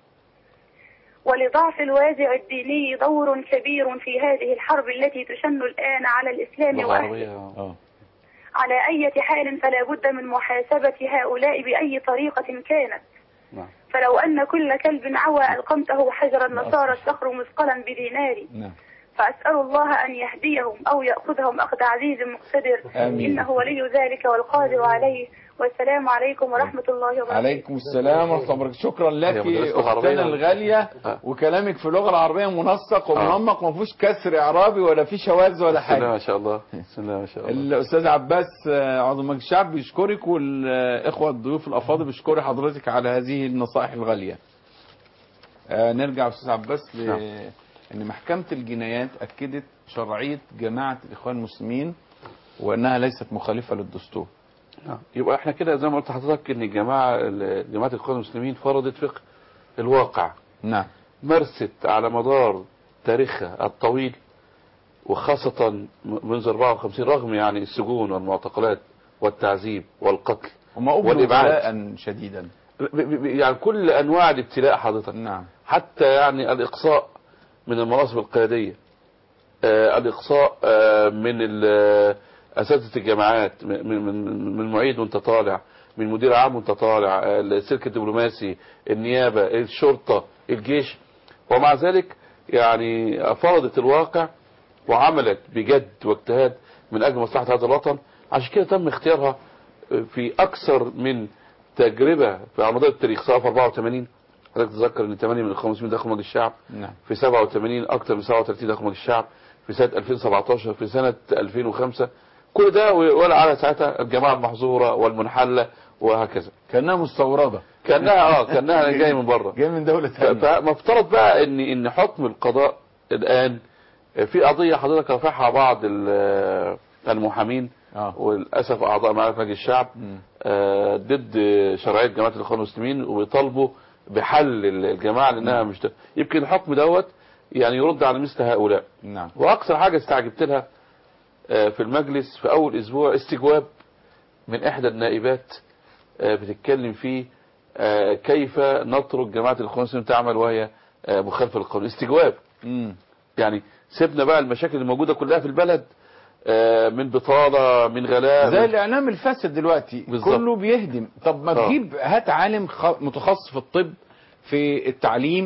ولضعف الوازع الديني دور كبير في هذه الحرب التي تشن الآن على الإسلام وأهله. على أي حال فلا بد من محاسبة هؤلاء بأي طريقة كانت. نعم. فلو أن كل كلب عوى ألقمته حجر النصارى الصخر مثقلا بدينار. نعم. فأسأل الله أن يهديهم أو يأخذهم أخذ عزيز مقتدر. آمين. إنه ولي ذلك والقادر عليه. والسلام عليكم ورحمة الله وبركاته. عليكم السلام ورحمة الله وبركاته. شكرا لك مدرسة أختنا العربية. الغالية. وكلامك في اللغة العربية منسق ومنمق، ما فيهوش كسر إعرابي ولا فيه شواذ ولا حاجة. ما شاء الله. بسم الله ما شاء الله. الأستاذ عباس عضو مجلس الشعب بيشكرك، والإخوة الضيوف الأفاضل بيشكروا حضرتك على هذه النصائح الغالية. آه نرجع أستاذ عباس ل... أن محكمة الجنايات أكدت شرعية جماعة الإخوان المسلمين وأنها ليست مخالفة للدستور. نعم. يبقى احنا كده زي ما قلت لحضرتك ان الجماعه جماعه الاخوان المسلمين فرضت فقه الواقع. نعم. مارست على مدار تاريخها الطويل، وخاصه منذ أربعة وخمسين، رغم يعني السجون والمعتقلات والتعذيب والقتل والابتلاء شديدا، يعني كل انواع الابتلاء حضرتك. نعم. حتى يعني الاقصاء من المناصب القياديه، آه الاقصاء آه من اساتذه الجامعات، من من من معيد وانت طالع، من مدير عام وانت طالع، السلك الدبلوماسي، النيابه، الشرطه، الجيش. ومع ذلك يعني فرضت الواقع وعملت بجد واجتهاد من اجل مصلحه هذا الوطن. عشان كده تم اختيارها في اكثر من تجربه في مدار التاريخ، سواء في أربعة وثمانين حضرتك تتذكر ان ثمانية من الاخوان المسلمين دخلوا مجلس الشعب. نعم. في سبعة وثمانين اكثر من سبعة وثلاثين دخلوا مجلس الشعب. في سنة ألفين وسبعتاشر، في سنة ألفين وخمسة، كل ده ولا على ساعتها الجماعة المحظورة والمنحلة وهكذا. كأنها مستوردة، كأنها اه كأنها جاي من بره، جاي من دولة ثانية. فمفترض بقى ان ان حكم القضاء الآن في قضية حضرتك رفعها بعض المحامين آه. وللأسف أعضاء معرفة مجلس الشعب آه ضد شرعية جماعة الإخوان المسلمين، وبيطالبوا بحل الجماعة لأنها مش ده. يمكن الحكم دوت يعني يرد على مثل هؤلاء. نعم. وأكثر حاجة استعجبت لها في المجلس في أول أسبوع استجواب من إحدى النائبات بتتكلم فيه كيف نترك جماعة الإخوان المسلمين تعمل وهي مخالفة للقانون. استجواب. مم. يعني سيبنا بقى المشاكل الموجودة كلها في البلد، من بطالة، من غلاء، زي الإعلام الفاسد دلوقتي بالزبط. كله بيهدم. طب ما تجيب هات عالم متخصص في الطب، في التعليم،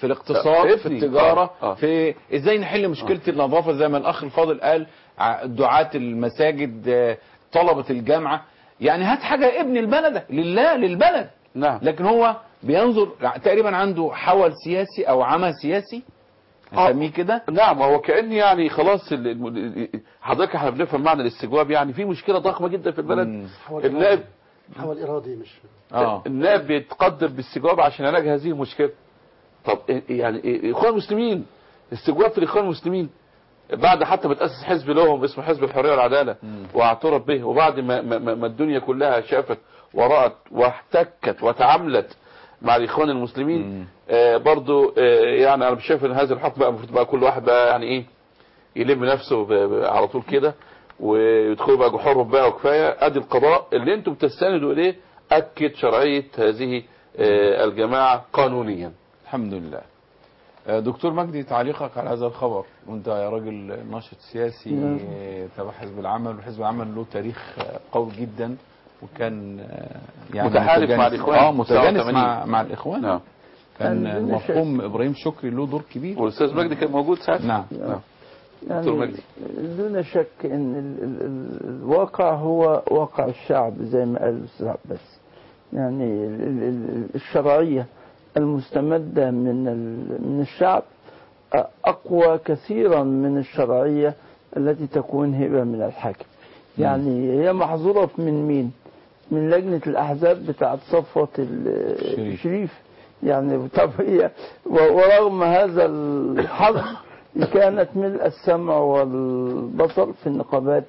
في الاقتصاد، آه، في ابني. التجاره، آه، آه. في ازاي نحل مشكله النظافه زي ما الاخ الفاضل قال، ع- دعاة المساجد، آه، طلبه الجامعه. يعني هات حاجه ابن البلد لله للبلد. نعم. لكن هو بينظر تقريبا عنده حول سياسي او عمى سياسي نسميه كده. نعم، هو كأن يعني خلاص ال- الم- حضرتك احنا بنفهم معنى الاستجواب، يعني في مشكله ضخمه جدا في البلد. حول النائب حول إرادي مش اه النائب بيتقدم باستجواب عشان علاج هذه المشكله. طب إيه- يعني إيه- اخوان المسلمين، استجواب في الاخوان المسلمين بعد حتى ما تاسس حزب لهم اسمه حزب الحريه والعداله واعترف به، وبعد ما, ما, ما الدنيا كلها شافت ورأت واحتكت وتعاملت مع الاخوان المسلمين. آه برضو آه يعني انا شايف ان هذا الحكم بقى المفروض بقى كل واحد بقى يعني ايه يلم نفسه ب- ب- على طول كده ويدخلوا بقى جحورهم بقى وكفايه. ادي القضاء اللي انتم بتستندوا اليه اكد شرعيه هذه آه الجماعه قانونيا. الحمد لله. آه، دكتور مجدي، تعليقك على هذا الخبر، وانت يا راجل ناشط سياسي نعم. آه، تبع حزب العمل، وحزب العمل له تاريخ آه، قوي جدا، وكان آه، يعني متحالف مع متجانس- الإخوان اه متجانس تسعة مع وثمانين. مع الاخوان. نعم. كان يعني المرحوم ابراهيم شكري له دور كبير، والاستاذ مجدي كان موجود ساعتها. نعم. نعم. دكتور يعني مجدي. دون شك ان ال ال ال الواقع هو واقع الشعب زي ما قال الاستاذ عباس. يعني ال ال ال الشرعيه المستمده من ال من الشعب اقوى كثيرا من الشرعيه التي تكون هبه من الحاكم. يعني هي محظوره من مين؟ من لجنه الاحزاب بتاعت صفوه الشريف. يعني طب هي ورغم هذا الحظ كانت ملء السمع والبصر في النقابات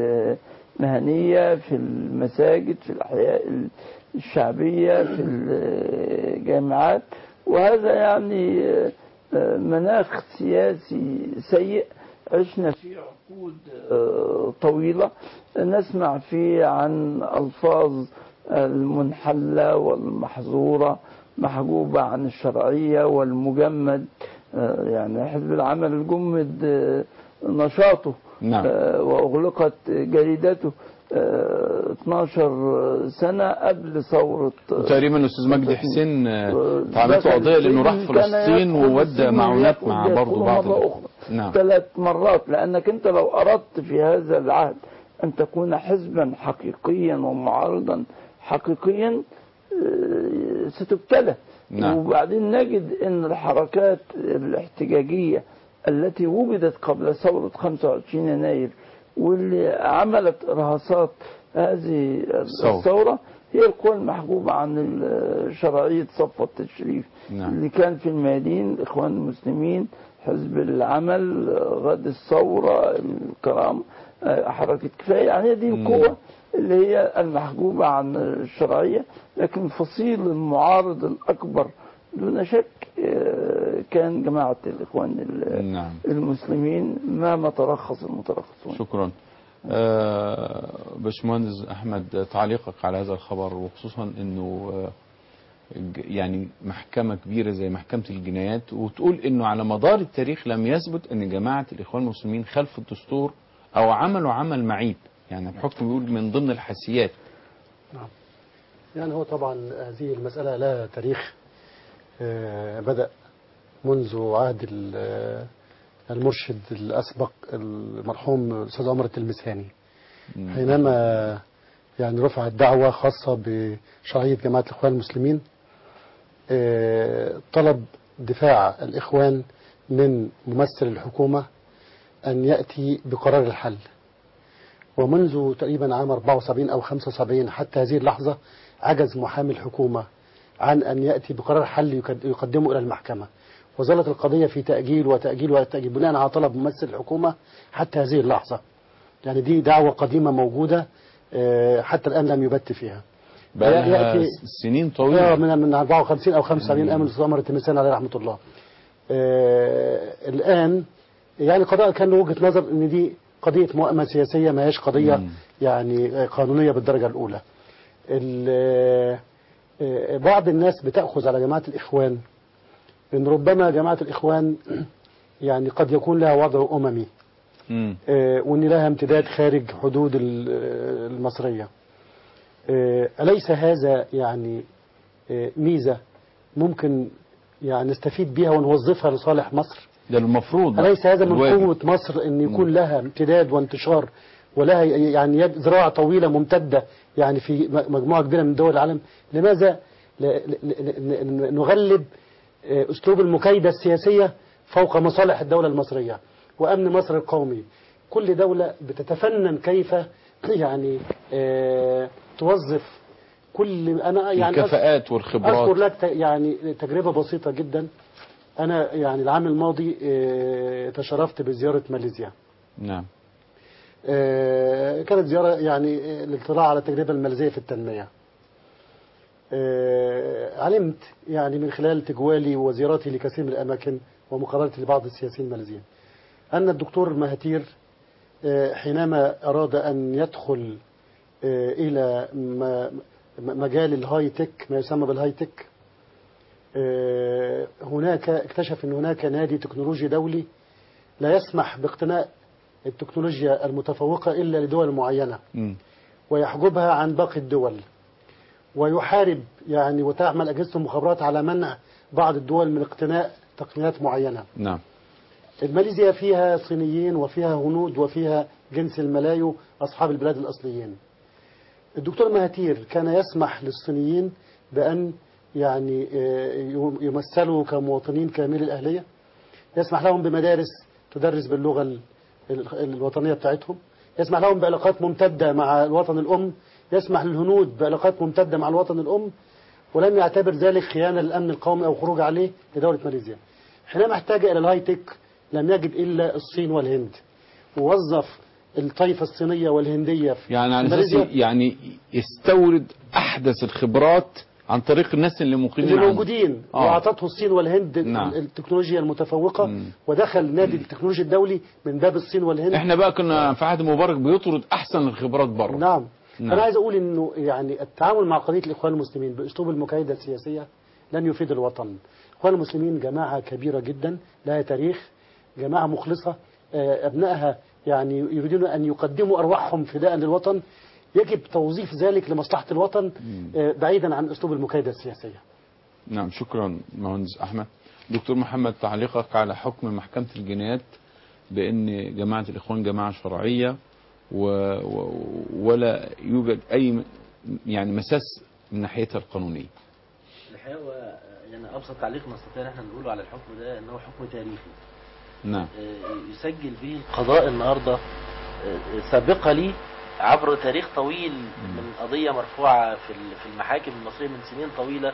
المهنية، في المساجد، في الأحياء الشعبية، في الجامعات. وهذا يعني مناخ سياسي سيء عشنا فيه عقود طويلة نسمع فيه عن ألفاظ المنحلة والمحظورة محجوبة عن الشرعية والمجمد. يعني حزب العمل الجمد نشاطه، نعم. وأغلقت جريدته اثناشر سنة قبل ثورة. تقريبا الاستاذ مجدي حسين اتعملت له قضيه لانه راح فلسطين وودى معونات مع برضه بعض مرة أخرى. نعم. ثلاث مرات، لأنك أنت لو أردت في هذا العهد أن تكون حزبا حقيقيا ومعارضا حقيقيا ستبتلى. نعم. وبعدين نجد أن الحركات الاحتجاجية التي وجدت قبل ثورة خمسة وعشرين يناير واللي عملت رهصات هذه الثورة هي القوى المحجوبة عن شرعية صفوة الشريف. نعم. اللي كان في الميادين الإخوان المسلمين، حزب العمل، غد الثورة، الكرام، حركة كفاية. يعني دي القوة اللي هي المحجوبة عن الشرعية. لكن فصيل المعارض الأكبر دون شك كان جماعة الإخوان نعم. المسلمين ما ترخص المترخصون. شكرا. آه باشمهندس أحمد، تعليقك على هذا الخبر، وخصوصا أنه آه يعني محكمة كبيرة زي محكمة الجنايات، وتقول أنه على مدار التاريخ لم يثبت أن جماعة الإخوان المسلمين خلف الدستور أو عملوا عمل معيب. يعني الحكم بيقول من ضمن الحسيات. نعم. يعني هو طبعا هذه المسألة لها تاريخ. آه بدأ منذ عهد المرشد الأسبق المرحوم الأستاذ عمر التلمساني، حينما يعني رفعت دعوة خاصة بشرعية جماعة الإخوان المسلمين. آه طلب دفاع الإخوان من ممثل الحكومة أن يأتي بقرار الحل. ومنذ تقريبا عام أربعة وسبعين أو خمسة وسبعين حتى هذه اللحظة عجز محامي الحكومة عن أن يأتي بقرار حل يقدمه إلى المحكمة، وظلت القضية في تأجيل وتأجيل وتأجيل بناء على طلب ممثل الحكومة حتى هذه اللحظة. يعني دي دعوة قديمة موجودة حتى الآن لم يبت فيها. بقى سنين طويلة من من أربعة وخمسين أو خمسة وسبعين أيام الأستاذ عمر التلمساني عليه رحمة الله. الآن يعني قضاء كان له وجهة نظر إن دي قضية مؤامرة سياسية، ما هيش قضية مم. يعني قانونية بالدرجة الأولى. بعض الناس بتأخذ على جماعة الإخوان إن ربما جماعة الإخوان يعني قد يكون لها وضع أممي، وإن لها امتداد خارج حدود المصرية. أليس هذا يعني ميزة ممكن يعني نستفيد بيها ونوظفها لصالح مصر. ده المفروض. أليس هذا من الواجب. قوة مصر أن يكون لها امتداد وانتشار ولها يعني يد ذراع طويلة ممتدة يعني في مجموعة كبيرة من دول العالم؟ لماذا نغلب أسلوب المكايدة السياسية فوق مصالح الدولة المصرية وأمن مصر القومي؟ كل دولة بتتفنن كيف يعني اه توظف كل أنا يعني الكفاءات والخبرات. أذكر لك يعني تجربة بسيطة جدا. أنا يعني العام الماضي اه تشرفت بزيارة ماليزيا. نعم. اه كانت زيارة يعني الاطلاع على التجربة الماليزية في التنمية. اه علمت يعني من خلال تجوالي وزياراتي لكثير من الأماكن ومقابلتي لبعض السياسيين الماليزيين أن الدكتور مهاتير اه حينما أراد أن يدخل اه إلى مجال الهاي تك ما يسمى بالهاي تك، اه هناك اكتشف أن هناك نادي تكنولوجي دولي لا يسمح باقتناء التكنولوجيا المتفوقة إلا لدول معينة م. ويحجبها عن باقي الدول، ويحارب يعني وتعمل أجهزة المخابرات على منع بعض الدول من اقتناء تقنيات معينة. نعم. ماليزيا فيها صينيين وفيها هنود وفيها جنس الملايو أصحاب البلاد الأصليين. الدكتور مهاتير كان يسمح للصينيين بأن يعني يمثلوا كمواطنين كامل الأهلية، يسمح لهم بمدارس تدرس باللغة الوطنية بتاعتهم، يسمح لهم بعلاقات ممتدة مع الوطن الأم، يسمح للهنود بعلاقات ممتدة مع الوطن الأم، ولم يعتبر ذلك خيانة للأمن القومي أو خروج عليه لدولة ماليزيا. حينما احتاج إلى الهاي تك لم يجد إلا الصين والهند، ووظف الطائفة الصينية والهندية في يعني على أساس يعني يستورد أحدث الخبرات عن طريق الناس اللي مقيمين اللي موجودين آه. وأعطته الصين والهند نعم. التكنولوجيا المتفوقة مم. ودخل نادي التكنولوجيا الدولي من باب الصين والهند. احنا بقى كنا في عهد مبارك بيطرد أحسن الخبرات بره. نعم. نعم. أنا عايز أقول إنه يعني التعامل مع قضية الإخوان المسلمين بأسلوب المكايدة السياسية لن يفيد الوطن. الإخوان المسلمين جماعة كبيرة جدا لها تاريخ، جماعة مخلصة، أبنائها يعني يريدون أن يقدموا أرواحهم فداء للوطن، يجب توظيف ذلك لمصلحة الوطن بعيدا عن أسلوب المكايدة السياسية. نعم. شكرا مهندس أحمد. دكتور محمد، تعليقك على حكم محكمة الجنايات بأن جماعة الإخوان جماعة شرعية و... و... ولا يوجد أي يعني مساس من ناحيتها القانونية؟ الحقيقة يعني أبسط تعليق نستطيع ان احنا نقوله على الحكم ده أنه حكم تاريخي. نعم. يسجل به القضاء النهاردة سابقة لي عبر تاريخ طويل من قضية مرفوعة في المحاكم المصرية من سنين طويلة.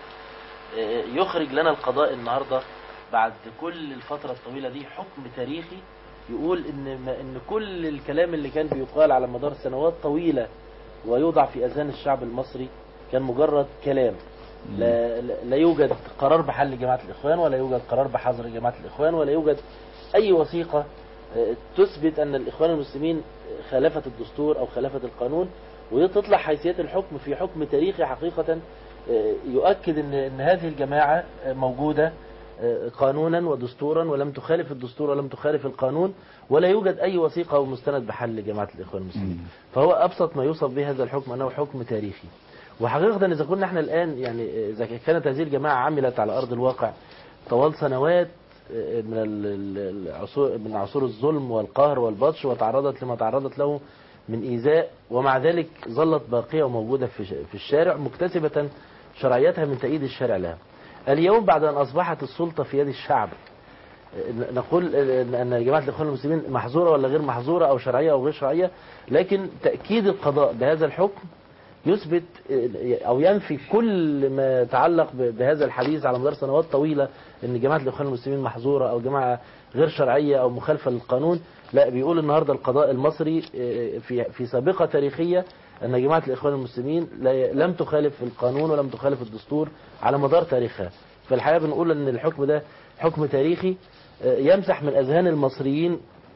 يخرج لنا القضاء النهاردة بعد كل الفترة الطويلة دي حكم تاريخي يقول ان ان كل الكلام اللي كان بيقال على مدار سنوات طويلة ويوضع في اذهان الشعب المصري كان مجرد كلام. لا, لا يوجد قرار بحل جماعة الإخوان، ولا يوجد قرار بحظر جماعة الإخوان، ولا يوجد أي وثيقة تثبت أن الإخوان المسلمين خالفت الدستور أو خالفت القانون، وتطلع حيثيات الحكم في حكم تاريخي حقيقة يؤكد أن, أن هذه الجماعة موجودة قانونا ودستورا ولم تخالف الدستور ولم تخالف القانون، ولا يوجد أي وثيقة أو مستند بحل جماعة الإخوان المسلمين. فهو أبسط ما يوصف به هذا الحكم أنه حكم تاريخي. وحقيقة إذا كنا احنا الآن يعني إذا كانت هذه الجماعة عملت على أرض الواقع طوال سنوات من العصور من عصور الظلم والقهر والبطش وتعرضت لما تعرضت له من إيذاء، ومع ذلك ظلت باقية وموجودة في الشارع مكتسبة شرعيتها من تأييد الشارع لها. اليوم بعد أن أصبحت السلطة في يد الشعب نقول أن جماعة الإخوان المسلمين محظورة ولا غير محظورة أو شرعية أو غير شرعية، لكن تأكيد القضاء بهذا الحكم يثبت أو ينفي كل ما يتعلق بهذا الحديث على مدار سنوات طويلة أن جماعة الإخوان المسلمين محظورة أو جماعة غير شرعية أو مخالفة للقانون. لا، بيقول النهاردة القضاء المصري في في سابقة تاريخية أن جماعة الإخوان المسلمين لم تخالف القانون ولم تخالف الدستور على مدار تاريخها. فالحقيقة بنقول أن الحكم ده حكم تاريخي يمسح من أذهان المصريين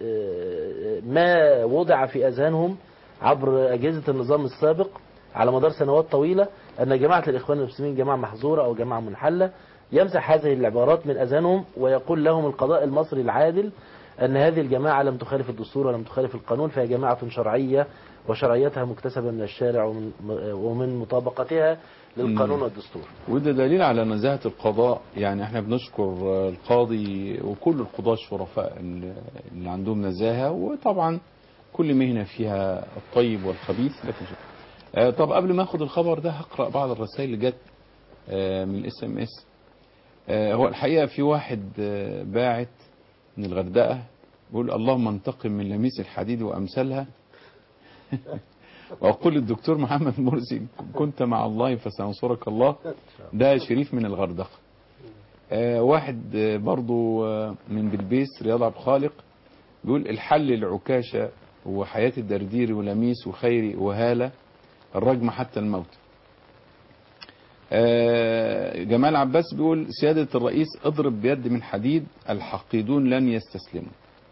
ما وضع في أذهانهم عبر أجهزة النظام السابق على مدار سنوات طويلة أن جماعة الإخوان المسلمين جماعة محظورة أو جماعة منحلة. يمسح هذه العبارات من أذهانهم ويقول لهم القضاء المصري العادل أن هذه الجماعة لم تخالف الدستور ولم تخالف القانون، فهي جماعة شرعية وشرعيتها مكتسبة من الشارع ومن ومن مطابقتها للقانون والدستور. وده دليل على نزاهة القضاء. يعني احنا بنشكر القاضي وكل القضاة الشرفاء اللي عندهم نزاهة، وطبعا كل مهنة فيها الطيب والخبيث. لكن آه طب قبل ما اخد الخبر ده هقرأ بعض الرسائل اللي جت آه من الاس ام اس. آه هو الحقيقة في واحد آه باعت من الغردقة بيقول اللهم انتقم من لميس الحديد وامثالها واقول للدكتور محمد مرسي كنت مع الله فسينصرك الله. ده شريف من الغردقة. آه واحد آه برضو آه من بلبيس رياض عبد الخالق بيقول الحل العكاشة وحياة الدردير ولميس وخيري وهالة الرجم حتى الموت. آه جمال عباس بيقول سيادة الرئيس اضرب بيد من حديد الحقيدون لن يستسلموا.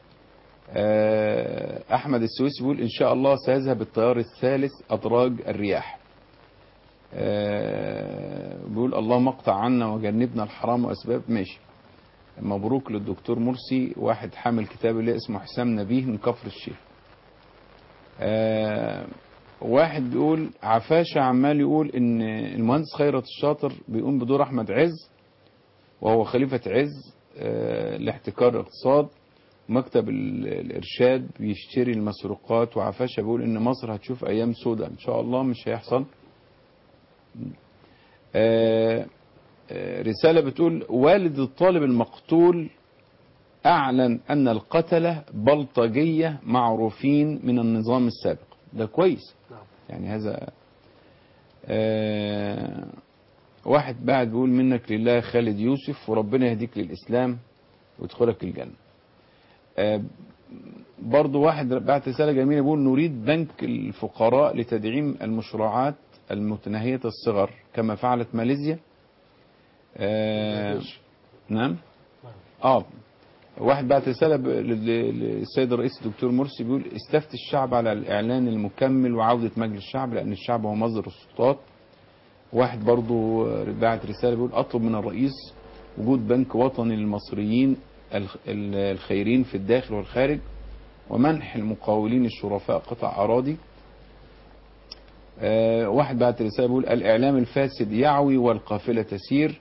آه احمد السويسي بيقول ان شاء الله سيذهب التيار الثالث ادراج الرياح. آه بيقول اللهم اقطع عنا وجنبنا الحرام واسباب. ماشي، مبروك للدكتور مرسي. واحد حامل كتاب اللي اسمه حسام نبيه من كفر الشيخ. آه واحد بيقول عفاشة عمال يقول ان المهندس خيرت الشاطر بيقوم بدور احمد عز وهو خليفة عز آه لاحتكار الاقتصاد، مكتب الارشاد بيشتري المسروقات. وعفاشة بيقول ان مصر هتشوف ايام سوداء ان شاء الله. مش هيحصل. آه آه رسالة بتقول والد الطالب المقتول اعلن ان القتلة بلطجية معروفين من النظام السابق. ده كويس. يعني هذا آه واحد بعد بيقول منك لله خالد يوسف وربنا يهديك للإسلام ويدخلك الجنة. آه برضو واحد بعت رسالة جميلة بيقول نريد بنك الفقراء لتدعيم المشروعات المتناهية الصغر كما فعلت ماليزيا. آه نعم. اه واحد بعت رسالة للسيد الرئيس الدكتور مرسي بيقول استفتي الشعب على الإعلان المكمل وعودة مجلس الشعب لأن الشعب هو مصدر السلطات. واحد برضو بعت رسالة بيقول أطلب من الرئيس وجود بنك وطني للمصريين الخيرين في الداخل والخارج ومنح المقاولين الشرفاء قطع أراضي. واحد بعت رسالة بيقول الإعلام الفاسد يعوي والقافلة تسير.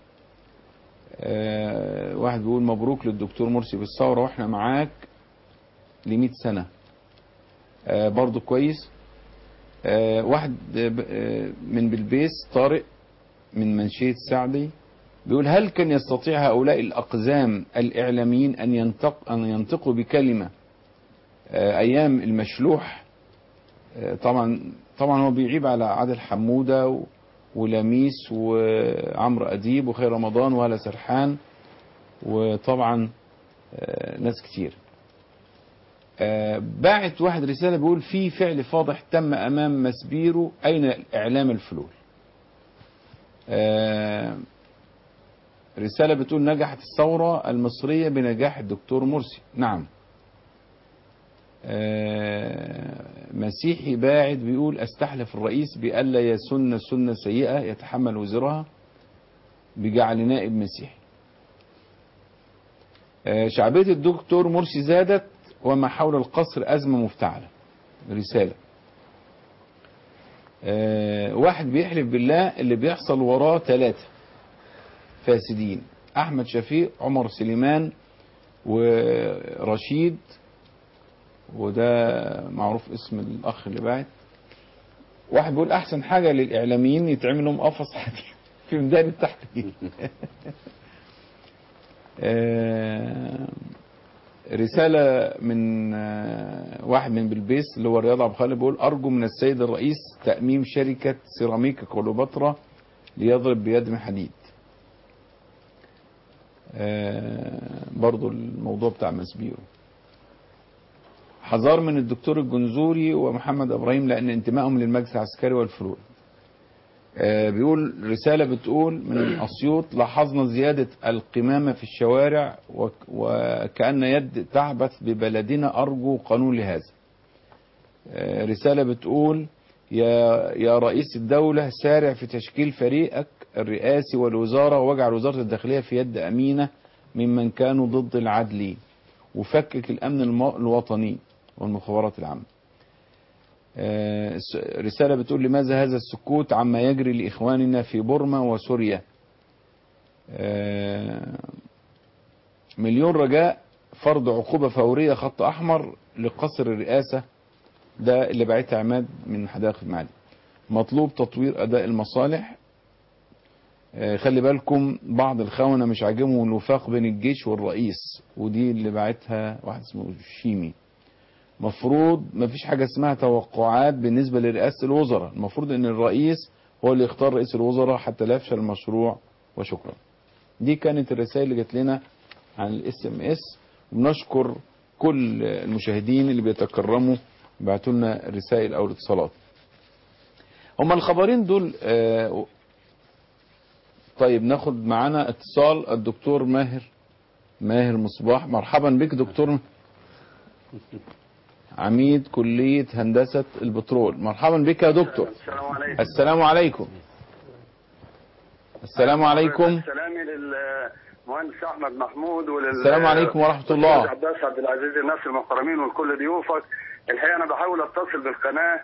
أه واحد بيقول مبروك للدكتور مرسي بالثورة واحنا معاك لمئة سنة. أه برضو كويس. أه واحد أه من بلبيس طارق من منشية سعدي بيقول هل كان يستطيع هؤلاء الأقزام الإعلاميين أن ينطق أن ينطقوا بكلمة أه أيام المشلوح. أه طبعا طبعا هو بيعيب على عادل حمودة و ولميس وعمرو أديب وخير رمضان وهلا سرحان وطبعا ناس كتير. باعت واحد رسالة بيقول في فعل فاضح تم أمام مسبيرو أين الإعلام الفلول. رسالة بتقول نجحت الثورة المصرية بنجاح الدكتور مرسي. نعم. مسيحي باعد بيقول استحلف الرئيس بألا يسن سنة سيئة يتحمل وزرها بجعل نائب مسيحي. شعبية الدكتور مرسي زادت وما حول القصر أزمة مفتعلة. رسالة واحد بيحلف بالله اللي بيحصل وراه ثلاثة فاسدين أحمد شفيق عمر سليمان ورشيد وده معروف اسم الأخ اللي باعت. واحد بيقول أحسن حاجة للإعلاميين يتعمل لهم قفص حديد في ميدان التحرير. رسالة من واحد من بلبيس اللي هو رياض عبد الخالق بيقول أرجو من السيد الرئيس تأميم شركة سيراميك كليوباترا ليضرب بيد من حديد. برضو الموضوع بتاع مسبيرو. حذار من الدكتور الجنزوري ومحمد إبراهيم لأن انتمائهم للمجلس العسكري والفلول. آه بيقول رسالة بتقول من أسيوط لاحظنا زيادة القمامة في الشوارع وكأن يد تعبث ببلدنا أرجو قانون لهذا. آه رسالة بتقول يا, يا رئيس الدولة سارع في تشكيل فريقك الرئاسي والوزارة واجعل وزارة الداخلية في يد أمينة ممن كانوا ضد العدل وفكك الأمن الوطني والمخابرات العامة. آه، رسالة بتقول لماذا هذا السكوت عما يجري لإخواننا في بورما وسوريا. آه، مليون رجاء فرض عقوبة فورية خط أحمر لقصر الرئاسة. ده اللي بعتها عماد من حدائق المعادي. مطلوب تطوير أداء المصالح. آه، خلي بالكم بعض الخونة مش عاجبهم الوفاق بين الجيش والرئيس، ودي اللي بعتها واحد اسمه شيمي. مفروض مفيش حاجة اسمها توقعات بالنسبة لرئاسة الوزراء، المفروض ان الرئيس هو اللي يختار رئيس الوزراء حتى لا يفشل المشروع، وشكرا. دي كانت الرسائل اللي جات لنا عن الاس ام اس، وبنشكر كل المشاهدين اللي بيتكرموا بعتوا لنا الرسائل او الاتصالات. هما الخبرين دول آه طيب ناخد معانا اتصال الدكتور ماهر ماهر مصباح. مرحبا بك دكتور، عميد كلية هندسة البترول. مرحبا بك يا دكتور. السلام عليكم. السلام عليكم. السلام عليكم. سلامي للمهندس احمد محمود ولل السلام عليكم ورحمة الله. عباس عبد العزيز، الناس المحترمين والكل ضيوفك. الحقيقة انا بحاول اتصل بالقناة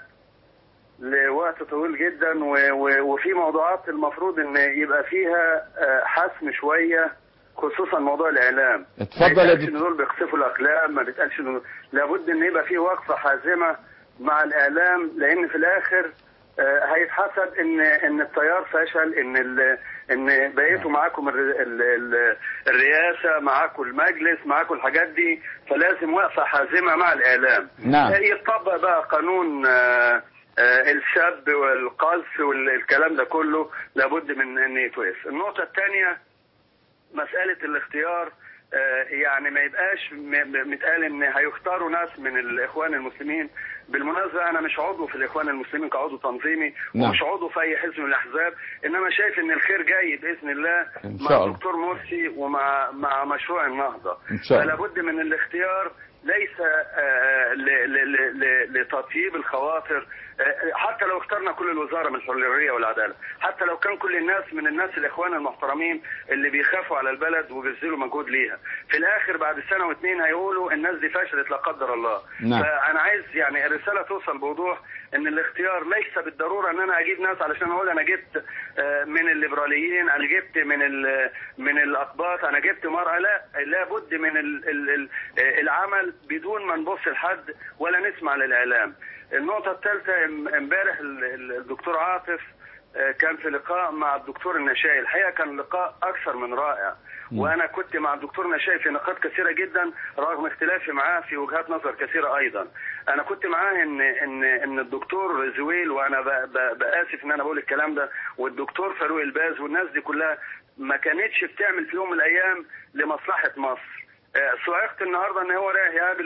لوقت طويل جدا و... و... وفي موضوعات المفروض ان يبقى فيها حسم شوية، خصوصا موضوع الاعلام. اتفضل يا دكتور. ان دول بيخسفوا الاقلام، ما بيتقالش انه لابد ان يبقى في وقفه حازمه مع الاعلام، لان في الاخر آه هيتحسب ان ان التيار فشل، ان ال ان بقيتوا معاكم ال ال ال الرئاسه، معاكم المجلس، معاكم الحاجات دي، فلازم وقفه حازمه مع الاعلام. نعم. يطبق بقى قانون آه آه السب والقذف والكلام ده كله، لابد من ان يتوقف. النقطه الثانيه مسألة الاختيار، يعني ما يبقاش متقال ان هيختاروا ناس من الاخوان المسلمين. بالمناسبة انا مش عضو في الاخوان المسلمين كعضو تنظيمي، نعم. ومش عضو في اي حزب من الاحزاب، انما شايف ان الخير جاي باذن الله إن مع شاء الله. الدكتور مرسي ومع مع مشروع النهضة. إن شاء الله. فلا بد من الاختيار، ليس آه ل- ل- ل- لتطييب الخواطر. آه حتى لو اخترنا كل الوزارة من الحرية والعدالة، حتى لو كان كل الناس من الناس الاخوان المحترمين اللي بيخافوا على البلد وبيبذلوا مجهود ليها، في الاخر بعد سنة واثنين هيقولوا الناس دي فشلت لا قدر الله. نعم. فانا عايز يعني الرسالة توصل بوضوح ان الاختيار ليس بالضرورة ان انا اجيب ناس علشان اقول انا جبت آه من الليبراليين، انا جبت من من الاقباط، انا جبت مرأة. لا، لابد من ال ال العمل بدون ما نبص لحد ولا نسمع للاعلام. النقطة الثالثة، امبارح الدكتور عاطف كان في لقاء مع الدكتور النشائي، الحقيقة كان لقاء أكثر من رائع، وأنا كنت مع الدكتور النشائي في نقاط كثيرة جدا رغم اختلافي معاه في وجهات نظر كثيرة أيضا. أنا كنت معاه إن إن إن الدكتور زويل، وأنا بآسف إن أنا بقول الكلام ده، والدكتور فاروق الباز والناس دي كلها ما كانتش بتعمل في يوم من الأيام لمصلحة مصر. سواقت النهارده ان هو رايح يقابل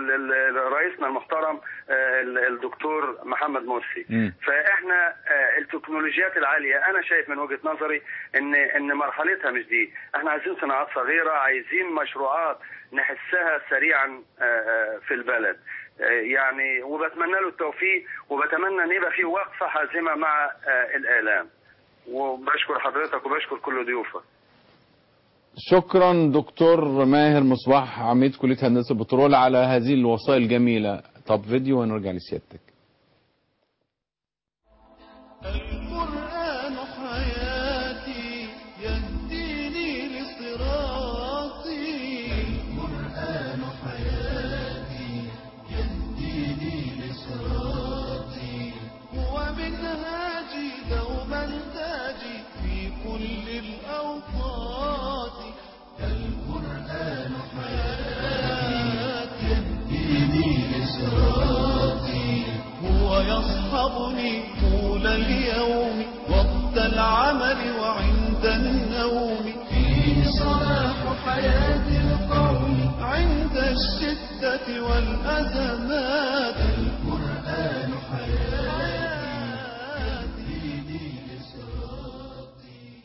رئيسنا المحترم الدكتور محمد مرسي. م. فاحنا التكنولوجيات العاليه انا شايف من وجهه نظري ان ان مرحلتها مش دي، احنا عايزين صناعات صغيره، عايزين مشروعات نحسها سريعا في البلد يعني، وبتمنى له التوفيق، وبتمنى ان يبقى في وقفه حازمه مع الاعلام. وبشكر حضرتك وبشكر كل ضيوفك. شكرا دكتور ماهر مصباح، عميد كلية هندسة البترول، على هذه الوصايا الجميلة. طب فيديو ونرجع لسيادتك. القرآن حياتي يهديني لصراطي، القرآن حياتي يهديني لصراطي، هو منهاجي دوما تاجي في كل الأوقات، القرآن حياتي يهديني لصراطي، هو يصحبني طول اليوم وقت العمل وعند النوم، فيه صلاح حياة القوم عند الشدة والأزمات، القرآن حياتي يهديني لصراطي.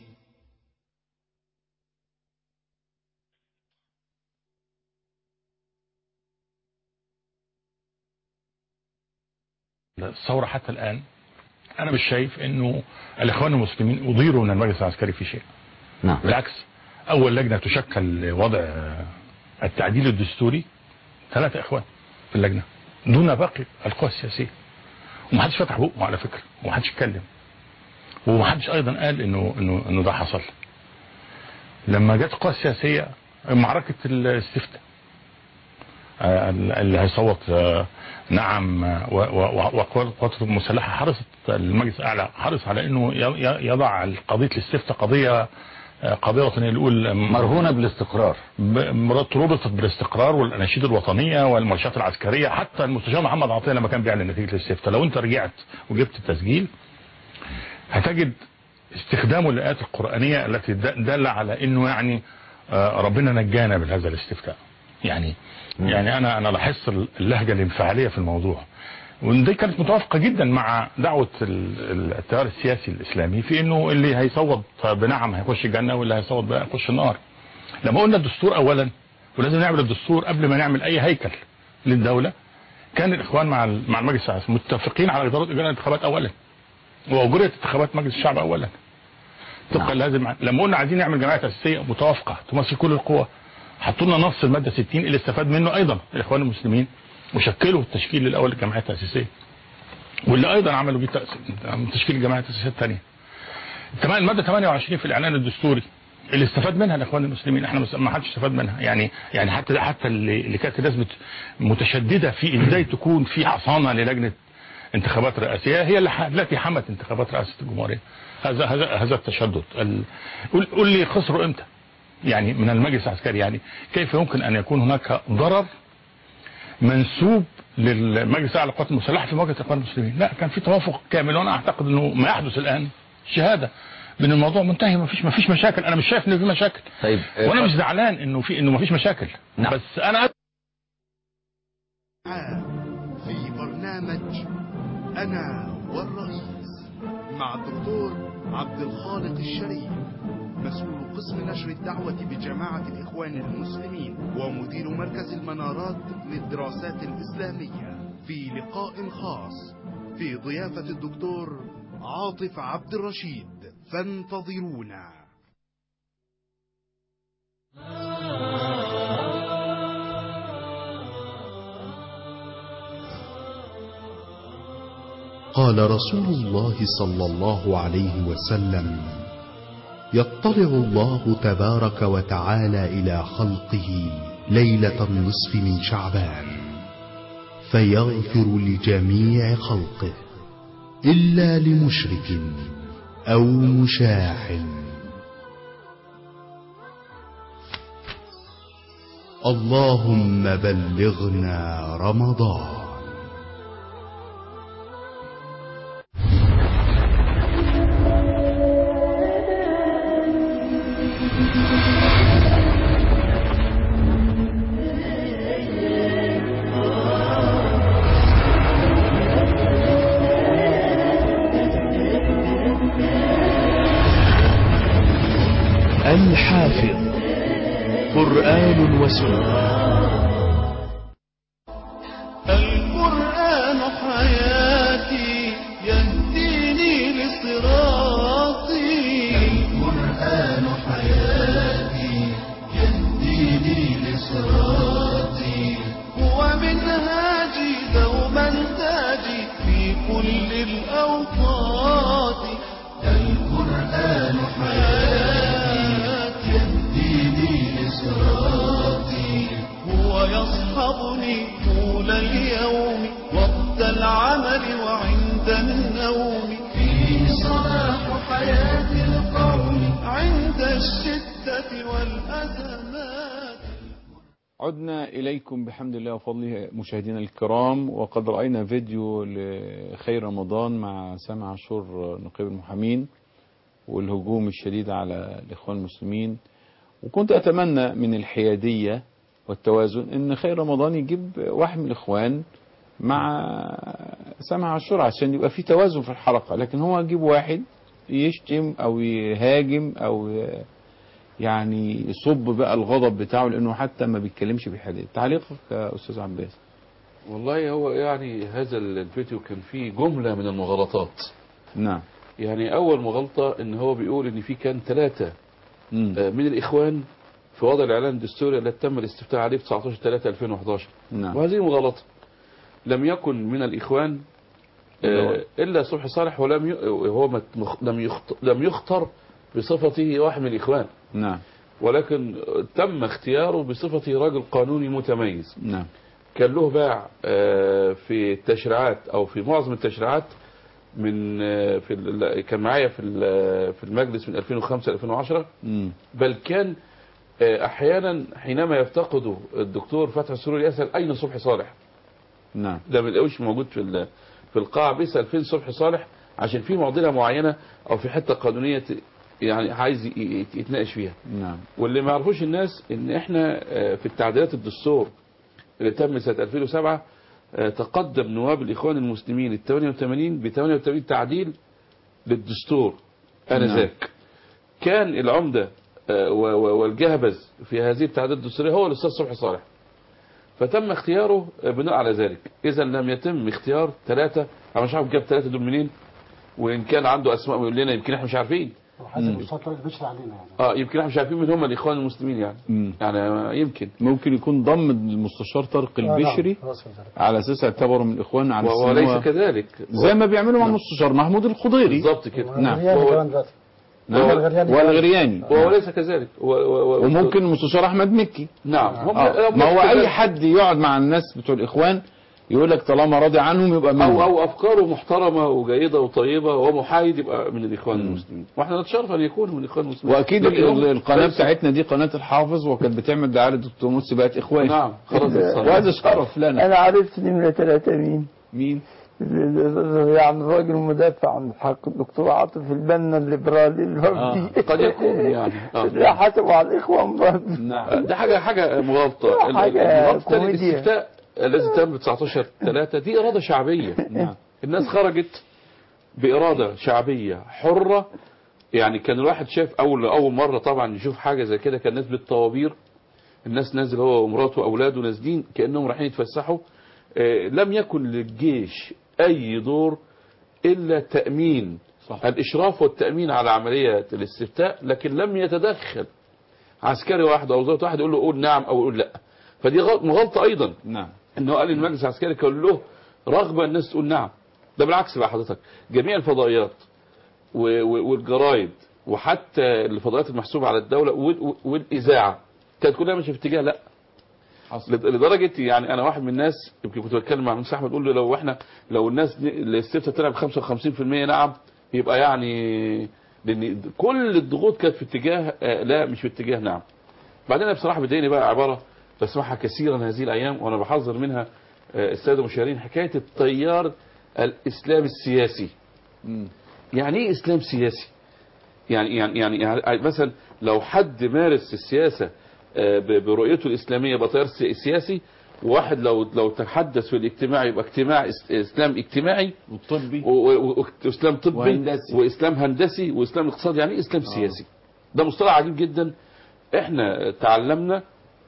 الثورة حتى الآن أنا مش شايف إنه الإخوان المسلمين أضيروا من المجلس العسكري في شيء. نعم. بالعكس، أول لجنة تشكل لوضع التعديل الدستوري ثلاثة إخوان في اللجنة دون باقي القوى السياسية، ومحدش فتح بقه على فكره، ومحدش اتكلم، ومحدش ايضا قال انه انه انه ده حصل. لما جت القوى السياسيه معركه الاستفتاء اللي هيصوت نعم، والقوات المسلحه حرصت، المجلس الاعلى حرص على انه يضع قضيه الاستفتاء قضيه قضيه وطنيه، الاول مرهونه بالاستقرار، تربطت بالاستقرار والاناشيد الوطنيه والمارشات العسكريه. حتى المستشار محمد عطيه لما كان بيعلن نتيجه الاستفتاء، لو انت رجعت وجبت التسجيل هتجد استخدامه للآيات القرآنية التي دل على انه يعني ربنا نجانا بهذا الاستفتاء. يعني م. يعني انا انا لاحظت اللهجة الانفعالية في الموضوع، ودي كانت متوافقة جدا مع دعوة التيار السياسي الاسلامي في انه اللي هيصوت بنعم هيخش الجنة واللي هيصوت بقى هيخش النار. لما قلنا الدستور اولا، ولازم نعمل الدستور قبل ما نعمل اي هيكل للدولة، كان الاخوان مع مع المجلس العسكري متفقين على اداره اجراء الانتخابات اولا، واجريت انتخابات مجلس الشعب اولا طبقا لازم. لما قلنا عايزين نعمل جمعيه تاسيسيه متوافقه تمثل كل القوى، حطوا لنا نص الماده ستين اللي استفاد منه ايضا الاخوان المسلمين، وشكلوا التشكيل الاول للجمعيه التاسيسيه، واللي ايضا عملوا بيه تشكيل الجمعيه التاسيسيه الثانيه. كمان الماده ثمانية وعشرين في الاعلان الدستوري اللي استفاد منها الاخوان المسلمين، احنا ما حدش استفاد منها. يعني يعني حتى حتى اللي, اللي كانت الناس متشدده في ازاي تكون في حصانه للجنه انتخابات رئاسيه، هي اللي التي حمت انتخابات رئاسه الجمهوريه. هذا هذا هذا التشدد. قول قول لي خسروا امتى؟ يعني من المجلس العسكري، يعني كيف يمكن ان يكون هناك ضرر منسوب للمجلس الاعلى للقوات المسلحه في مواجهه الاخوان المسلمين؟ لا، كان في توافق كامل، وانا اعتقد انه ما يحدث الان شهاده بان الموضوع منتهي، ما فيش ما فيش مشاكل. انا مش شايف ان في مشاكل. طيب وانا مش زعلان انه في انه ما فيش مشاكل. نعم. بس انا في برنامج انا والرئيس مع الدكتور عبد الخالق الشريف، مسؤول قسم نشر الدعوة بجماعة الإخوان المسلمين ومدير مركز المنارات للدراسات الإسلامية، في لقاء خاص في ضيافة الدكتور عاطف عبد الرشيد، فانتظرونا. قال رسول الله صلى الله عليه وسلم: يطلع الله تبارك وتعالى إلى خلقه ليلة النصف من شعبان فيغفر لجميع خلقه إلا لمشرك أو مشاح. اللهم بلغنا رمضان. الحافظ قرآن وسنة. القرآن حياتي يهديني لصراطي، القرآن حياتي يهديني لصراطي، هو منهاجي دوما تاجي في كل الأوقات، القرآن حياتي هو يصحبني طول اليوم وقت العمل وعند النوم، فيه صلاح حياة القوم عند الشدة والأزمات. عدنا إليكم بحمد الله وفضله مشاهدينا الكرام، وقد رأينا فيديو لخير رمضان مع سامع عاشور نقيب المحامين والهجوم الشديد على الإخوان المسلمين. وكنت أتمنى من الحيادية والتوازن ان خير رمضان يجيب واحد من الاخوان مع سامع عاشور عشان يبقى في توازن في الحلقة، لكن هو يجيب واحد يشتم او يهاجم او يعني يصب بقى الغضب بتاعه، لانه حتى ما بيتكلمش بحديث. تعليقك يا استاذ عباس؟ والله هو يعني هذا الفيديو كان فيه جملة من المغالطات. نعم. يعني اول مغالطة ان هو بيقول ان في كان ثلاثة من الاخوان في وضع الاعلان الدستوري الذي تم الاستفتاء عليه في تسعة عشر ثلاثة ألفين وأحد عشر. نعم. وهذه مغالطة. لم يكن من الاخوان آه الا صبحي صالح ولم ي... هو ما- مخ- لم يخط... لم يختر بصفته واحد من الاخوان، نعم ولكن تم اختياره بصفته راجل قانوني متميز. نعم كان له باع آه، في التشريعات او في معظم التشريعات من آه، في ال- كان معايا في ال- في المجلس من ألفين وخمسة ألفين وعشرة، مم. بل كان آه، احيانا حينما يفتقده الدكتور فتحي السروري يسال اين صبحي صالح. نعم ده ما بيلاقوش موجود في ال- في القاعه، بيسال فين صبحي صالح عشان في معضله معينه او في حته قانونيه ت- يعني عايز ي- ي- يتناقش فيها. نعم واللي ما يعرفوش الناس ان احنا آه، في التعديلات الدستور اللي تم سنة ألفين وسبعة آه، تقدم نواب الإخوان المسلمين ال ثمانية وثمانين ب ثمانية وثمانين تعديل للدستور آنذاك. كان العمدة آه، و- و- والجهبذ في هذه التعديلات الدستورية هو الأستاذ صبحي صالح، فتم اختياره آه، بناء على ذلك. إذا لم يتم اختيار ثلاثة، أنا مش عارف جاب ثلاثة دول منين، وإن كان عنده أسماء ويقول لنا يمكن احنا مش عارفين. حسب المستوى اللي بيشرح علينا يعني. اه يمكن احنا مش عارفين من هم الإخوان المسلمين يعني. مم. يعني يمكن ممكن يكون ضم المستشار طارق آه، نعم. البشري خلاص فهمت. على اساس اعتبره من الاخوان على وهو أساس إن هو ليس كذلك، زي ما بيعملوا مع المستشار محمود الخضيري بالظبط كده. نعم. غرياني كمان دلوقتي. نعم والغرياني والغرياني وهو ليس كذلك و... و... و... وممكن المستشار احمد مكي. نعم هم آه. هم ما هو كذلك. اي حد يقعد مع الناس بتوع الاخوان يقول لك طالما راضي عنهم يبقى منهم. او او افكاره محترمه وجيده وطيبه ومحايد يبقى من الاخوان المسلمين، واحنا نتشرف ان يكون من الاخوان المسلمين. واكيد لكن هم- ال- القناه بس- بتاعتنا دي قناه الحافظ، وكانت بتعمل دعايه للدكتور مرسي بقت اخوان. نعم خلاص اتصل. وهذا شرف لنا. انا عرفت نمرة ثلاثة مين؟ مين؟ يعني الراجل المدافع عن الحق الدكتور عاطف البنا الليبرالي الوفدي. آه. قد يكون يعني لا حسبوا على الاخوان برضه. نعم ده حاجه حاجه مغالطه. ال- حاجة المغالطة كوميديا. الاستفتاء الذي تم تسعتاشر ثلاثة دي اراده شعبيه. نعم. الناس خرجت باراده شعبيه حره. يعني كان الواحد شاف اول اول مره طبعا يشوف حاجه زي كده، كان الناس بالطوابير، الناس نازل هو ومراته واولاده نازلين كانهم رايحين يتفسحوا. آه، لم يكن للجيش اي دور الا تامين صح. الاشراف والتامين على عمليه الاستفتاء، لكن لم يتدخل عسكري واحد او ضابط واحد يقول له قول نعم او قول لا. فدي غلط- مغالطه ايضا نعم انه قال المجلس العسكري كان له رغبه الناس تقول نعم. ده بالعكس بقى حضرتك، جميع الفضائيات و- و- والجرايد وحتى الفضائيات المحسوبه على الدوله وال- والاذاعه كانت كلها ماشيه في اتجاه لا. حصل. لد- لدرجه يعني انا واحد من الناس يمكن كنت بتكلم مع مهندس احمد اقول له لو احنا لو الناس دي- الاستفتاء طلع ب خمسة وخمسين بالمية نعم يبقى يعني، لان كل الضغوط كانت في اتجاه آه، لا مش في اتجاه نعم. بعدين أنا بصراحه بديني بقى عباره بسمعها كثيرا هذه الايام وانا بحذر منها آه، الساده المشاهدين، حكايه التيار الاسلامي السياسي. مم. يعني ايه اسلام سياسي؟ يعني يعني يعني, يعني مثلا لو حد مارس السياسه آه، ب- برؤيته الاسلاميه يبقى تيار سي- سياسي، وواحد لو لو تحدث في الاجتماع يبقى اجتماع اس- اسلام اجتماعي والطبي و- و- و- واسلام طبي وهندسي. واسلام هندسي واسلام اقتصادي. يعني ايه اسلام آه. سياسي؟ ده مصطلح عجيب جدا. احنا تعلمنا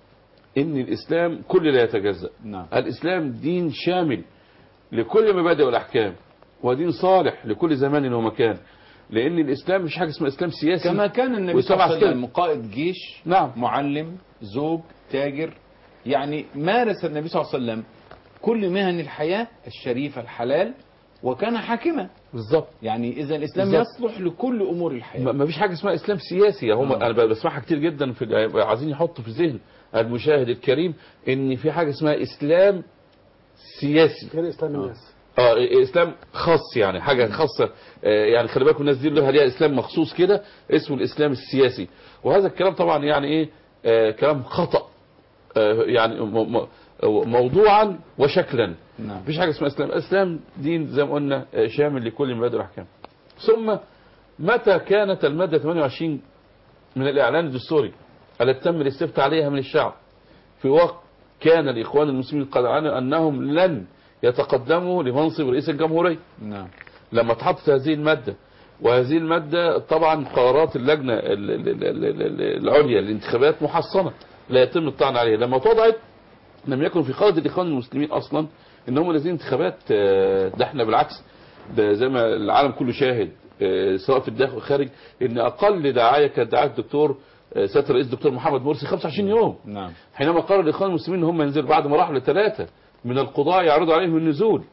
ان الاسلام كل لا يتجزأ. نعم. الاسلام دين شامل لكل المبادئ والاحكام، ودين صالح لكل زمان ومكان، لان الاسلام مش حاجه اسمها اسلام سياسي كما كان النبي صلى وإسلام الله عليه عسكري. وسلم قائد جيش، نعم معلم، زوج، تاجر. يعني مارس النبي صلى الله عليه وسلم كل مهن الحياة الشريفة الحلال، وكان حاكما. بالظبط. يعني إذا الإسلام بالظبط. يصلح لكل أمور الحياة. ما فيش حاجه اسمها اسلام سياسي. هم آه. انا بسمعها كتير جدا في عايزين يحطوا في ذهن المشاهد الكريم ان في حاجه اسمها اسلام سياسي. غير اسلام الناس. اه اسلام خاص، يعني حاجه خاصه. آه يعني خلي بالكم الناس دي لها ليها اسلام مخصوص كده اسمه الاسلام السياسي. وهذا الكلام طبعا يعني ايه آه كلام خطأ. آه يعني م- م- موضوعا وشكلا. نعم. مفيش حاجه اسمها اسلام. الاسلام دين زي ما قلنا آه، شامل لكل مبادئ الاحكام. ثم متى كانت الماده ثمانية وعشرين من الاعلان الدستوري التي تم الاستفتاء عليها من الشعب في وقت كان الاخوان المسلمين قد اعلنوا انهم لن يتقدموا لمنصب رئيس الجمهوريه. نعم. لما اتحطت هذه الماده، وهذه الماده طبعا قرارات اللجنه ال- ال- ال- ال- ال- العليا للانتخابات محصنه لا يتم الطعن عليها. لما وضعت لم يكن في قاعده الاخوان المسلمين اصلا ان هم لازم انتخابات. آه، ده احنا بالعكس، ده زي ما العالم كله شاهد آه، سواء في الداخل والخارج ان اقل دعايه كانت دعايه الدكتور آه، سياده الرئيس الدكتور محمد مرسي خمسة وعشرين يوم. نعم. حينما قرر الاخوان المسلمين ان هم ينزلوا بعد ما راحوا لثلاثه من القضاة يعرضوا عليهم النزول،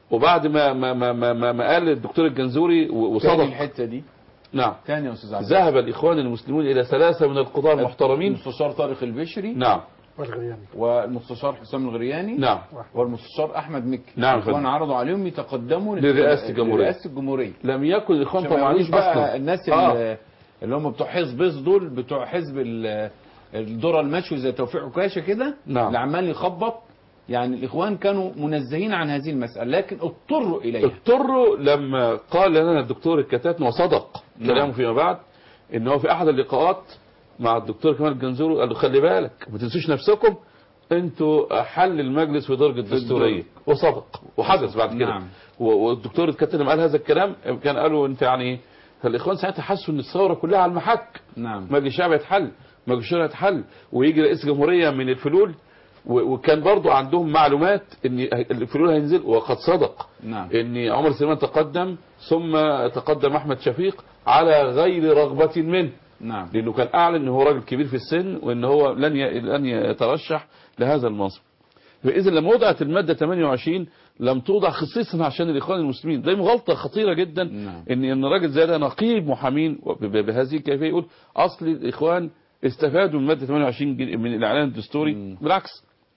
وبعد ما ما ما ما, ما, ما قال الدكتور الجنزوري وصدق الحته دي. نعم. ثاني يا استاذ عبد ذهب الاخوان المسلمون الى ثلاثه من القضاه المحترمين، المستشار طارق البشري، نعم، والغرياني، والمستشار حسام الغرياني، نعم، والمستشار احمد مكي. نعم. الاخوان عرضوا عليهم يتقدموا لرئاسه الجمهوريه. لرئاسه الجمهوريه. لم يكن الاخوان طبعا اصلا الناس آه. اللي هم بتوع حزب بيص دول بتوع حزب الذره المشوي زي توفيق عكاشه كده، نعم، اللي عمال يخبط. يعني الاخوان كانوا منزهين عن هذه المساله لكن اضطروا اليها. اضطروا لما قال لنا الدكتور الكتاتني وصدق كلامه نعم. فيما بعد ان هو في احد اللقاءات مع الدكتور كمال الجنزوري قال له خلي بالك ما تنسوش نفسكم، انتوا حل المجلس في درجه الدستوريه، وصدق وحدث بعد كده. نعم. والدكتور الكتاتني لما قال هذا الكلام كان قالوا انت يعني فالاخوان ساعتها حسوا ان الثوره كلها على المحك. نعم. مجلس الشعب يتحل، مجلس الشورى يتحل، ويجي رئيس جمهوريه من الفلول، وكان برضو عندهم معلومات ان الفلول هينزل، وقد صدق. نعم. ان عمر سليمان تقدم ثم تقدم احمد شفيق على غير رغبة منه. نعم. لانه كان اعلن ان هو راجل كبير في السن وان هو لن لن يترشح لهذا المنصب. فاذا لما وضعت المادة ثمانية وعشرين لم توضع خصيصا عشان الاخوان المسلمين، ده غلطة خطيرة جدا. نعم. ان ان راجل زي ده نقيب محامين بهذه الكيفية يقول اصل الاخوان استفادوا من مادة ثمانية وعشرين من الاعلان الدستوري. م. بالعكس،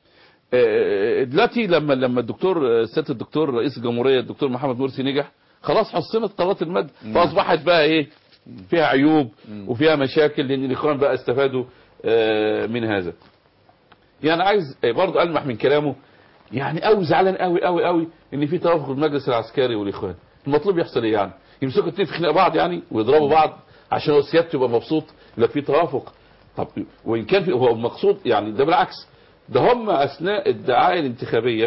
دلوقتي لما لما الدكتور سياده الدكتور رئيس الجمهوريه الدكتور محمد مرسي نجح، خلاص حصنت قرارات الماده، فاصبحت بقى ايه فيها عيوب وفيها مشاكل لان الاخوان بقى استفادوا من هذا. يعني عايز برضه المح من كلامه، يعني قوي زعلان قوي قوي قوي ان في توافق المجلس العسكري والاخوان. المطلوب يحصل ايه يعني؟ يمسكوا الاثنين في خناق بعض يعني ويضربوا بعض عشان سيادته يبقى مبسوط؟ لا، في توافق. طب وان كان في هو المقصود يعني ده بالعكس، ده هم اثناء الدعايه الانتخابيه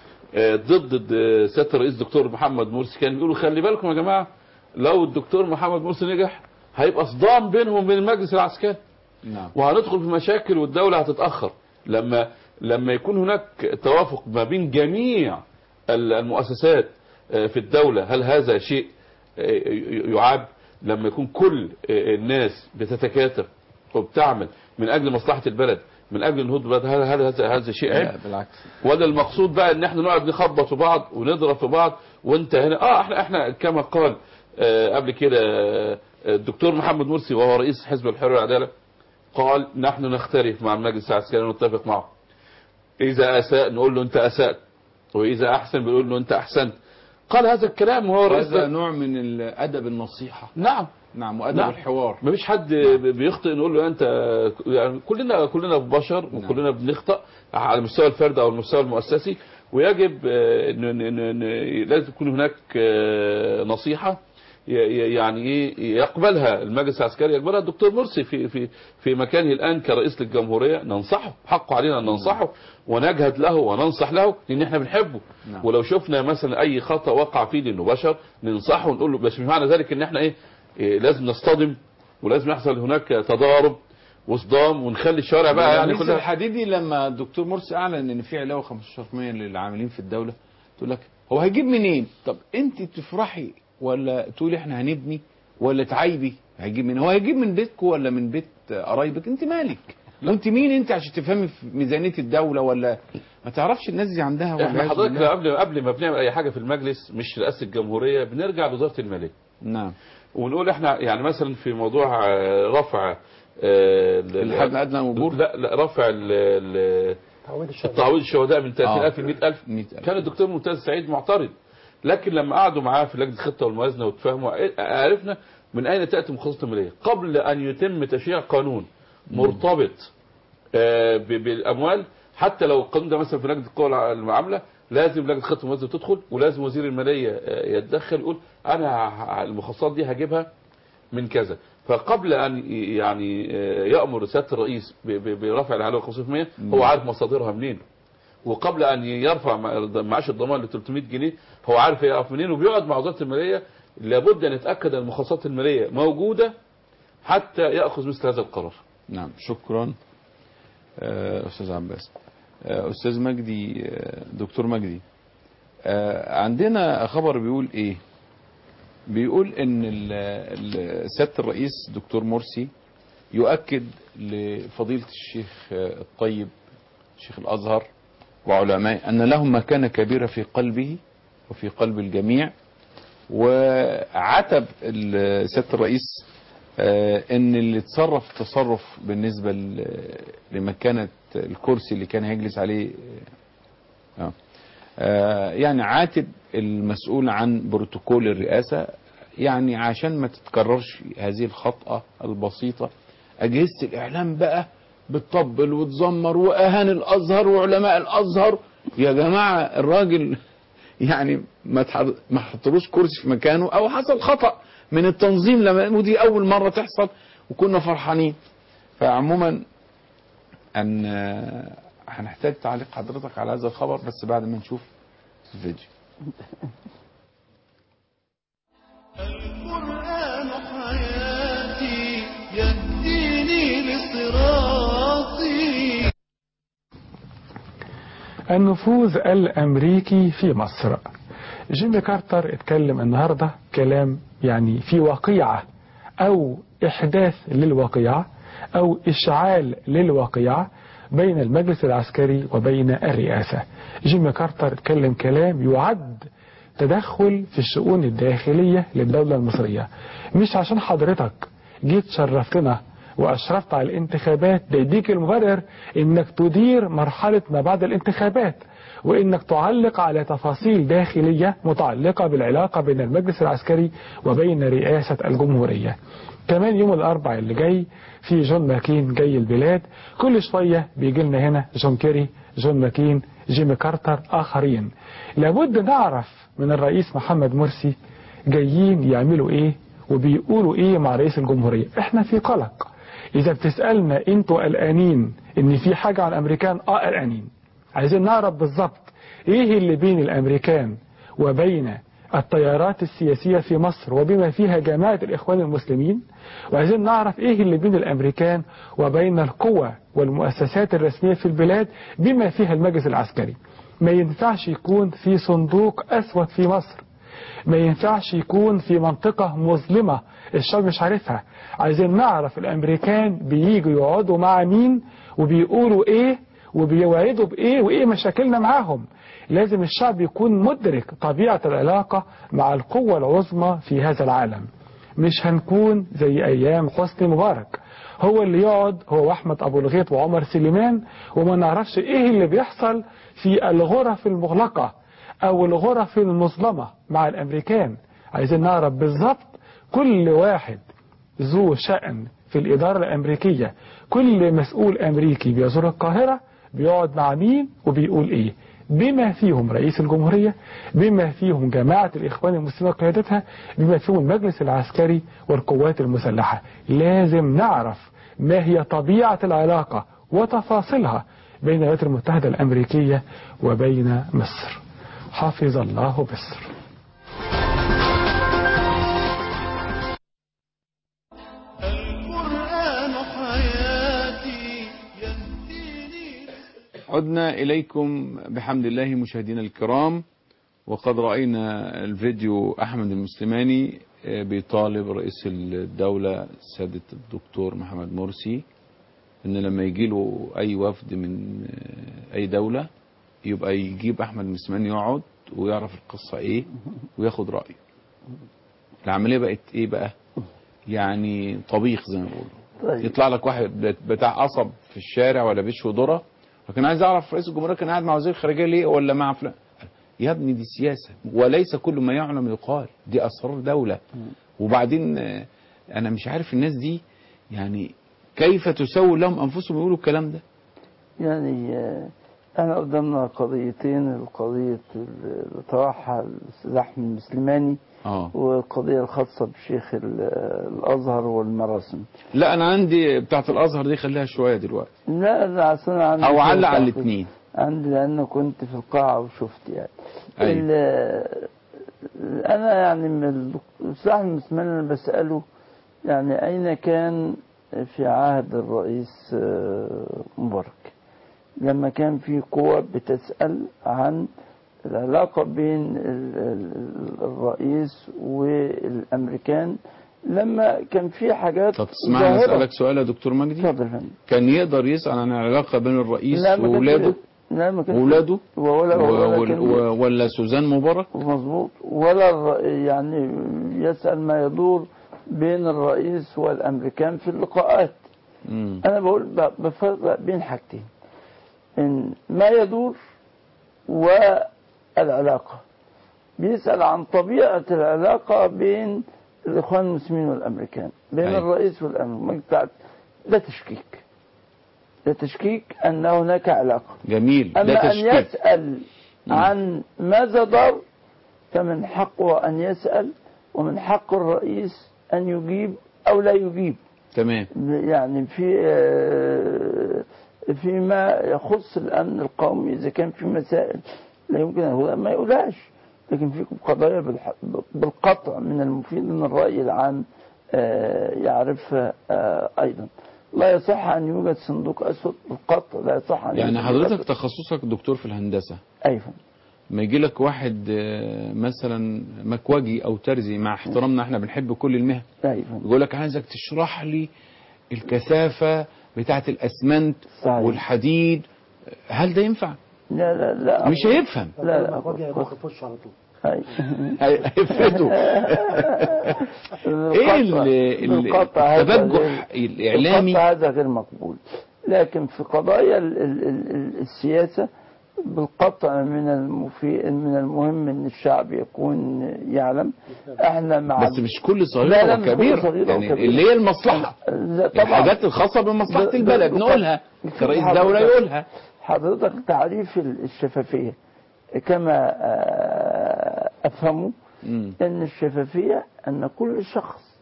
ضد سياده الرئيس الدكتور محمد مرسي كانوا بيقولوا خلي بالكم يا جماعه لو الدكتور محمد مرسي نجح هيبقى صدام بينهم وبين المجلس العسكري. نعم. وهندخل في مشاكل والدوله هتتاخر. لما لما يكون هناك توافق ما بين جميع المؤسسات في الدوله، هل هذا شيء يعاب؟ لما يكون كل الناس بتتكاتف وبتعمل من اجل مصلحه البلد، من اجل النهوض بالبلد، هل هذا هذا شيء عيب؟ لا بالعكس. ولا المقصود بقى ان احنا نقعد نخبط في بعض ونضرب في بعض وانت هنا اه احنا احنا كما قال آه قبل كده آه الدكتور محمد مرسي وهو رئيس حزب الحريه والعداله، قال نحن نختلف مع المجلس العسكري ونتفق معه. اذا اساء نقول له انت اسأت، واذا احسن بنقول له انت احسنت. قال هذا الكلام وهو رئيس. هذا نوع من الادب النصيحه. نعم. نعم. وادب نعم. الحوار. ما فيش حد بيخطئ نقول له انت، يعني كلنا كلنا بشر وكلنا بنخطئ على المستوى الفردي او المستوى المؤسسي، ويجب ان لازم تكون هناك نصيحه يعني ايه يقبلها المجلس العسكري، يقبلها الدكتور مرسي في في في مكانه الان كرئيس للجمهوريه. ننصحه، حقه علينا ان ننصحه ونجهد له وننصح له لان احنا بنحبه. نعم. ولو شفنا مثلا اي خطا وقع فيه لانه بشر ننصحه ونقول له، بس مش معنى ذلك ان احنا ايه إيه لازم نصطدم ولازم يحصل هناك تضارب وصدام ونخلي الشوارع بقى يعني كلها. الحديدي لما الدكتور مرسي اعلن ان في علاوه خمستاشر بالمية للعاملين في الدوله، تقول لك هو هيجيب منين؟ طب انت تفرحي ولا تقولي احنا هنبني ولا تعيبي؟ هيجيب من هو هيجيب من بيتكم ولا من بيت قرايبك؟ انت مالك؟ وانت مين انت عشان تفهمي في ميزانيه الدوله؟ ولا ما تعرفش الناس دي عندها ولا؟ احنا حضرتك قبل قبل ما بنعمل اي حاجه في المجلس مش رئاسه الجمهوريه بنرجع لوزاره الماليه. نعم. ونقول احنا يعني مثلا في موضوع رفع الحد الادنى للاجور، لا لا رفع التعويض الشهداء من ثلاثين ألف ل مئة ألف، كان الدكتور ممتاز سعيد معترض، لكن لما قعدوا معاه في لجنه الخطه والموازنه وتفاهموا عرفنا من اين تاتي المخصصات الماليه قبل ان يتم تشريع قانون مرتبط بالاموال. حتى لو القانون ده مثلا في لجنه القوى المعامله لازم لجنه الخطه والموازنه تدخل، ولازم وزير الماليه يتدخل يقول انا المخصصات دي هجيبها من كذا. فقبل ان يعني يامر سياده الرئيس برفع العلاوه خمسين بالمئة هو عارف مصادرها منين، وقبل ان يرفع معاش الضمان ل ثلاثمئة جنيه هو عارف يقف منين، وبيقعد مع وزاره الماليه لابد ان يتاكد ان المخصصات الماليه موجوده حتى ياخذ مثل هذا القرار. نعم. شكرا استاذ عباس. استاذ مجدي، دكتور مجدي، عندنا خبر بيقول ايه؟ بيقول ان سياده الرئيس دكتور مرسي يؤكد لفضيله الشيخ الطيب شيخ الازهر وعلماء ان لهم مكانه كبيره في قلبه وفي قلب الجميع. وعتب سيادة الرئيس ان اللي تصرف تصرف بالنسبة لمكانة الكرسي اللي كان هيجلس عليه، يعني عاتب المسؤول عن بروتوكول الرئاسة، يعني عشان ما تتكررش هذه الخطأة البسيطة. أجهزة الإعلام بقى بتطبل وتزمر وأهان الأزهر وعلماء الأزهر. يا جماعة الراجل يعني ما ما حطلوش كرسي في مكانه، أو حصل خطأ من التنظيم لما ودي أول مرة تحصل وكنا فرحانين. فعموما أن هنحتاج تعليق حضرتك على هذا الخبر بس بعد ما نشوف الفيديو. القرآن حياتي يهديني لصراطي. النفوذ الأمريكي في مصر. جيمي كارتر اتكلم النهاردة كلام يعني في وقيعة أو إحداث للوقيعة أو إشعال للوقيعة بين المجلس العسكري وبين الرئاسة. جيمي كارتر اتكلم كلام يعد تدخل في الشؤون الداخلية للدولة المصرية. مش عشان حضرتك جيت شرفتنا وأشرفت على الانتخابات ده يديك المبرر إنك تدير مرحلة ما بعد الانتخابات، وإنك تعلق على تفاصيل داخلية متعلقة بالعلاقة بين المجلس العسكري وبين رئاسة الجمهورية. كمان يوم الأربعاء اللي جاي في جون ماكين جاي البلاد، كل شوية بيجي لنا هنا جون كيري، جون ماكين، جيمي كارتر، آخرين. لابد نعرف من الرئيس محمد مرسي جايين يعملوا إيه وبيقولوا إيه مع رئيس الجمهورية. إحنا في قلق. إذا بتسألنا أنتوا قلقانين إن في حاجة عن الأمريكان، آه قلقانين. عايزين نعرف بالظبط إيه اللي بين الأمريكان وبين التيارات السياسية في مصر وبما فيها جماعة الإخوان المسلمين، وعايزين نعرف إيه اللي بين الأمريكان وبين القوى والمؤسسات الرسمية في البلاد بما فيها المجلس العسكري. ما ينفعش يكون في صندوق أسود في مصر، ما ينفعش يكون في منطقة مظلمة الشعب مش عارفها. عايزين نعرف الأمريكان بييجوا يقعدوا مع مين وبيقولوا إيه وبيوعدوا بإيه وإيه مشاكلنا معاهم. لازم الشعب يكون مدرك طبيعة العلاقة مع القوة العظمى في هذا العالم. مش هنكون زي أيام حسني مبارك، هو اللي يقعد هو وأحمد أبو الغيط وعمر سليمان وما نعرفش إيه اللي بيحصل في الغرف المغلقة أو الغرف المظلمة مع الأمريكان. عايزين نعرف بالظبط كل واحد ذو شأن في الإدارة الأمريكية، كل مسؤول أمريكي بيزور القاهرة بيقعد مع مين وبيقول إيه، بما فيهم رئيس الجمهورية، بما فيهم جماعة الإخوان المسلمين وقيادتها، بما فيهم المجلس العسكري والقوات المسلحة. لازم نعرف ما هي طبيعة العلاقة وتفاصيلها بين الولايات المتحدة الأمريكية وبين مصر. حفظ الله مصر. عدنا إليكم بحمد الله مشاهدينا الكرام، وقد رأينا الفيديو أحمد المسلماني بيطالب رئيس الدولة سيادة الدكتور محمد مرسي إن لما يجي له أي وفد من أي دولة يبقى يجيب أحمد المسلماني يقعد ويعرف القصة إيه وياخد رأيه. العملية بقت إيه بقى؟ يعني طبيخ زي ما بيقولوا. يطلع لك واحد بتاع قصب في الشارع ولا بيشوي ذرة، لكن عايز اعرف رئيس الجمهوريه كان قاعد مع وزير الخارجيه ليه ولا مع فلان. يا ابني دي سياسه، وليس كل ما يعلم يقال، دي اسرار دوله. وبعدين انا مش عارف الناس دي يعني كيف تسول لهم انفسهم يقولوا الكلام ده. يعني احنا قدامنا قضيتين، القضيه اللي طرحها الاستاذ احمد المسلماني اه والقضيه الخاصه بشيخ الازهر والمراسم. لا انا عندي بتاعه الازهر دي خليها شويه دلوقتي. لا لا عشان عندي او علق على الاثنين عندي لان كنت في القاعه وشفت يعني. أيوة. انا يعني من الاستاذ احمد المسلماني انا بساله يعني اين كان في عهد الرئيس مبارك لما كان في قوى بتسال عن العلاقة بين الرئيس والأمريكان لما كان في حاجات. طب تسمعني أسألك سؤال يا دكتور مجدي؟ اتفضل. كان يقدر يسأل عن العلاقة بين الرئيس وولاده؟ لا ما كانش وولاده ولا و- ولا و- ولا سوزان مبارك. مظبوط. ولا الر- يعني يسأل ما يدور بين الرئيس والأمريكان في اللقاءات. مم. أنا بقول ب- بفرق بين حاجتين، إن ما يدور والعلاقة. بيسأل عن طبيعة العلاقة بين الإخوان المسلمين والأمريكان، بين أيوة. الرئيس والأمريكان. ده تشكيك، ده تشكيك أن هناك علاقة. جميل، ده أما أن تشكيك. يسأل عن ماذا دار فمن حقه أن يسأل، ومن حق الرئيس أن يجيب أو لا يجيب. تمام. يعني في آه، فيما يخص الأمن القومي، إذا كان في مسائل لا يمكن أن ما يقولهاش، لكن في قضايا بالح- بالقطع من المفيد أن الرأي العام آه، يعرفها آه، أيضا. لا يصح أن يوجد صندوق أسود بالقطع، لا يصح أن يعني يوجد حضرتك أسود. تخصصك دكتور في الهندسة. أيوة. ما يجي لك واحد آه، مثلا مكواجي او ترزي، مع احترامنا احنا بنحب كل المهن، أيوة. يقول لك عايزك تشرح لي الكثافة بتاعة الاسمنت صحيح. والحديد، هل ده ينفع؟ لا لا لا مش هيفهم. لا لا يبقى في وشه على طول. هيفرده. ايه ال- ال- بالقطع هذا التبجح غير- الاعلامي؟ بالقطع هذا غير مقبول. لكن في قضايا ال- ال- ال- السياسة بالقطع من المفي... من المهم ان الشعب يكون يعلم. احنا مع بس مش كل صغيرة لا لا مش كل وكبيرة، صغيرة يعني وكبيرة. اللي هي المصلحة، لا طبعا. الحاجات الخاصة بمصلحة ب- البلد ب- نقولها، كرئيس حضرتك- دولة يقولها. حضرتك تعريف الشفافية كما آه، أفهمه مم. أن الشفافية أن كل شخص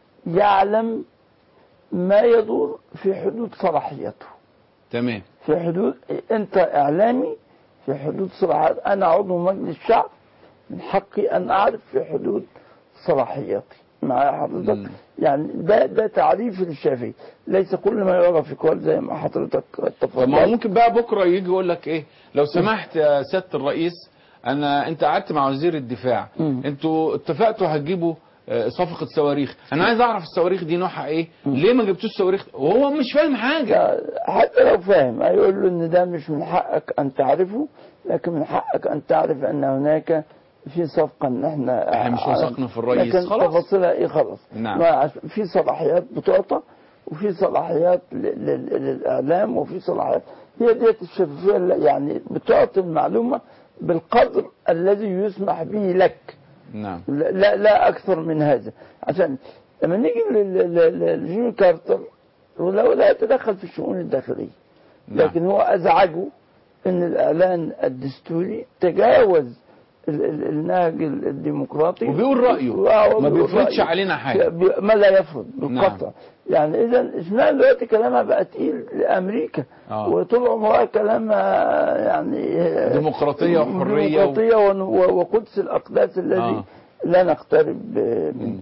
يعلم ما يدور في حدود صلاحيته، تمام. في حدود. أنت إعلامي في حدود صلاحيات، أنا عضو مجلس الشعب من حقي أن أعرف في حدود صلاحياتي مع حضرتك. مم. يعني ده ده تعريف للشافعي، ليس كل ما يرى في قول زي ما حضرتك طب ما هو تفضلت. ممكن بقى بكره يجي يقول لك ايه، لو سمحت يا سياده الرئيس، انا انت قعدت مع وزير الدفاع، انتوا اتفقتوا هتجيبوا آه، صفقه صواريخ، انا عايز اعرف الصواريخ دي نوعها ايه، ليه ما جبتوش صواريخ، وهو مش فاهم حاجه. حتى لو فاهم هيقول له ان ده مش من حقك ان تعرفه، لكن من حقك ان تعرف ان هناك في صفقه ان احنا احنا مش وثقنا في الرئيس، لكن خلاص. تفاصيلها ايه خلاص. نعم. ما عش- في صلاحيات بتعطى، وفي صلاحيات ل- ل- للاعلام، وفي صلاحيات هي ديت الشفافيه اللي يعني بتعطي المعلومه بالقدر الذي يسمح به لك. نعم. لا لا, لا اكثر من هذا. عشان لما نيجي لل- لل- لجيمي كارتر ولو لا يتدخل في الشؤون الداخليه، نعم. لكن هو ازعجه ان الاعلان الدستوري تجاوز ال- ال- النهج الديمقراطي وبيقول رأيه، آه، ما وبيقول بيفرضش رأيه. علينا حاجة. بي- ما لا يفرض بالقطع. نعم. يعني اذا اشمعنى دلوقتي كلامها بقى تقيل لامريكا، آه. وطول عمرها كلامها يعني ديمقراطية وحرية ديمقراطية ون- و- وقدس الاقداس الذي آه. لا نقترب منه.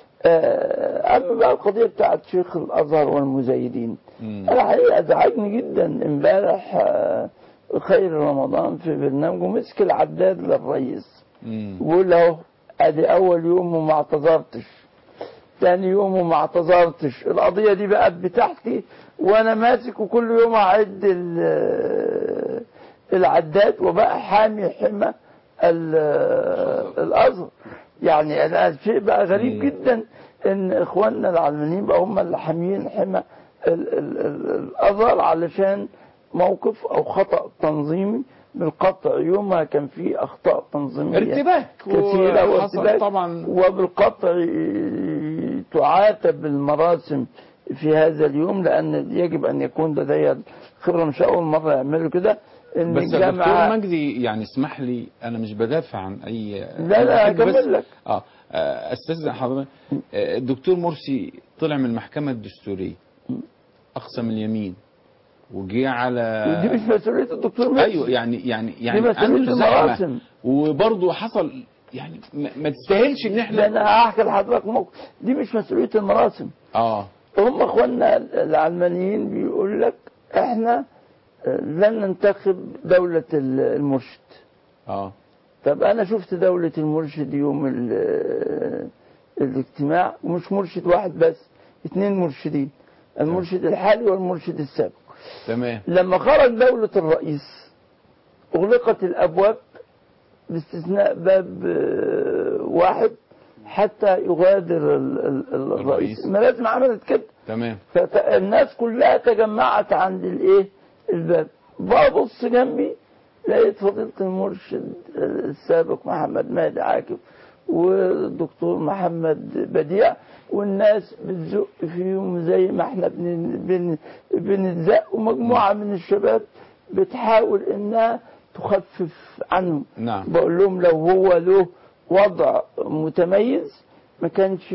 آه، اما بقى القضيه بتاعت شيخ الازهر والمزايدين، انا حقيقه ازعجني جدا امبارح آه، خير رمضان في برنامجه مسك العداد للرئيس ويقول له ادي اول يوم وما اعتذرتش، ثاني يوم وما اعتذرتش، القضيه دي بقت بتاعتي وانا ماسك وكل يوم اعد ال- العداد، وبقى حامي حمى ال- الازهر. يعني أنا شيء بقى غريب جدا ان اخواننا العلمانيين بقى هم اللي حاميين حمى ال- ال- ال- الازهر علشان موقف او خطأ تنظيمي. بالقطع يومها كان في اخطاء تنظيميه ارتباك كثيره وحصل وارتباك طبعا. وبالقطع تعاتب المراسم في هذا اليوم، لان يجب ان يكون لدي خبره، مش اول مره يعملوا كده. ان بس يا الجامعه دكتور مجدي يعني اسمح لي، انا مش بدافع عن اي، لا لا أنا بحب بس- هكمل لك. اه آه، استاذن حضرتك، آه، الدكتور مرسي طلع من المحكمه الدستوريه اقسم اليمين وجي على ودي مش مسؤوليه الدكتور مرسي. ايوه يعني يعني يعني دي مسؤولية عنده زحمه، المراسم. وبرضه حصل يعني ما ما تستاهلش ان ده احنا انا هحكي لحضرتك موقف، دي مش مسؤوليه المراسم. اه هم اخواننا العلمانيين بيقول لك احنا لن ننتخب دولة المرشد. اه طب انا شفت دولة المرشد يوم ال- الاجتماع، ومش مرشد واحد بس، اثنين مرشدين، المرشد الحالي والمرشد السابق. تمام. لما خرج دولة الرئيس أغلقت الأبواب باستثناء باب آه، واحد حتى يغادر ال- ال- ال- الرئيس. الملازم عملت كده. تمام. فالناس كلها تجمعت عند الايه الباب. ببص جنبي لقيت فضيلة المرشد السابق محمد مهدي عاكف والدكتور محمد بديع والناس بتزق فيهم زي ما احنا بن- بن- بنتزق، ومجموعة من الشباب بتحاول انها تخفف عنهم. نعم. بقول لهم لو هو له وضع متميز ما كانش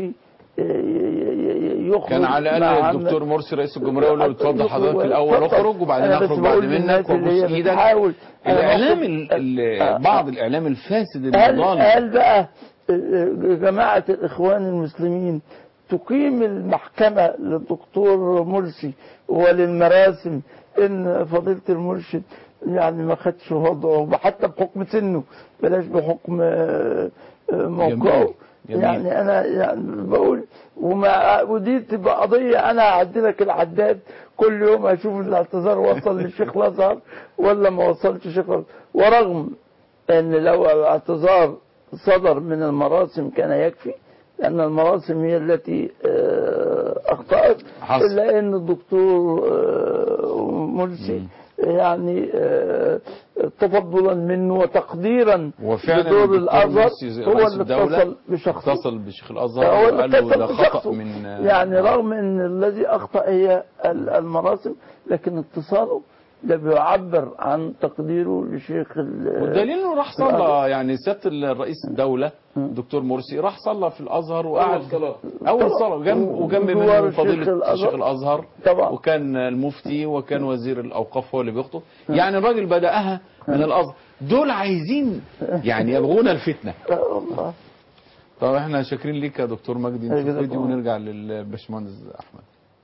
يخرج. كان على الاقل الدكتور مرسي رئيس الجمهوريه يقول له اتفضل حضرتك الاول اخرج وبعدين اخرج بعد منك وابوس ايدك. الاعلام ال- ال- بعض الاعلام الفاسد هل, المضال. هل بقى جماعة الإخوان المسلمين تقيم المحكمة للدكتور مرسي وللمراسم إن فضيلة المرشد يعني ما خدش وضعه حتى بحكم سنه، بلاش بحكم آه، آه، موقعه. جميل. يعني أنا يعني بقول وما ودي تبقى قضية أنا هعدي لك العداد كل يوم أشوف الاعتذار وصل للشيخ الأزهر ولا ما وصلش الشيخ الأزهر، ورغم أن لو الاعتذار صدر من المراسم كان يكفي، لأن المراسم هي التي آه، أخطأت، إلا أن الدكتور آه، مرسي يعني آه، تفضلا منه وتقديرا بدور الأزهر هو اللي اتصل بشخصه اتصل بشيخ الأزهر هو اللي وقال له اتصل ده خطأ بشخصه. من يعني رغم أن الذي أخطأ هي ال- المراسم، لكن اتصاله ده بيعبر عن تقديره لشيخ ال- والدليل انه راح صلى يعني سياده الرئيس الدوله دكتور مرسي راح صلى في الازهر وقعد اول صلاه جنب وجنب منه فضيله الشيخ الازهر طبعا. وكان المفتي وكان وزير الاوقاف هو اللي بيخطب. يعني الراجل بداها من الازهر. دول عايزين يعني يبغون الفتنه. طب احنا شاكرين ليك يا دكتور مجدي. نشوف فيديو ونرجع للباشمهندس احمد.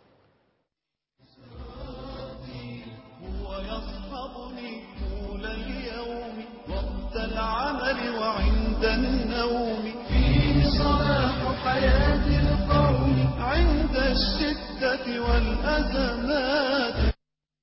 العمل وعند النوم فيه صلاح حياة القوم عند الشدة والأزمات.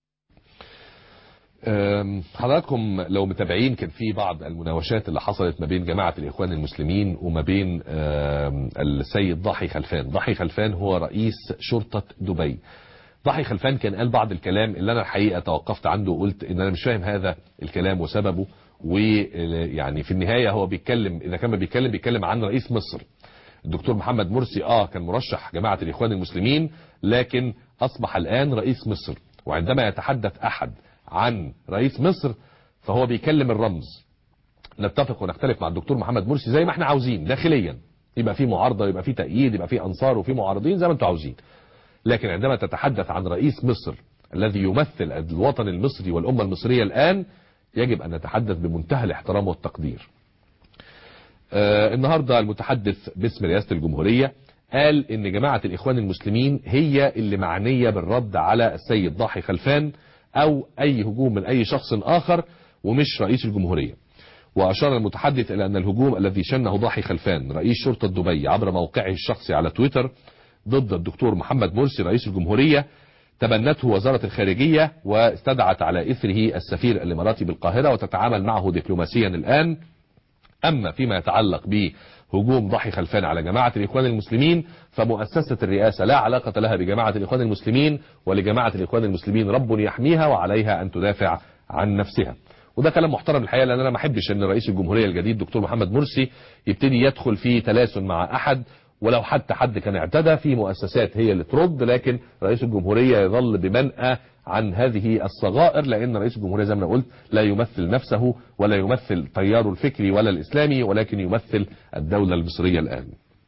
أم، حضراتكم لو متابعين كان في بعض المناوشات اللي حصلت ما بين جماعة الإخوان المسلمين وما بين أم، السيد ضاحي خلفان. ضاحي خلفان هو رئيس شرطة دبي. ضاحي خلفان كان قال بعض الكلام اللي أنا الحقيقة توقفت عنده وقلت إن أنا مش فاهم هذا الكلام وسببه. ويعني في النهاية هو بيتكلم إذا كان بيتكلم بيتكلم عن رئيس مصر الدكتور محمد مرسي. آه كان مرشح جماعة الإخوان المسلمين لكن أصبح الآن رئيس مصر. وعندما يتحدث أحد عن رئيس مصر فهو بيكلم الرمز. نتفق ونختلف مع الدكتور محمد مرسي زي ما احنا عاوزين داخليا، يبقى في معارضة يبقى في تأييد يبقى في أنصار وفي معارضين زي ما انتم عاوزين، لكن عندما تتحدث عن رئيس مصر الذي يمثل الوطن المصري والأمة المصرية الآن يجب أن نتحدث بمنتهى الاحترام والتقدير. آه النهاردة المتحدث باسم رئاسة الجمهورية قال ان جماعة الإخوان المسلمين هي اللي معنية بالرد على السيد ضاحي خلفان او اي هجوم من اي شخص اخر ومش رئيس الجمهورية. واشار المتحدث الى ان الهجوم الذي شنه ضاحي خلفان رئيس شرطة دبي عبر موقعه الشخصي على تويتر ضد الدكتور محمد مرسي رئيس الجمهورية تبنته وزارة الخارجية واستدعت على اثره السفير الاماراتي بالقاهرة وتتعامل معه دبلوماسيا الان. اما فيما يتعلق بهجوم ضاحي خلفان على جماعة الإخوان المسلمين فمؤسسة الرئاسة لا علاقة لها بجماعة الإخوان المسلمين، ولجماعة الإخوان المسلمين رب يحميها وعليها أن تدافع عن نفسها. وده كلام محترم الحقيقة، لأن أنا ما احبش أن رئيس الجمهورية الجديد دكتور محمد مرسي يبتدي يدخل في تلاسن مع أحد، ولو حتى حد كان اعتدى في مؤسسات هي اللي ترد، لكن رئيس الجمهورية يظل بمنأى عن هذه الصغائر، لأن رئيس الجمهورية زي ما قلت لا يمثل نفسه ولا يمثل تياره الفكري ولا الإسلامي، ولكن يمثل الدولة المصرية الآن.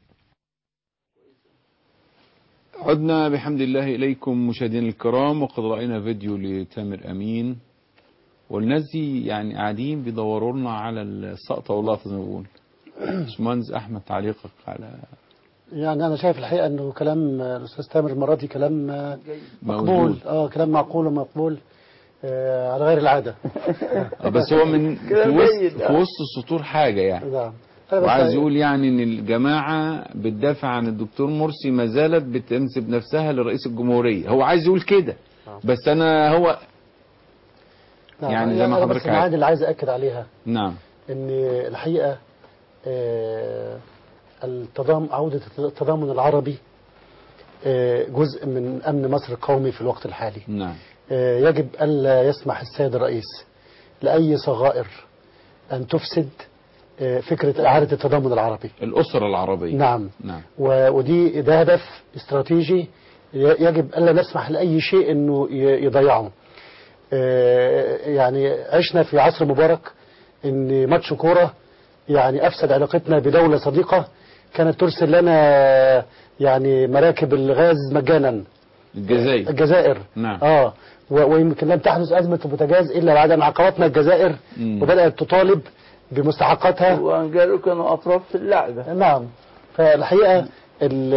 عدنا بحمد الله إليكم مشاهدينا الكرام، وقد رأينا فيديو لتامر أمين والناس دي يعني قاعدين بيدوروا لنا على السقطة واللقطة زي ما بقول. باشمهندس أحمد تعليقك على يعني أنا شايف الحقيقة إنه كلام الأستاذ تامر المرة دي كلام مقبول موجود. اه كلام معقول ومقبول آه على غير العادة. بس هو من في وسط في وسط السطور حاجة يعني نعم. وعايز يقول يعني ان الجماعة بتدافع عن الدكتور مرسي ما زالت بتنسب نفسها لرئيس الجمهورية. هو عايز يقول كده بس انا هو نعم. يعني زي ما أنا حضرتك بس المعاني عارف. اللي عايز أأكد عليها نعم. ان الحقيقة آه، التضامن عودة التضامن العربي آه، جزء من أمن مصر القومي في الوقت الحالي. نعم. آه، يجب ألا يسمح السيد الرئيس لأي صغائر أن تفسد آه، فكرة إعادة التضامن العربي. الأسرة العربية. نعم. نعم. و- ودي ده هدف استراتيجي ي- يجب ألا نسمح لأي شيء أنه ي- يضيعه. آه، يعني عشنا في عصر مبارك ان ماتش كورة يعني افسد علاقتنا بدولة صديقة كانت ترسل لنا يعني مراكب الغاز مجانا. الجزائر. الجزائر. نعم. اه و- ويمكن لم تحدث ازمة البوتاجاز الا بعد ان عاقبتنا الجزائر مم. وبدأت تطالب بمستحقاتها. وان قالوا كانوا اطراف في اللعبة. نعم. فالحقيقة ال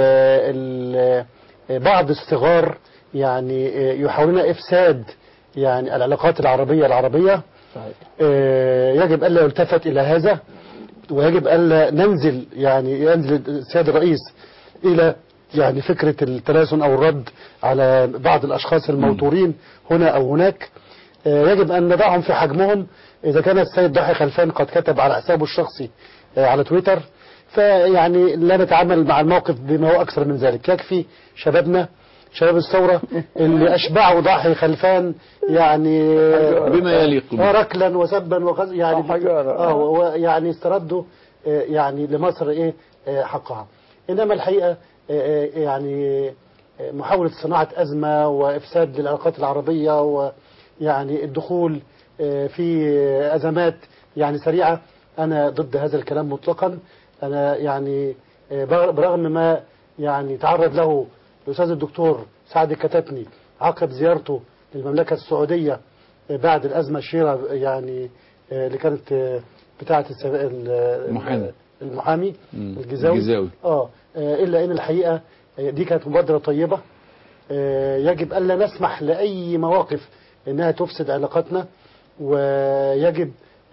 ال بعض الصغار يعني يحاولون افساد يعني العلاقات العربية العربية. صحيح. آه، يجب ألا يلتفت إلى هذا ويجب ألا ننزل يعني ينزل السيد الرئيس إلى يعني فكرة التلاسن أو الرد على بعض الأشخاص الموتورين هنا أو هناك. آه، يجب أن نضعهم في حجمهم. إذا كان السيد ضاحي خلفان قد كتب على حسابه الشخصي آه، على تويتر فيعني لا نتعامل مع الموقف بما هو أكثر من ذلك. يكفي شبابنا شباب الثورة اللي أشبعوا ضاحي خلفان يعني بما يليق به. ركلا وسبا وغز يعني اه ويعني استردوا آه، يعني لمصر ايه آه، حقها. انما الحقيقة آه، آه، يعني آه، محاولة صناعة أزمة وإفساد للعلاقات العربية ويعني الدخول آه، في آه، أزمات يعني سريعة. أنا ضد هذا الكلام مطلقا. أنا يعني آه، برغم ما يعني تعرض له الأستاذ الدكتور سعد الكتاتني عقب زيارته للمملكة السعودية بعد الأزمة الشهيرة يعني اللي كانت بتاعة المحامي المحامي مم. الجزاوي. الجزاوي. آه إلا إن الحقيقة دي كانت مبادرة طيبة. يجب ألا نسمح لأي مواقف إنها تفسد علاقاتنا. ويجب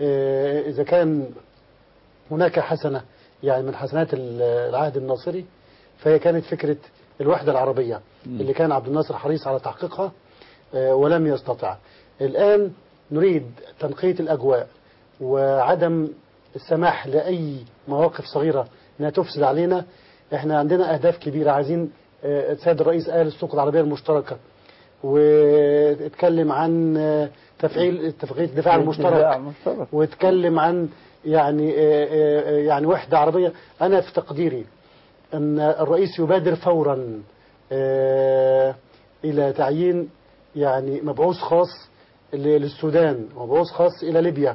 إذا كان هناك حسنة يعني من حسنات العهد الناصري فهي كانت فكرة الوحدة العربية اللي كان عبد الناصر حريص على تحقيقها آه، ولم يستطع. الآن نريد تنقية الأجواء وعدم السماح لأي مواقف صغيرة أنها تفسد علينا. احنا عندنا أهداف كبيرة عايزين. آه، السيد الرئيس قال السوق العربية المشتركة واتكلم عن آه، تفعيل اتفاقية الدفاع المشترك واتكلم عن يعني آه، آه، يعني وحدة عربية. أنا في تقديري أن الرئيس يبادر فورا آه، إلى تعيين يعني مبعوث خاص للسودان ومبعوث خاص إلى ليبيا.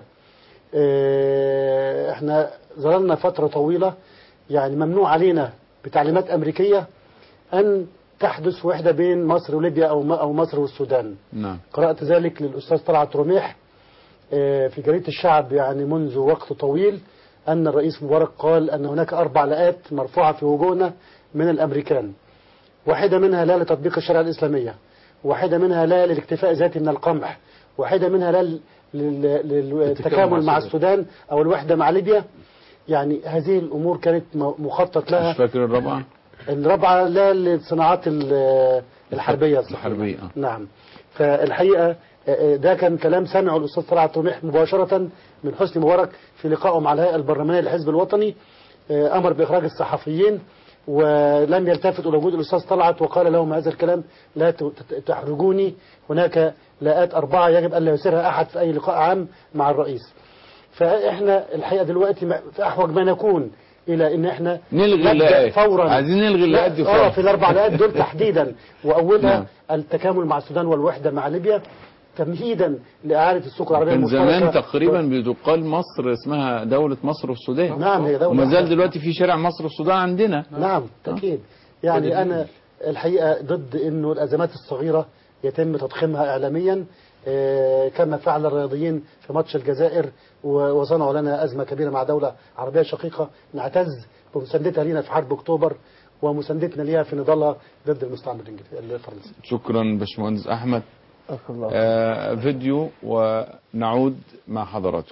آه، احنا ظللنا فترة طويلة يعني ممنوع علينا بتعليمات أمريكية أن تحدث وحدة بين مصر وليبيا أو أو مصر والسودان. نعم. قرأت ذلك للأستاذ طلعت رميح آه، في جريدة الشعب يعني منذ وقت طويل أن الرئيس مبارك قال أن هناك أربع لاءات مرفوعة في وجوهنا من الأمريكان. واحدة منها لا لتطبيق الشريعة الإسلامية، واحدة منها لا للاكتفاء ذاتي من القمح، واحدة منها لا للتكامل مع السودان أو الوحدة مع ليبيا. يعني هذه الأمور كانت مخطط لها. مش فاكر الرابعة؟ الرابعة لا للصناعات الحربية. الحربية. نعم. فالحقيقة ده كان كلام سمعه الأستاذ طلعت رميح مباشرة من حسني مبارك في لقائه مع الهيئة البرلمانية للحزب الوطني. أمر بإخراج الصحفيين ولم يلتفت إلى وجود الأستاذ طلعت وقال لهم هذا الكلام لا تحرجوني. هناك لاءات أربعة يجب أن لا يسيرها أحد في أي لقاء عام مع الرئيس. فإحنا الحقيقة دلوقتي في أحوج ما نكون إلى إن إحنا نلغي اللاءات فورا. عايزين نلغي اللاءات دي فورا. اه في الأربع لاءات دول تحديدا وأولها نعم. التكامل مع السودان والوحدة مع ليبيا تمهيدا لإعادة السوق العربية المشتركة. كان زمان تقريبا بتقال مصر اسمها دولة مصر والسودان. نعم هي دولة. وما زال دلوقتي في شارع مصر والسودان عندنا. نعم تأكيد. يعني أنا الحقيقة ضد إنه الأزمات الصغيرة يتم تضخيمها إعلاميا كما فعل الرياضيين في ماتش الجزائر وصنعوا لنا أزمة كبيرة مع دولة عربية شقيقة نعتز بمساندتها لنا في حرب أكتوبر ومساندتنا ليها في نضالها ضد المستعمر الفرنسي. شكرا باشمهندس أحمد. آه فيديو ونعود مع حضراتكم.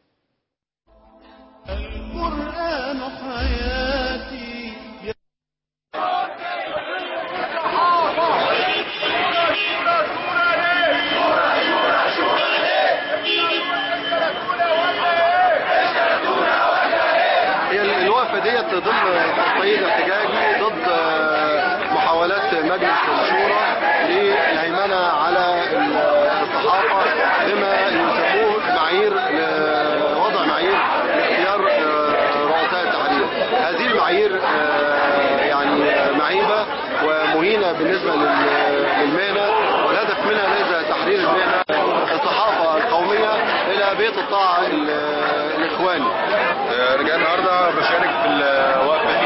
القرآن حياتي. مجلس الشورى للهيمنة على الصحافة بما يسموه معايير وضع معايير لاختيار رؤساء التحرير. هذه المعايير يعني معيبة ومهينة بالنسبة للمهنة، والهدف منها ليس تحرير المهنة. الصحافة القومية إلى بيت الطاعة الإخواني. رجال النهارده بشارك في وقفة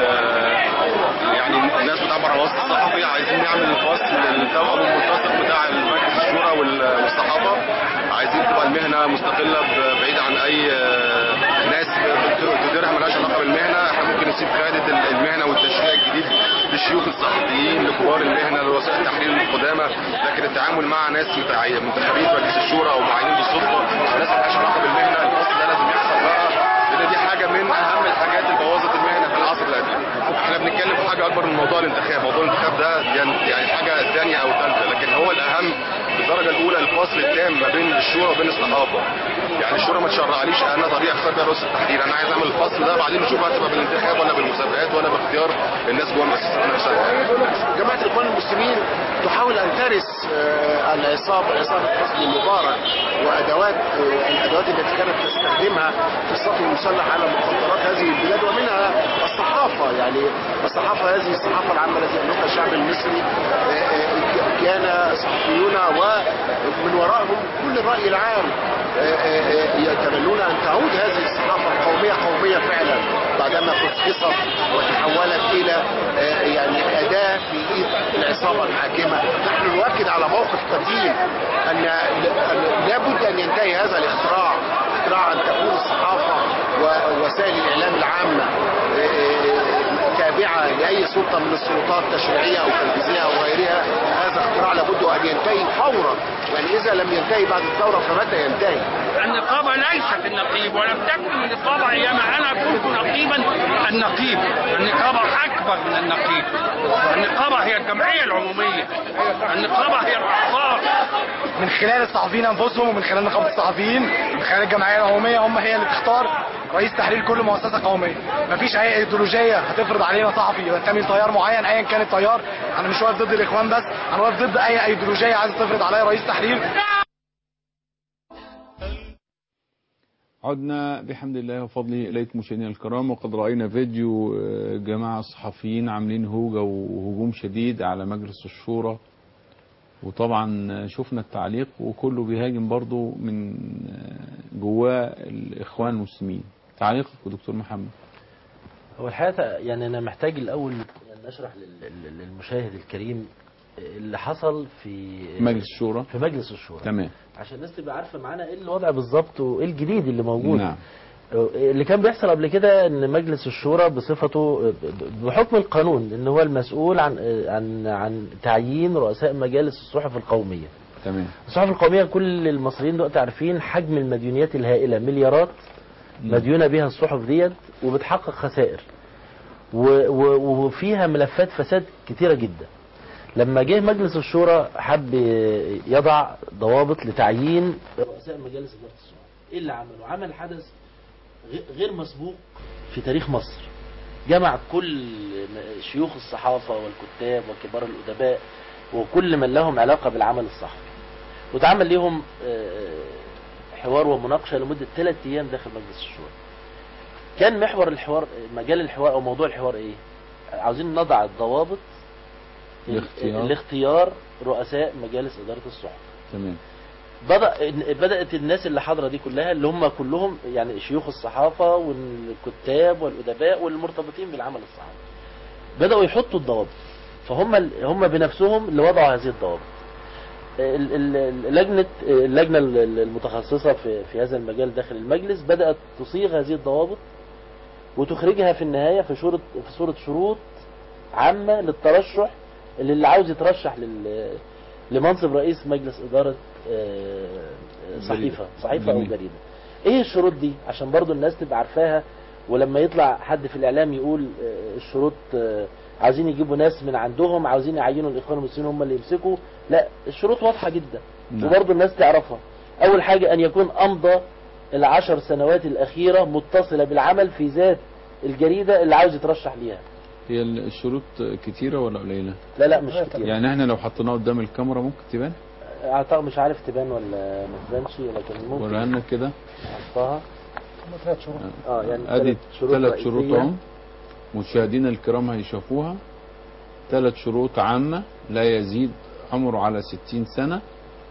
يعني الناس بتعبر عن الوسط الصحفي، عايزين نعمل الفصل التوأم الملتصق بتاع مجلس الشورى والصحافة. عايزين تبقى المهنة مستقلة بعيد عن أي ناس تديرها مالهاش علاقة بالمهنة. احنا ممكن نسيب قيادة المهنة والتشريع الجديد للشيوخ الصحفيين لكبار المهنة لوسائل التحرير القدامى، لكن التعامل مع ناس منتخبين في مجلس الشورى او معينين بالصدفة وناس مالهاش علاقة بالمهنة، الفصل ده لازم يحصل بقى، لأن دي حاجة من أهم الحاجات اللي بوظت المهنة في العصر القديم. احنا بنتكلم في حاجة أكبر من موضوع الانتخاب، موضوع الانتخاب ده يعني حاجة ثانية أو ثالثة، لكن هو الأهم بالدرجة الأولى الفصل التام ما بين الشورى وبين الصحافة. يعني الشورى ما تشرعليش انا طريقه اختار بيها رئيس التحرير، انا عايز اعمل الفصل ده بعدين نشوف هتبقى بالانتخاب ولا بالمسابقات ولا باختيار الناس جوه المؤسسات نفسها. جماعه الاخوان المسلمين تحاول ان ترث العصابه عصابه حسني مبارك وادوات الادوات التي كانت تستخدمها في السطو المسلح على مخدرات هذه البلاد، ومنها الصحافه. يعني الصحافه هذه الصحافه العامه التي يملكها الشعب المصري كان صحفيون ومن وراءهم كل الراي العام يتمنون ان تعود هذه الصحافه القوميه قوميه فعلا بعدما فصفصت وتحولت الى يعني اداه في ايد العصابه الحاكمه. نحن نؤكد على موقف قديم ان لابد ان ينتهي هذا الاختراع، اختراع ان تكون الصحافه ووسائل الاعلام العامه تابعه لاي سلطه من السلطات التشريعيه او تنفيذيه او غيرها. هذا اختراع لابد ان ينتهي فورا، يعني اذا لم ينتهي بعد الثوره فمتى ينتهي؟ النقابه ليست النقيب، ولم تكن النقابه ايام انا كنت نقيبا النقيب. النقابه اكبر من النقيب. النقابه هي الجمعيه العموميه، النقابه هي الاعضاء. من خلال الصحفيين انفسهم ومن خلال نقابه الصحفيين من خلال الجمعيه العموميه هم هي اللي تختار رئيس تحرير كل مؤسسه قوميه. مفيش اي ايديولوجيه هتفرض علينا صحفي ينتمي لتيار معين ايا كان التيار. انا مش واقف ضد الاخوان بس، انا واقف ضد اي ايديولوجيه عايزه تفرض عليا رئيس تحرير. عدنا بحمد الله وفضله إليكم مشاهدينا الكرام، وقد رأينا فيديو جماعة الصحفيين عاملين هوجة وهجوم شديد على مجلس الشورى، وطبعا شفنا التعليق وكله بيهاجم برضو من جواه الإخوان المسلمين. تعليقك دكتور محمد؟ هو الحقيقة يعني أنا محتاج الأول يعني أشرح للمشاهد الكريم اللي حصل في مجلس الشورى في مجلس الشورى تمام، عشان الناس تبقى عارفة معانا إيه الوضع بالظبط وإيه الجديد اللي موجود. نعم. اللي كان بيحصل قبل كده ان مجلس الشورى بصفته بحكم القانون ان هو المسؤول عن عن عن تعيين رؤساء مجالس الصحف القوميه. تمام. الصحف القوميه كل المصريين دلوقتي عارفين حجم المديونيات الهائله، مليارات مديونه بها الصحف ديت وبتحقق خسائر. وفيها ملفات فساد كتيره جدا. لما جه مجلس الشورى حب يضع ضوابط لتعيين رؤساء مجالس اداره الصحف. ايه اللي عمله؟ عمل حدث غير مسبوق في تاريخ مصر. جمع كل شيوخ الصحافة والكتاب وكبار الأدباء وكل من لهم علاقة بالعمل الصحفي، وتعمل لهم حوار ومناقشة لمدة ثلاث أيام داخل مجلس الشورى. كان محور الحوار، مجال الحوار أو موضوع الحوار إيه؟ عاوزين نضع الضوابط لاختيار, لاختيار رؤساء مجالس إدارة الصحف. تمام. بدأ بدأت الناس اللي حاضرة دي كلها اللي هم كلهم يعني شيوخ الصحافة والكتاب والأدباء والمرتبطين بالعمل الصحفي بدأوا يحطوا الضوابط. فهم هم بنفسهم اللي وضعوا هذه الضوابط. اللجنة اللجنة المتخصصة في في هذا المجال داخل المجلس بدأت تصيغ هذه الضوابط وتخرجها في النهاية في صورة في صورة شروط عامة للترشح اللي, اللي عاوز يترشح لل لمنصب رئيس مجلس إدارة صحيفة صحيفة أو جريدة. إيه الشروط دي عشان برضو الناس تبقى عارفاها، ولما يطلع حد في الإعلام يقول الشروط عاوزين يجيبوا ناس من عندهم عاوزين يعينوا الإخوان المسلمين هم اللي يمسكوا، لا الشروط واضحة جدا وبرضو الناس تعرفها. أول حاجة أن يكون أمضى العشر سنوات الأخيرة متصلة بالعمل في ذات الجريدة اللي عاوز يترشح ليها. هي الشروط كتيرة ولا قليلة؟ لا لا مش كتير. يعني احنا لو حطيناها قدام الكاميرا ممكن تبان؟ اعتقد مش عارف تبان ولا ما تبانش، لكن ممكن ولا لنا كده احطها. ثلاث شروط اه يعني ادي ثلاث شروط رئيسية. اهم مشاهدينا الكرام هيشوفوها. ثلاث شروط عامة: لا يزيد عمره على ستين سنة،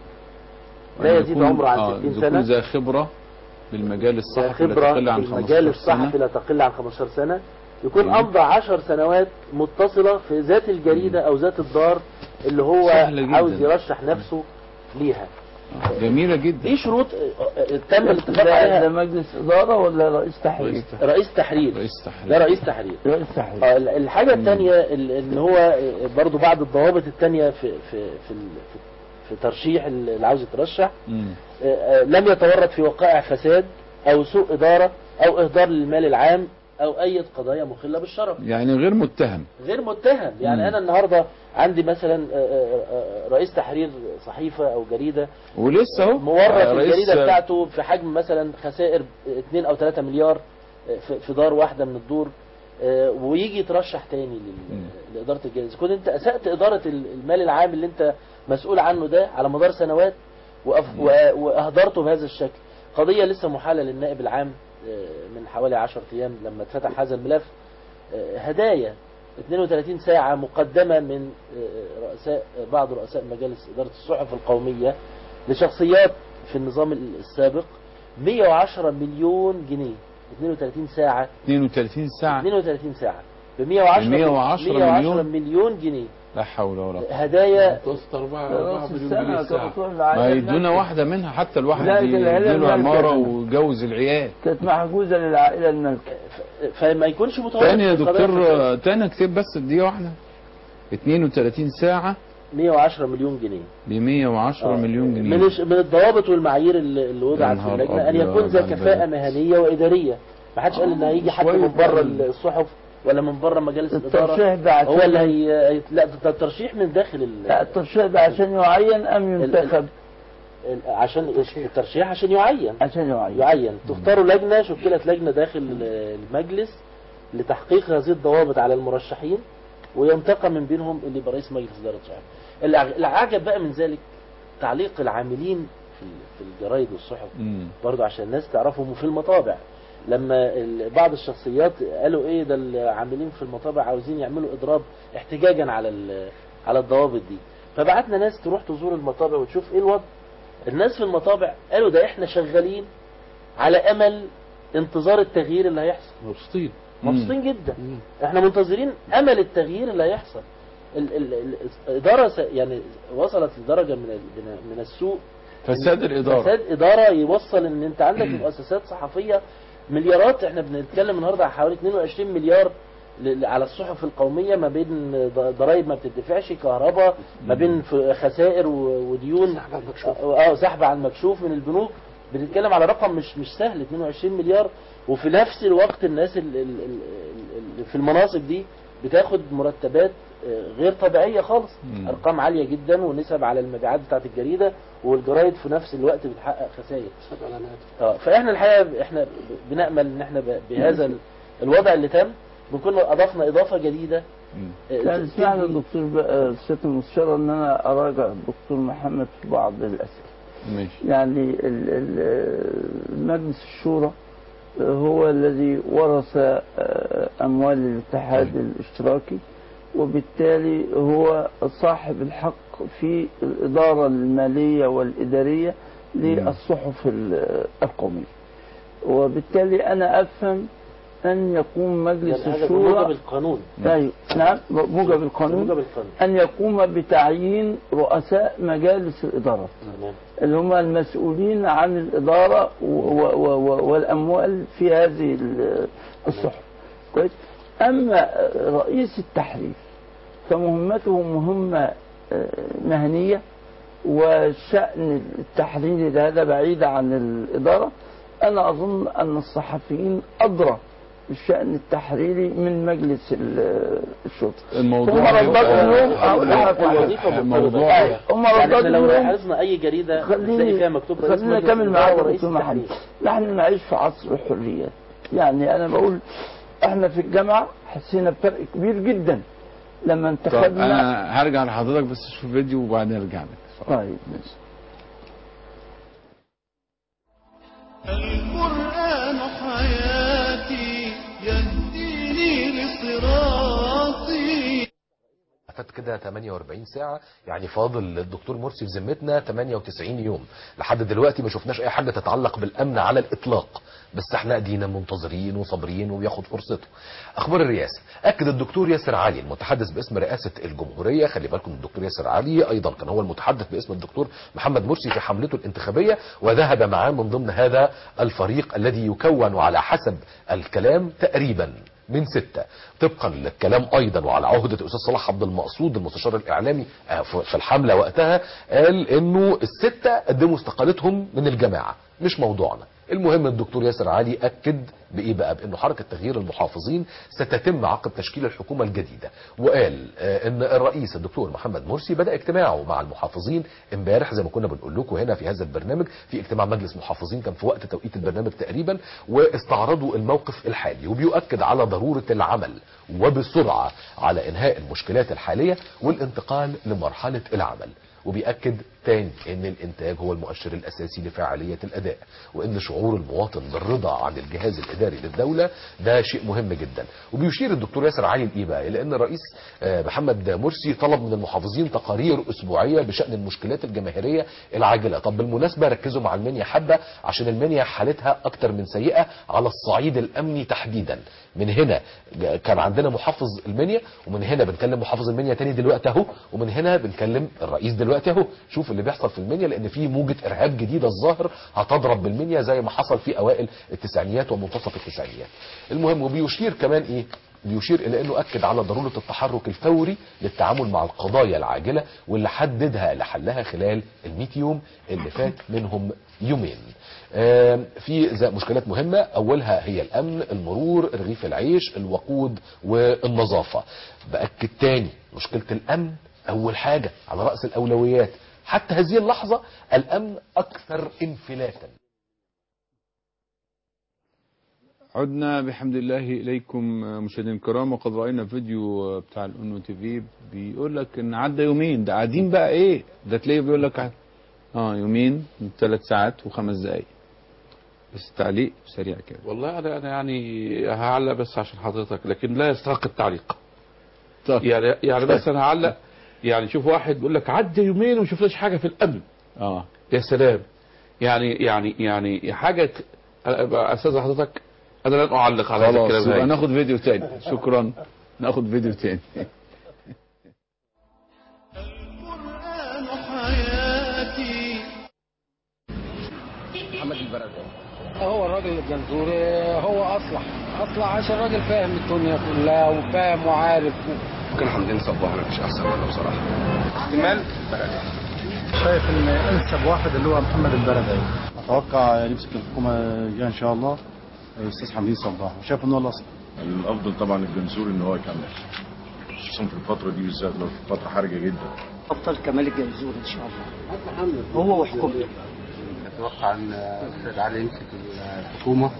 لا يزيد عمره عن ستين سنة، يكون ذا خبرة بالمجال الصحفي لا خبرة تقل عن بالمجال خمستاشر سنة، الصحفي لا تقل عن خمستاشر سنة، يكون أيوة. أمضى عشر سنوات متصلة في ذات الجريدة أو ذات الدار اللي هو عاوز يرشح نفسه ليها. جميلة جدا. دي شروط تم الاتفاق عليها. ده مجلس إدارة ولا رئيس تحرير؟ رئيس تحرير. رئيس تحرير. ده رئيس تحرير. رئيس تحرير. آه الحاجة الثانية ان هو برضو بعض الضوابط الثانية في في في في ترشيح اللي عاوز يترشح، لم يتورط في وقائع فساد او سوء إدارة او اهدار للمال العام او اي قضايا مخلة بالشرف. يعني غير متهم. غير متهم. يعني مم. انا النهاردة عندي مثلا رئيس تحرير صحيفة او جريدة ولسه اهو مورط الجريدة بتاعته في حجم مثلا خسائر اتنين او تلاتة مليار في دار واحدة من الدور، ويجي يترشح تاني لإدارة الجريدة. كنت انت اسأت إدارة المال العام اللي انت مسؤول عنه ده على مدار سنوات واهدرته بهذا الشكل. قضية لسه محالة للنائب العام من حوالي عشرة ايام لما اتفتح هذا الملف، هدايا اثنين وثلاثين ساعة مقدمة من رؤساء بعض رؤساء مجالس إدارة الصحف القومية لشخصيات في النظام السابق، مئة وعشرة مليون جنيه. اثنين وثلاثين ساعة اثنين وثلاثين ساعة اثنين وثلاثين ساعة ب مئة وعشرة مليون مليون جنيه لا حول ولا قوة. هدايا توصل أربعة مليون جنيه ساعة. ما يدونا واحدة منها حتى الواحد يديله عمارة وجوز العيال. كانت محجوزة للعائلة المالكة. فما يكونش متوقع. تاني يا دكتور تاني اكتب بس دي واحدة. اثنين وثلاثين ساعة مئة وعشرة مليون جنيه. ب مئة وعشرة مليون جنيه. من من الضوابط والمعايير اللي وضعت في اللجنة ان يكون ذا كفاءة مهنية وإدارية. ما حدش قال ان هيجي حد من بره الصحف ولا من بره مجالس الإدارة هو اللي هي. لا ده الترشيح من داخل ال... لا الترشيح ده عشان يعين أم ينتخب؟ عشان الترشيح عشان يعين. عشان يعين يعين تختاروا لجنة، شكلت لجنة داخل المجلس لتحقيق هذه الضوابط على المرشحين، وينتقى من بينهم اللي يبقى رئيس مجلس إدارة الصحف. العجب بقى من ذلك تعليق العاملين في في الجرايد والصحف برضه عشان الناس تعرفهم في المطابع. لما بعض الشخصيات قالوا ايه ده العاملين في المطابع عاوزين يعملوا اضراب احتجاجا على على الضوابط دي، فبعتنا ناس تروح تزور المطابع وتشوف ايه الوضع. الناس في المطابع قالوا ده احنا شغالين على امل انتظار التغيير اللي هيحصل. مبسوطين مبسوطين جدا. احنا منتظرين امل التغيير اللي هيحصل. الاداره يعني وصلت لدرجه من من السوء، فساد الاداره فساد اداره يوصل ان انت عندك مؤسسات صحفيه مليارات. احنا بنتكلم النهارده على حوالي اثنين وعشرين مليار على الصحف القومية، ما بين ضرائب ما بتدفعش، كهرباء، ما بين خسائر وديون، اه سحب على المكشوف من البنوك. بنتكلم على رقم مش مش سهل، اثنين وعشرين مليار. وفي نفس الوقت الناس اللي في المناصب دي بتاخد مرتبات غير طبيعية خالص، ارقام عالية جدا، ونسب على المبيعات بتاعت الجريدة، والجرايد في نفس الوقت بتحقق خسائر. اه فاحنا الحقيقة احنا بنأمل ان احنا بهذا الوضع اللي تم بنكون اضفنا اضافة جديدة. كان اسمعني الدكتور سيادة المستشار ان انا اراجع الدكتور محمد في بعض الاسئلة. ماشي. يعني مجلس الشورى هو الذي ورث اموال الاتحاد الاشتراكي، وبالتالي هو صاحب الحق في الإدارة المالية والإدارية للصحف القومية، وبالتالي أنا أفهم أن يقوم مجلس يعني الشورى موجب القانون. طيب نعم موجب القانون أن يقوم بتعيين رؤساء مجالس الإدارات اللي هم المسؤولين عن الإدارة والأموال في هذه الصحف. كويس. أما رئيس التحرير فمهمته مهمة مهنية، وشأن التحرير هذا بعيد عن الإدارة. أنا أظن أن الصحفيين أدرى بالشأن التحريري من مجلس الشرطة. الموضوع هم رددوا لهم هم رددوا لهم. لو لاحظنا أي جريدة تلاقي فيها مكتوب رئيس خلينا نكمل معاك يا دكتور محمد. نحن نعيش في عصر الحريات. يعني أنا بقول احنا في الجامعة حسينا بفرق كبير جدا لما طب انتخبنا. انا هرجع لحضرتك بس اشوف فيديو وبعدين ارجع لك. طيب ماشي. القرآن حياتي يهديني لصراطي. فات كده ثمانية وأربعين ساعة، يعني فاضل الدكتور مرسي في ذمتنا ثمانية وتسعين يوم. لحد دلوقتي ما شفناش اي حاجة تتعلق بالامن على الاطلاق، بس احنا ادينا منتظرين وصابرين وبياخد فرصته. اخبار الرئاسة، اكد الدكتور ياسر علي المتحدث باسم رئاسة الجمهورية، خلي بالكم الدكتور ياسر علي ايضا كان هو المتحدث باسم الدكتور محمد مرسي في حملته الانتخابية، وذهب معاه من ضمن هذا الفريق الذي يكون على حسب الكلام تقريبا من ستة، طبقا للكلام ايضا وعلى عهدة الاستاذ صلاح عبد المقصود المستشار الاعلامي في الحملة وقتها، قال انه الستة قدموا استقالتهم من الجماعة، مش موضوعنا. المهم الدكتور ياسر علي اكد بايه بقى؟ بانه حركه تغيير المحافظين ستتم عقب تشكيل الحكومه الجديده، وقال آه ان الرئيس الدكتور محمد مرسي بدا اجتماعه مع المحافظين امبارح زي ما كنا بنقول لكم هنا في هذا البرنامج، في اجتماع مجلس محافظين كان في وقت توقيت البرنامج تقريبا، واستعرضوا الموقف الحالي، وبيؤكد على ضروره العمل وبسرعه على انهاء المشكلات الحاليه والانتقال لمرحله العمل. وبيأكد تاني ان الانتاج هو المؤشر الاساسي لفاعلية الاداء، وان شعور المواطن بالرضا عن الجهاز الاداري للدولة ده شيء مهم جدا. وبيشير الدكتور ياسر علي لايه بقى؟ لان الرئيس محمد مرسي طلب من المحافظين تقارير اسبوعية بشأن المشكلات الجماهيرية العاجلة. طب بالمناسبة ركزوا مع المنيا حبة، عشان المنيا حالتها اكتر من سيئة على الصعيد الامني تحديدا. من هنا كان عندنا محافظ المنيا، ومن هنا بنكلم محافظ المنيا تاني دلوقتي اهو، ومن هنا بنكلم الرئيس دلوقتي اهو. شوف اللي بيحصل في المنيا، لان في موجة ارهاب جديدة الظاهر هتضرب بالمنيا زي ما حصل في اوائل التسعينيات ومنتصف التسعينيات. المهم وبيشير كمان ايه؟ بيشير الى انه اكد على ضرورة التحرك الفوري للتعامل مع القضايا العاجلة، واللي حددها لحلها خلال المئة يوم اللي فات منهم يومين. في مشكلات مهمة، اولها هي الامن، المرور، رغيف العيش، الوقود والنظافة. باكد تاني مشكلة الامن اول حاجة على رأس الاولويات، حتى هذه اللحظة الامن اكثر انفلاتا. عدنا بحمد الله اليكم مشاهدينا الكرام، وقد راينا فيديو بتاع الأونو تي في بيقول لك ان عدى يومين، ده قاعدين بقى ايه ده، تلاقيه بيقول لك اه يومين ثلاث ساعات وخمس دقايق. بس تعليق سريع كده. والله انا انا يعني هعلق بس عشان حضرتك، لكن لا يستحق التعليق. طيب. يعني يعني بس انا هعلق، يعني شوف واحد بيقول لك عدى يومين وما شفناش حاجه في الامن. اه يا سلام. يعني يعني يعني حاجه استاذ حضرتك، انا لن اعلق على هذا الكلام. خلاص ناخد فيديو تاني. شكرا. ناخد فيديو تاني. القرآن حياتي. محمد البرادعي هو الراجل الجنزوري، هو اصلح اصلح عشان الراجل فاهم الدنيا كلها وفاهم وعارف. ممكن حمدين صباح مفيش احسن منه بصراحه. احتمال البرادعي. شايف ان انسب واحد اللي هو محمد البرادعي. اتوقع يمسك الحكومه الجايه ان شاء الله الاستاذ حمدين صباح، وشايف ان هو الاصل. الافضل طبعا الجنزوري ان هو يكمل، خصوصا في الفتره دي بالذات، لو في فتره حرجه جدا. افضل كمال الجنزوري ان شاء الله، هو وحكومته. اتوقع ان الاستاذ علي يمسك الحكومه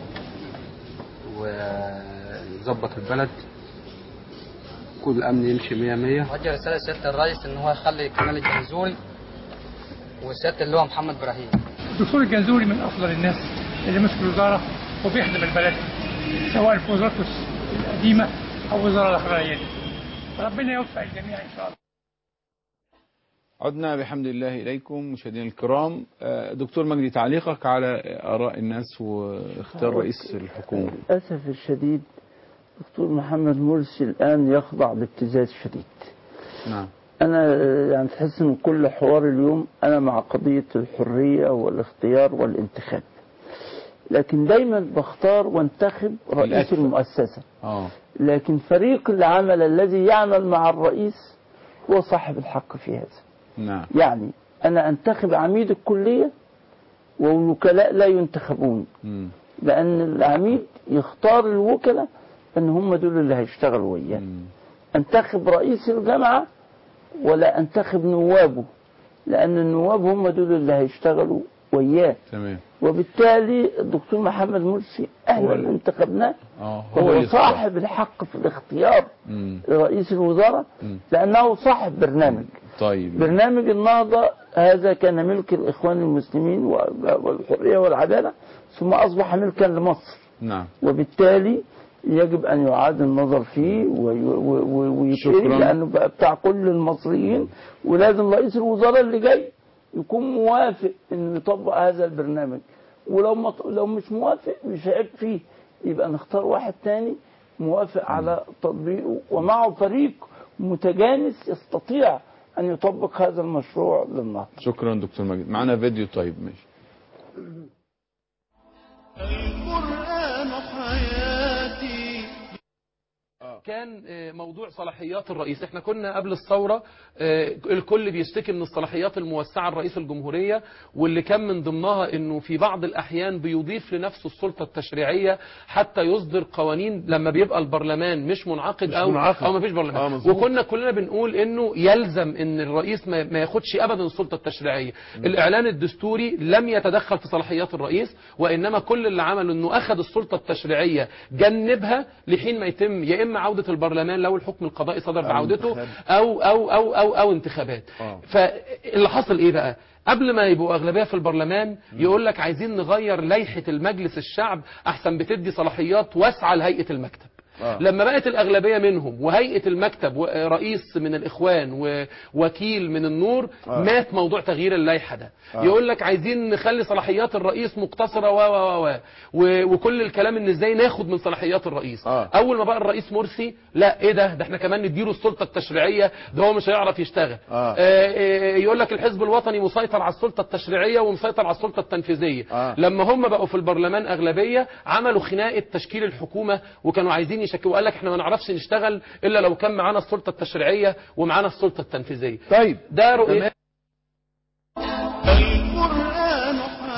ويظبط البلد، كل الامن يمشي مية مية. وجه رساله سياده الرئيس ان هو يخلي كمال الجنزوري وسياده اللي هو محمد ابراهيم. الدكتور الجنزوري من افضل الناس اللي مسك الوزاره وبيخدم البلد، سواء في وزارته القديمه او الوزاره الاخرانيه دي. ربنا يوفق الجميع ان شاء الله. عدنا بحمد الله إليكم مشاهدينا الكرام. دكتور مجدي، تعليقك على آراء الناس واختيار رئيس الحكومة. للأسف الشديد دكتور محمد مرسي الآن يخضع بابتزاز شديد. نعم. أنا يعني تحس إن كل حوار اليوم أنا مع قضية الحرية والاختيار والانتخاب، لكن دايما بختار وانتخب رئيس الأكثر. المؤسسة. آه. لكن فريق العمل الذي يعمل مع الرئيس هو صاحب الحق في هذا. نعم. يعني أنا أنتخب عميد الكلية والوكلاء لا ينتخبون، م. لأن العميد يختار الوكلاء أن هم دول اللي هيشتغلوا وياه. أنتخب رئيس الجامعة ولا أنتخب نوابه، لأن النواب هم دول اللي هيشتغلوا وياه. تمام. وبالتالي الدكتور محمد مرسي احنا اللي انتخبناه هو, هو صاحب الحق في الاختيار رئيس الوزراء لأنه صاحب برنامج. طيب برنامج النهضة هذا كان ملك الإخوان المسلمين والحرية والعدالة ثم أصبح ملكا لمصر. نعم. وبالتالي يجب أن يعاد النظر فيه ويتقري لأنه بقى بتاع كل المصريين، ولازم رئيس الوزراء اللي جاي يكون موافق أن يطبق هذا البرنامج، ولو ما لو مش موافق مش عيب فيه، يبقى نختار واحد تاني موافق على تطبيقه ومعه فريق متجانس يستطيع أن يطبق هذا المشروع للنهضة. شكرا دكتور مجد. معنا فيديو طيب ماشي. القرآن حياتي. كان موضوع صلاحيات الرئيس، احنا كنا قبل الثورة الكل بيشتكي من الصلاحيات الموسعة لرئيس الجمهورية، واللي كان من ضمنها انه في بعض الاحيان بيضيف لنفسه السلطة التشريعية حتى يصدر قوانين لما بيبقى البرلمان مش منعقد مش او منعقد. او ما فيش برلمان. آه وكنا كلنا بنقول انه يلزم ان الرئيس ما ياخدش ابدا السلطة التشريعية. م. الاعلان الدستوري لم يتدخل في صلاحيات الرئيس، وانما كل اللي عمله انه اخذ السلطة التشريعية جنبها لحين ما يتم يا اما عودة البرلمان لو الحكم القضائي صدر بعودته أو أو أو أو أو انتخابات. آه. فاللي حصل إيه بقى؟ قبل ما يبقوا أغلبية في البرلمان يقول لك عايزين نغير لائحة المجلس الشعب أحسن بتدي صلاحيات واسعة لهيئة المكتب. آه. لما بقت الأغلبية منهم وهيئة المكتب رئيس من الإخوان ووكيل من النور، آه. مات موضوع تغيير اللائحة ده. آه. يقول لك عايزين نخلي صلاحيات الرئيس مقتصرة و و و وكل الكلام ان ازاي ناخد من صلاحيات الرئيس. آه. اول ما بقى الرئيس مرسي لا ايه ده ده احنا كمان نديله السلطة التشريعية، ده هو مش هيعرف يشتغل. آه. آه يقول لك الحزب الوطني مسيطر على السلطة التشريعية ومسيطر على السلطة التنفيذية. آه. لما هم بقوا في البرلمان أغلبية عملوا خناقة تشكيل الحكومة، وكانوا عايزين يشكلوا، قال لك احنا ما نعرفش نشتغل الا لو كان معانا السلطة التشريعية ومعانا السلطة التنفيذية. طيب ده رؤية. القرآن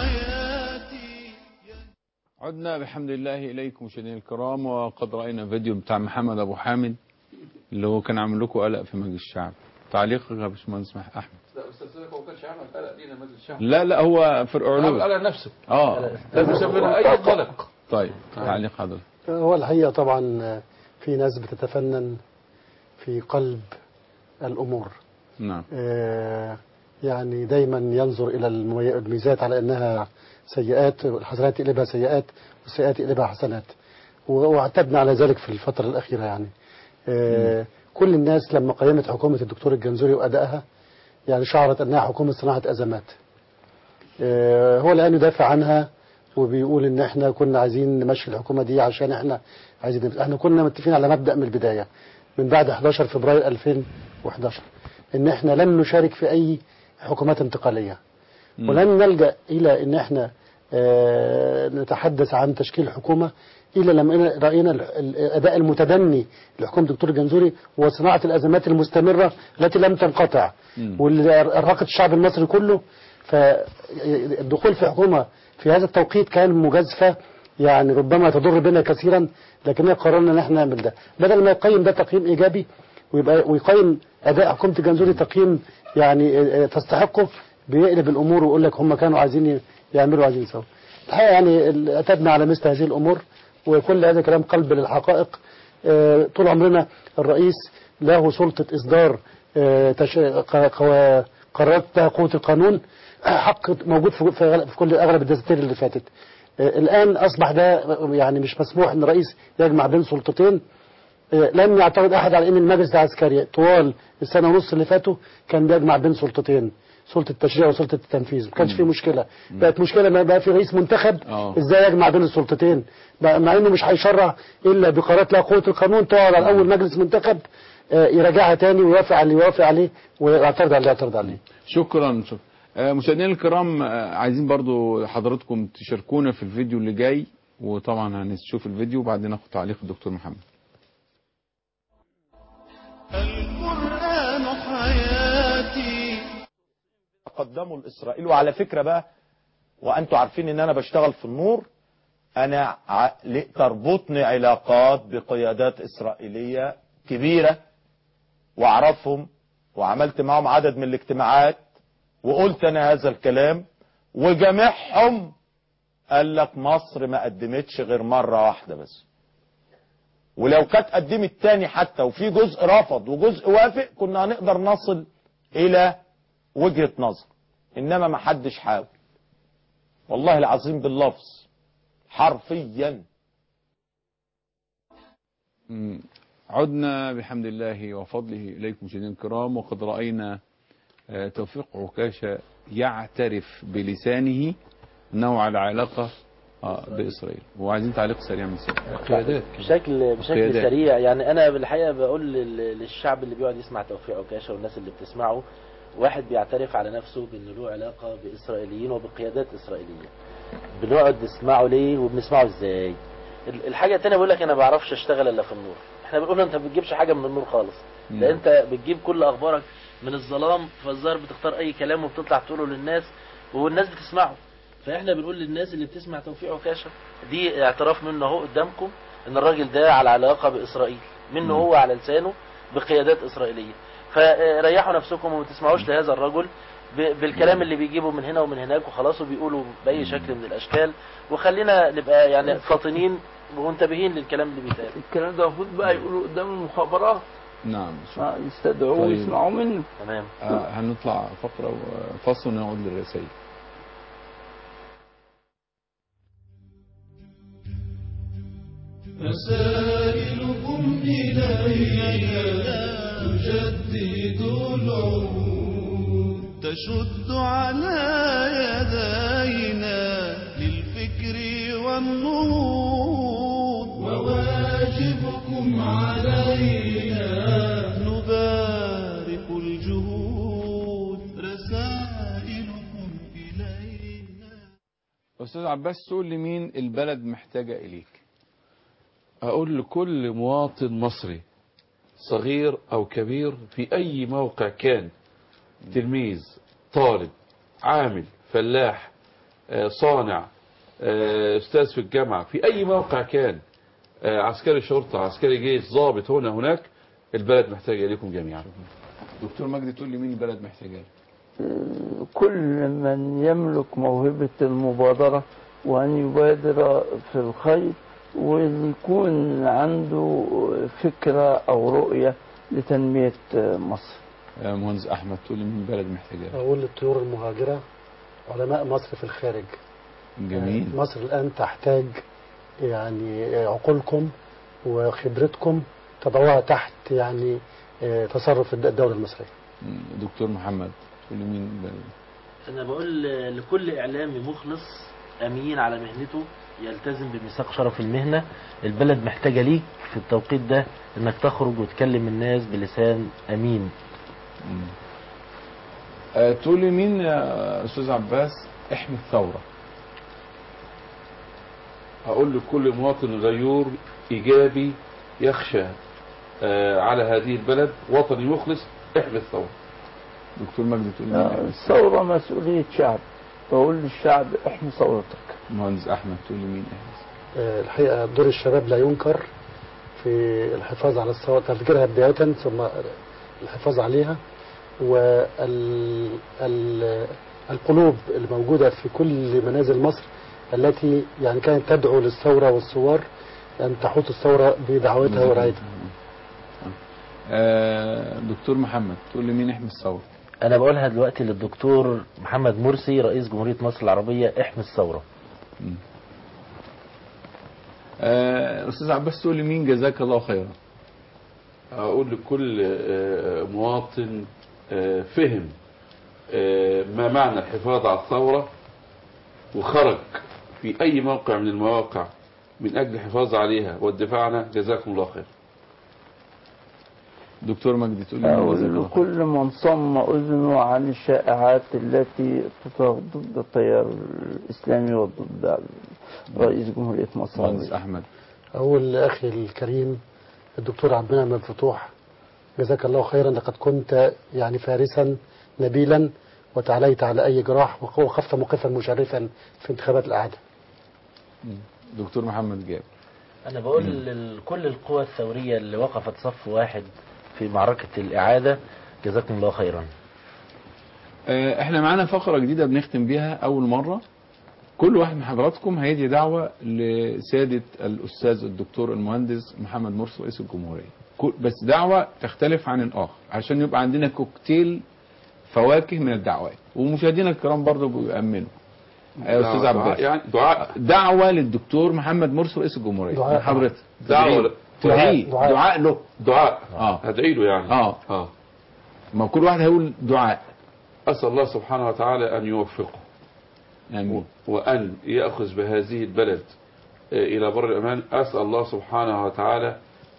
حياتي. عدنا بحمد الله إليكم مشاهدينا الكرام، وقد رأينا فيديو بتاع محمد أبو حامد اللي هو كان عامل لكم قلق في مجلس الشعب. تعليقك يا باشمهندس أحمد؟ لا استاذنك، هو كانش عامل قلق لينا مجلس الشعب. لا لا هو فرق علوم. عامل قلق نفسه. اه لازم يسمينا أي قلق. طيب تعليق حضرتك. هو الحقيقة طبعا في ناس بتتفنن في قلب الأمور. نعم. آه يعني دايما ينظر إلى الميزات على أنها سيئات، والحسنات يقلبها سيئات والسيئات يقلبها حسنات، واعتدنا على ذلك في الفترة الأخيرة. يعني آه كل الناس لما قيمت حكومة الدكتور الجنزوري وأدائها يعني شعرت أنها حكومة صناعة أزمات. آه هو الآن يدافع عنها وبيقول ان احنا كنا عايزين نمشي الحكومة دي عشان احنا عايزين نمشي. احنا كنا متفقين على مبدأ من البداية من بعد حداشر فبراير ألفين وحداشر ان احنا لن نشارك في اي حكومات انتقالية، م. ولن نلجأ الى ان احنا اه نتحدث عن تشكيل حكومة الا لما رأينا الاداء المتدني لحكومة الدكتور الجنزوري وصناعة الازمات المستمرة التي لم تنقطع واللي ارهقت الشعب المصري كله. فالدخول في حكومة في هذا التوقيت كان مجازفة يعني ربما تضر بنا كثيرا، لكننا قررنا ان احنا نعمل ده بدل ما يقيم ده تقييم ايجابي ويبقى ويقيم اداء حكومة الجنزوري تقييم يعني تستحقه، بيقلب الامور ويقول لك هم كانوا عايزين يعملوا عايزين يسووا. الحقيقه يعني اعتدنا على مثل هذه الامور، وكل هذا كلام قلب للحقائق. اه طول عمرنا الرئيس له سلطة اصدار اه تش... قرارات قوة القانون، حق موجود في, في كل اغلب الدساتير اللي فاتت. الان اصبح ده يعني مش مسموح ان الرئيس يجمع بين سلطتين. لم يعترض احد على ان المجلس العسكري طوال السنه ونص اللي فاتوا كان بيجمع بين سلطتين، سلطه التشريع وسلطه التنفيذ، ما كانش في مشكله. بقت مشكله ما بقى في رئيس منتخب أوه. ازاي يجمع بين السلطتين، مع انه مش هيشرع الا بقرارات لها قوه القانون تقعد على اول مجلس منتخب يراجعها تاني ويوافق على اللي يوافق عليه ويعترض على اللي يعترض عليه. شكرا شكرا. مشاهدينا الكرام، عايزين برضو حضراتكم تشاركونا في الفيديو اللي جاي، وطبعا هنشوف الفيديو وبعدين ناخد تعليق الدكتور محمد. القرآن حياتي. قدموا لإسرائيل. وعلى فكرة بقى، وأنتوا عارفين إن أنا بشتغل في النور، أنا ع... تربطني علاقات بقيادات إسرائيلية كبيرة وأعرفهم، وعملت معهم عدد من الاجتماعات وقلت أنا هذا الكلام، وجميعهم قال لك مصر ما قدمتش غير مرة واحدة بس، ولو كانت قدمت تاني حتى وفي جزء رفض وجزء وافق كنا هنقدر نصل الى وجهة نظر، انما ما حدش حاول والله العظيم باللفظ حرفيا. عدنا بحمد الله وفضله إليكم مشاهدينا الكرام، وقد رأينا توفيق عكاشة يعترف بلسانه أنه على علاقة بإسرائيل. وعايزين تعليق سريع من قيادات بشكل بشكل قيادات. سريع. يعني أنا بالحقيقة بقول لل- للشعب اللي بيقعد يسمع توفيق عكاشة والناس اللي بتسمعه، واحد بيعترف على نفسه بأنه له علاقة بإسرائيليين وبقيادات إسرائيلية. بنقعد نسمعه ليه وبنسمعه ازاي؟ ال- الحاجة التانية بقول لك أنا ما بعرفش أشتغل إلا في النور. احنا بنقول له أنت ما بتجيبش حاجة من النور خالص، ده أنت بتجيب كل أخبارك من الظلام، فالظاهر بتختار أي كلام وبتطلع تقوله للناس والناس بتسمعه. فاحنا بنقول للناس اللي بتسمع توفيق عكاشة دي اعتراف منه اهو قدامكم ان الراجل ده على علاقة بإسرائيل، منه هو على لسانه بقيادات إسرائيلية. فريحوا نفسكم وما تسمعوش لهذا الرجل ب- بالكلام اللي بيجيبه من هنا ومن هناك وخلاص وبيقولوا بأي شكل من الأشكال، وخلينا نبقى يعني فاطنين ومنتبهين للكلام اللي بيتقال. الكلام ده المفروض بقى يقولوا قدام المخابرات، نعم آه، يستدعوه طيب. ويسمعوا منه. تمام. آه هنطلع فقرة وفصل ونعود للرسائل. رسائلكم إلينا تجدد العهود، تشد على يدينا للفكر والنهوض، وواجبكم علينا نبارك الجهود. رسائلكم إلينا. أستاذ عباس، سؤال لمين البلد محتاجة إليك؟ أقول لكل مواطن مصري صغير أو كبير في أي موقع كان، تلميذ، طالب، عامل، فلاح، آه، صانع، آه، أستاذ في الجامعة، في أي موقع كان، آه، عسكري شرطة، عسكري جيش، ضابط، هنا هناك، البلد محتاجة إليكم جميعا. دكتور مجدي، تقول لي مين البلد محتاجة لك؟ كل من يملك موهبة المبادرة وأن يبادر في الخير ويكون عنده فكرة أو رؤية لتنمية مصر. مهندس أحمد، تقول لي مين البلد محتاجة لك؟ أقول للطيور المهاجرة علماء مصر في الخارج. جميل. مصر الآن تحتاج يعني عقولكم وخبرتكم تضعوها تحت يعني تصرف الدولة المصرية. دكتور محمد، تقول لي مين البلد؟ أنا بقول لكل إعلامي مخلص أمين على مهنته يلتزم بميثاق شرف المهنة، البلد محتاجة ليك في التوقيت ده انك تخرج وتكلم الناس بلسان امين. أه تقول لي مين يا استاذ عباس احمي الثورة؟ أقول لكل مواطن غيور إيجابي يخشى آه على هذه البلد، وطني مخلص، احمي الثورة. دكتور مجدي، تقول لي مين؟ الثورة مسؤولية شعب، بقول للشعب احمي ثورتك. مهندس أحمد، تقول لي مين احمي؟ الحقيقة دور الشباب لا ينكر في الحفاظ على الثورة، تفجيرها بداية ثم الحفاظ عليها، والقلوب الموجودة في كل منازل مصر التي يعني كانت تدعو للثورة والثوار أن تحوط الثورة بدعوتها ورعايتها. آه دكتور محمد، تقول لي مين احمي الثورة؟ أنا بقولها دلوقتي للدكتور محمد مرسي رئيس جمهورية مصر العربية، احمي الثورة. آه أستاذ عباس، تقول لي مين جزاك الله خيرا؟ أقول لكل آه مواطن آه فهم آه ما معنى الحفاظ على الثورة وخرج في أي موقع من المواقع من أجل الحفاظ عليها والدفاع عنها، جزاكم الله خير. دكتور مجدي، تقول لي مين جزاك الله خير؟ كل من صم أذنه عن الشائعات التي تطاغ ضد التيار الإسلامي وضد رئيس جمهورية مصر. مهندس أحمد. أقول لأخي الكريم الدكتور عبد المنعم الفتوح، جزاك الله خيرا، لقد كنت يعني فارسا نبيلا وتعاليت على أي جراح وخفت موقفا مشرفا في انتخابات الأعداء. دكتور محمد جاب. أنا بقول لكل القوى الثورية اللي وقفت صف واحد في معركة الإعادة، جزاكم الله خيرا. احنا معانا فقرة جديدة بنختم بيها أول مرة، كل واحد من حضراتكم هيدي دعوة لسيادة الأستاذ الدكتور المهندس محمد مرسي رئيس الجمهورية، بس دعوة تختلف عن الآخر عشان يبقى عندنا كوكتيل فواكه من الدعوات، ومشاهدينا الكرام برضه بيؤمنوا. أستاذ عباس، يعني دعاء دعوة للدكتور محمد مرسي رئيس الجمهورية دعاء. حضرتك دعوة دعاء دعاء, دعاء له دعاء اه هدعي له يعني اه اه ما كل واحد هيقول دعاء. أسأل الله سبحانه وتعالى أن يوفقه آمين. وأن يأخذ بهذه البلد إلى بر الأمان. أسأل الله سبحانه وتعالى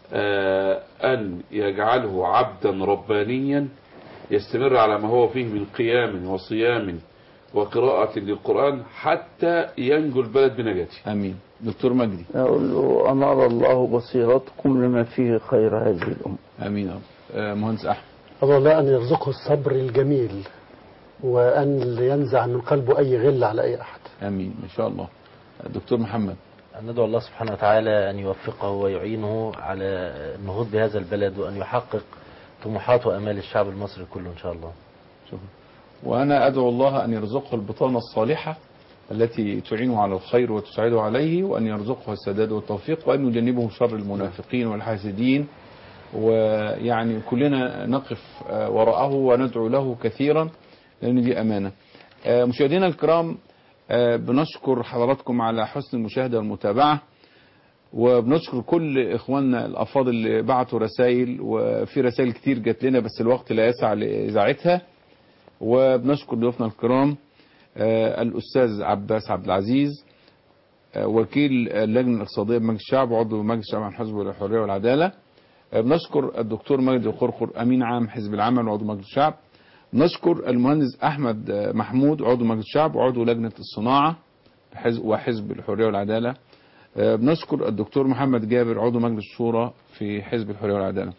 أن يجعله عبدا ربانيا يستمر على ما هو فيه من قيام وصيام وقراءة للقرآن حتى ينجو البلد بنجاته. آمين. دكتور مجدي، أقول له أنار الله بصيرتكم لما فيه خير هذه الأمة. آمين. آه مهندس أحمد، أدعو الله أن يرزقه الصبر الجميل وأن ينزع من قلبه أي غل على أي أحد. آمين إن شاء الله. دكتور محمد، ندعو الله سبحانه وتعالى أن يوفقه ويعينه على النهوض بهذا البلد وأن يحقق طموحات وأمال الشعب المصري كله إن شاء الله. شكرا. وأنا أدعو الله أن يرزقه البطانة الصالحة التي تعينه على الخير وتساعده عليه، وأن يرزقه السداد والتوفيق، وأن يجنبه شر المنافقين والحاسدين. ويعني كلنا نقف وراءه وندعو له كثيرا لأن دي أمانة. مشاهدينا الكرام، بنشكر حضراتكم على حسن المشاهدة والمتابعة، وبنشكر كل إخواننا الأفاضل اللي بعتوا رسائل، وفي رسائل كتير جات لنا بس الوقت لا يسع لإذاعتها. وبنشكر ضيوفنا الكرام الأستاذ عباس عبد العزيز وكيل اللجنة الاقتصادية بمجلس الشعب وعضو مجلس الشعب عن حزب الحرية والعدالة. بنشكر الدكتور مجدي قرقر أمين عام حزب العمل وعضو مجلس الشعب. نشكر المهندس أحمد محمود عضو مجلس الشعب وعضو لجنة الصناعة وحزب الحرية والعدالة. بنشكر الدكتور محمد جابر عضو مجلس الشورى في حزب الحرية والعدالة.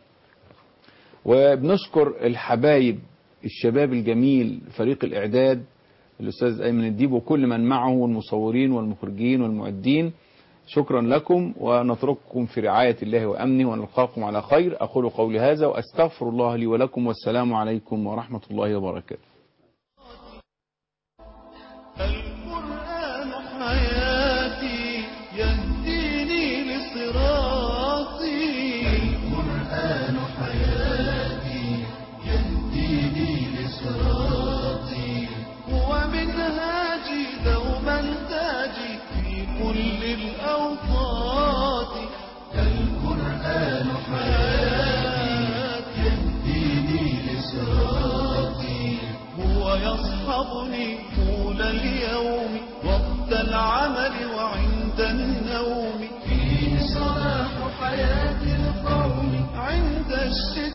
وبنشكر الحبايب الشباب الجميل فريق الإعداد الأستاذ أيمن الديب وكل من معه والمصورين والمخرجين والمعدين. شكرا لكم ونترككم في رعاية الله وأمنه ونلقاكم على خير. أقول قولي هذا وأستغفر الله لي ولكم والسلام عليكم ورحمة الله وبركاته. القرآن حياتي يهديني لصراطي. القرآن حياتي يهديني لصراطي. هو منهاجي دوما تاجي في كل الأوقات. القرآن حياتي يهديني لصراطي. هو يصحبني طول اليوم وقت العمل وعند النوم. فيه صلاح حياة القوم عند الشتاء.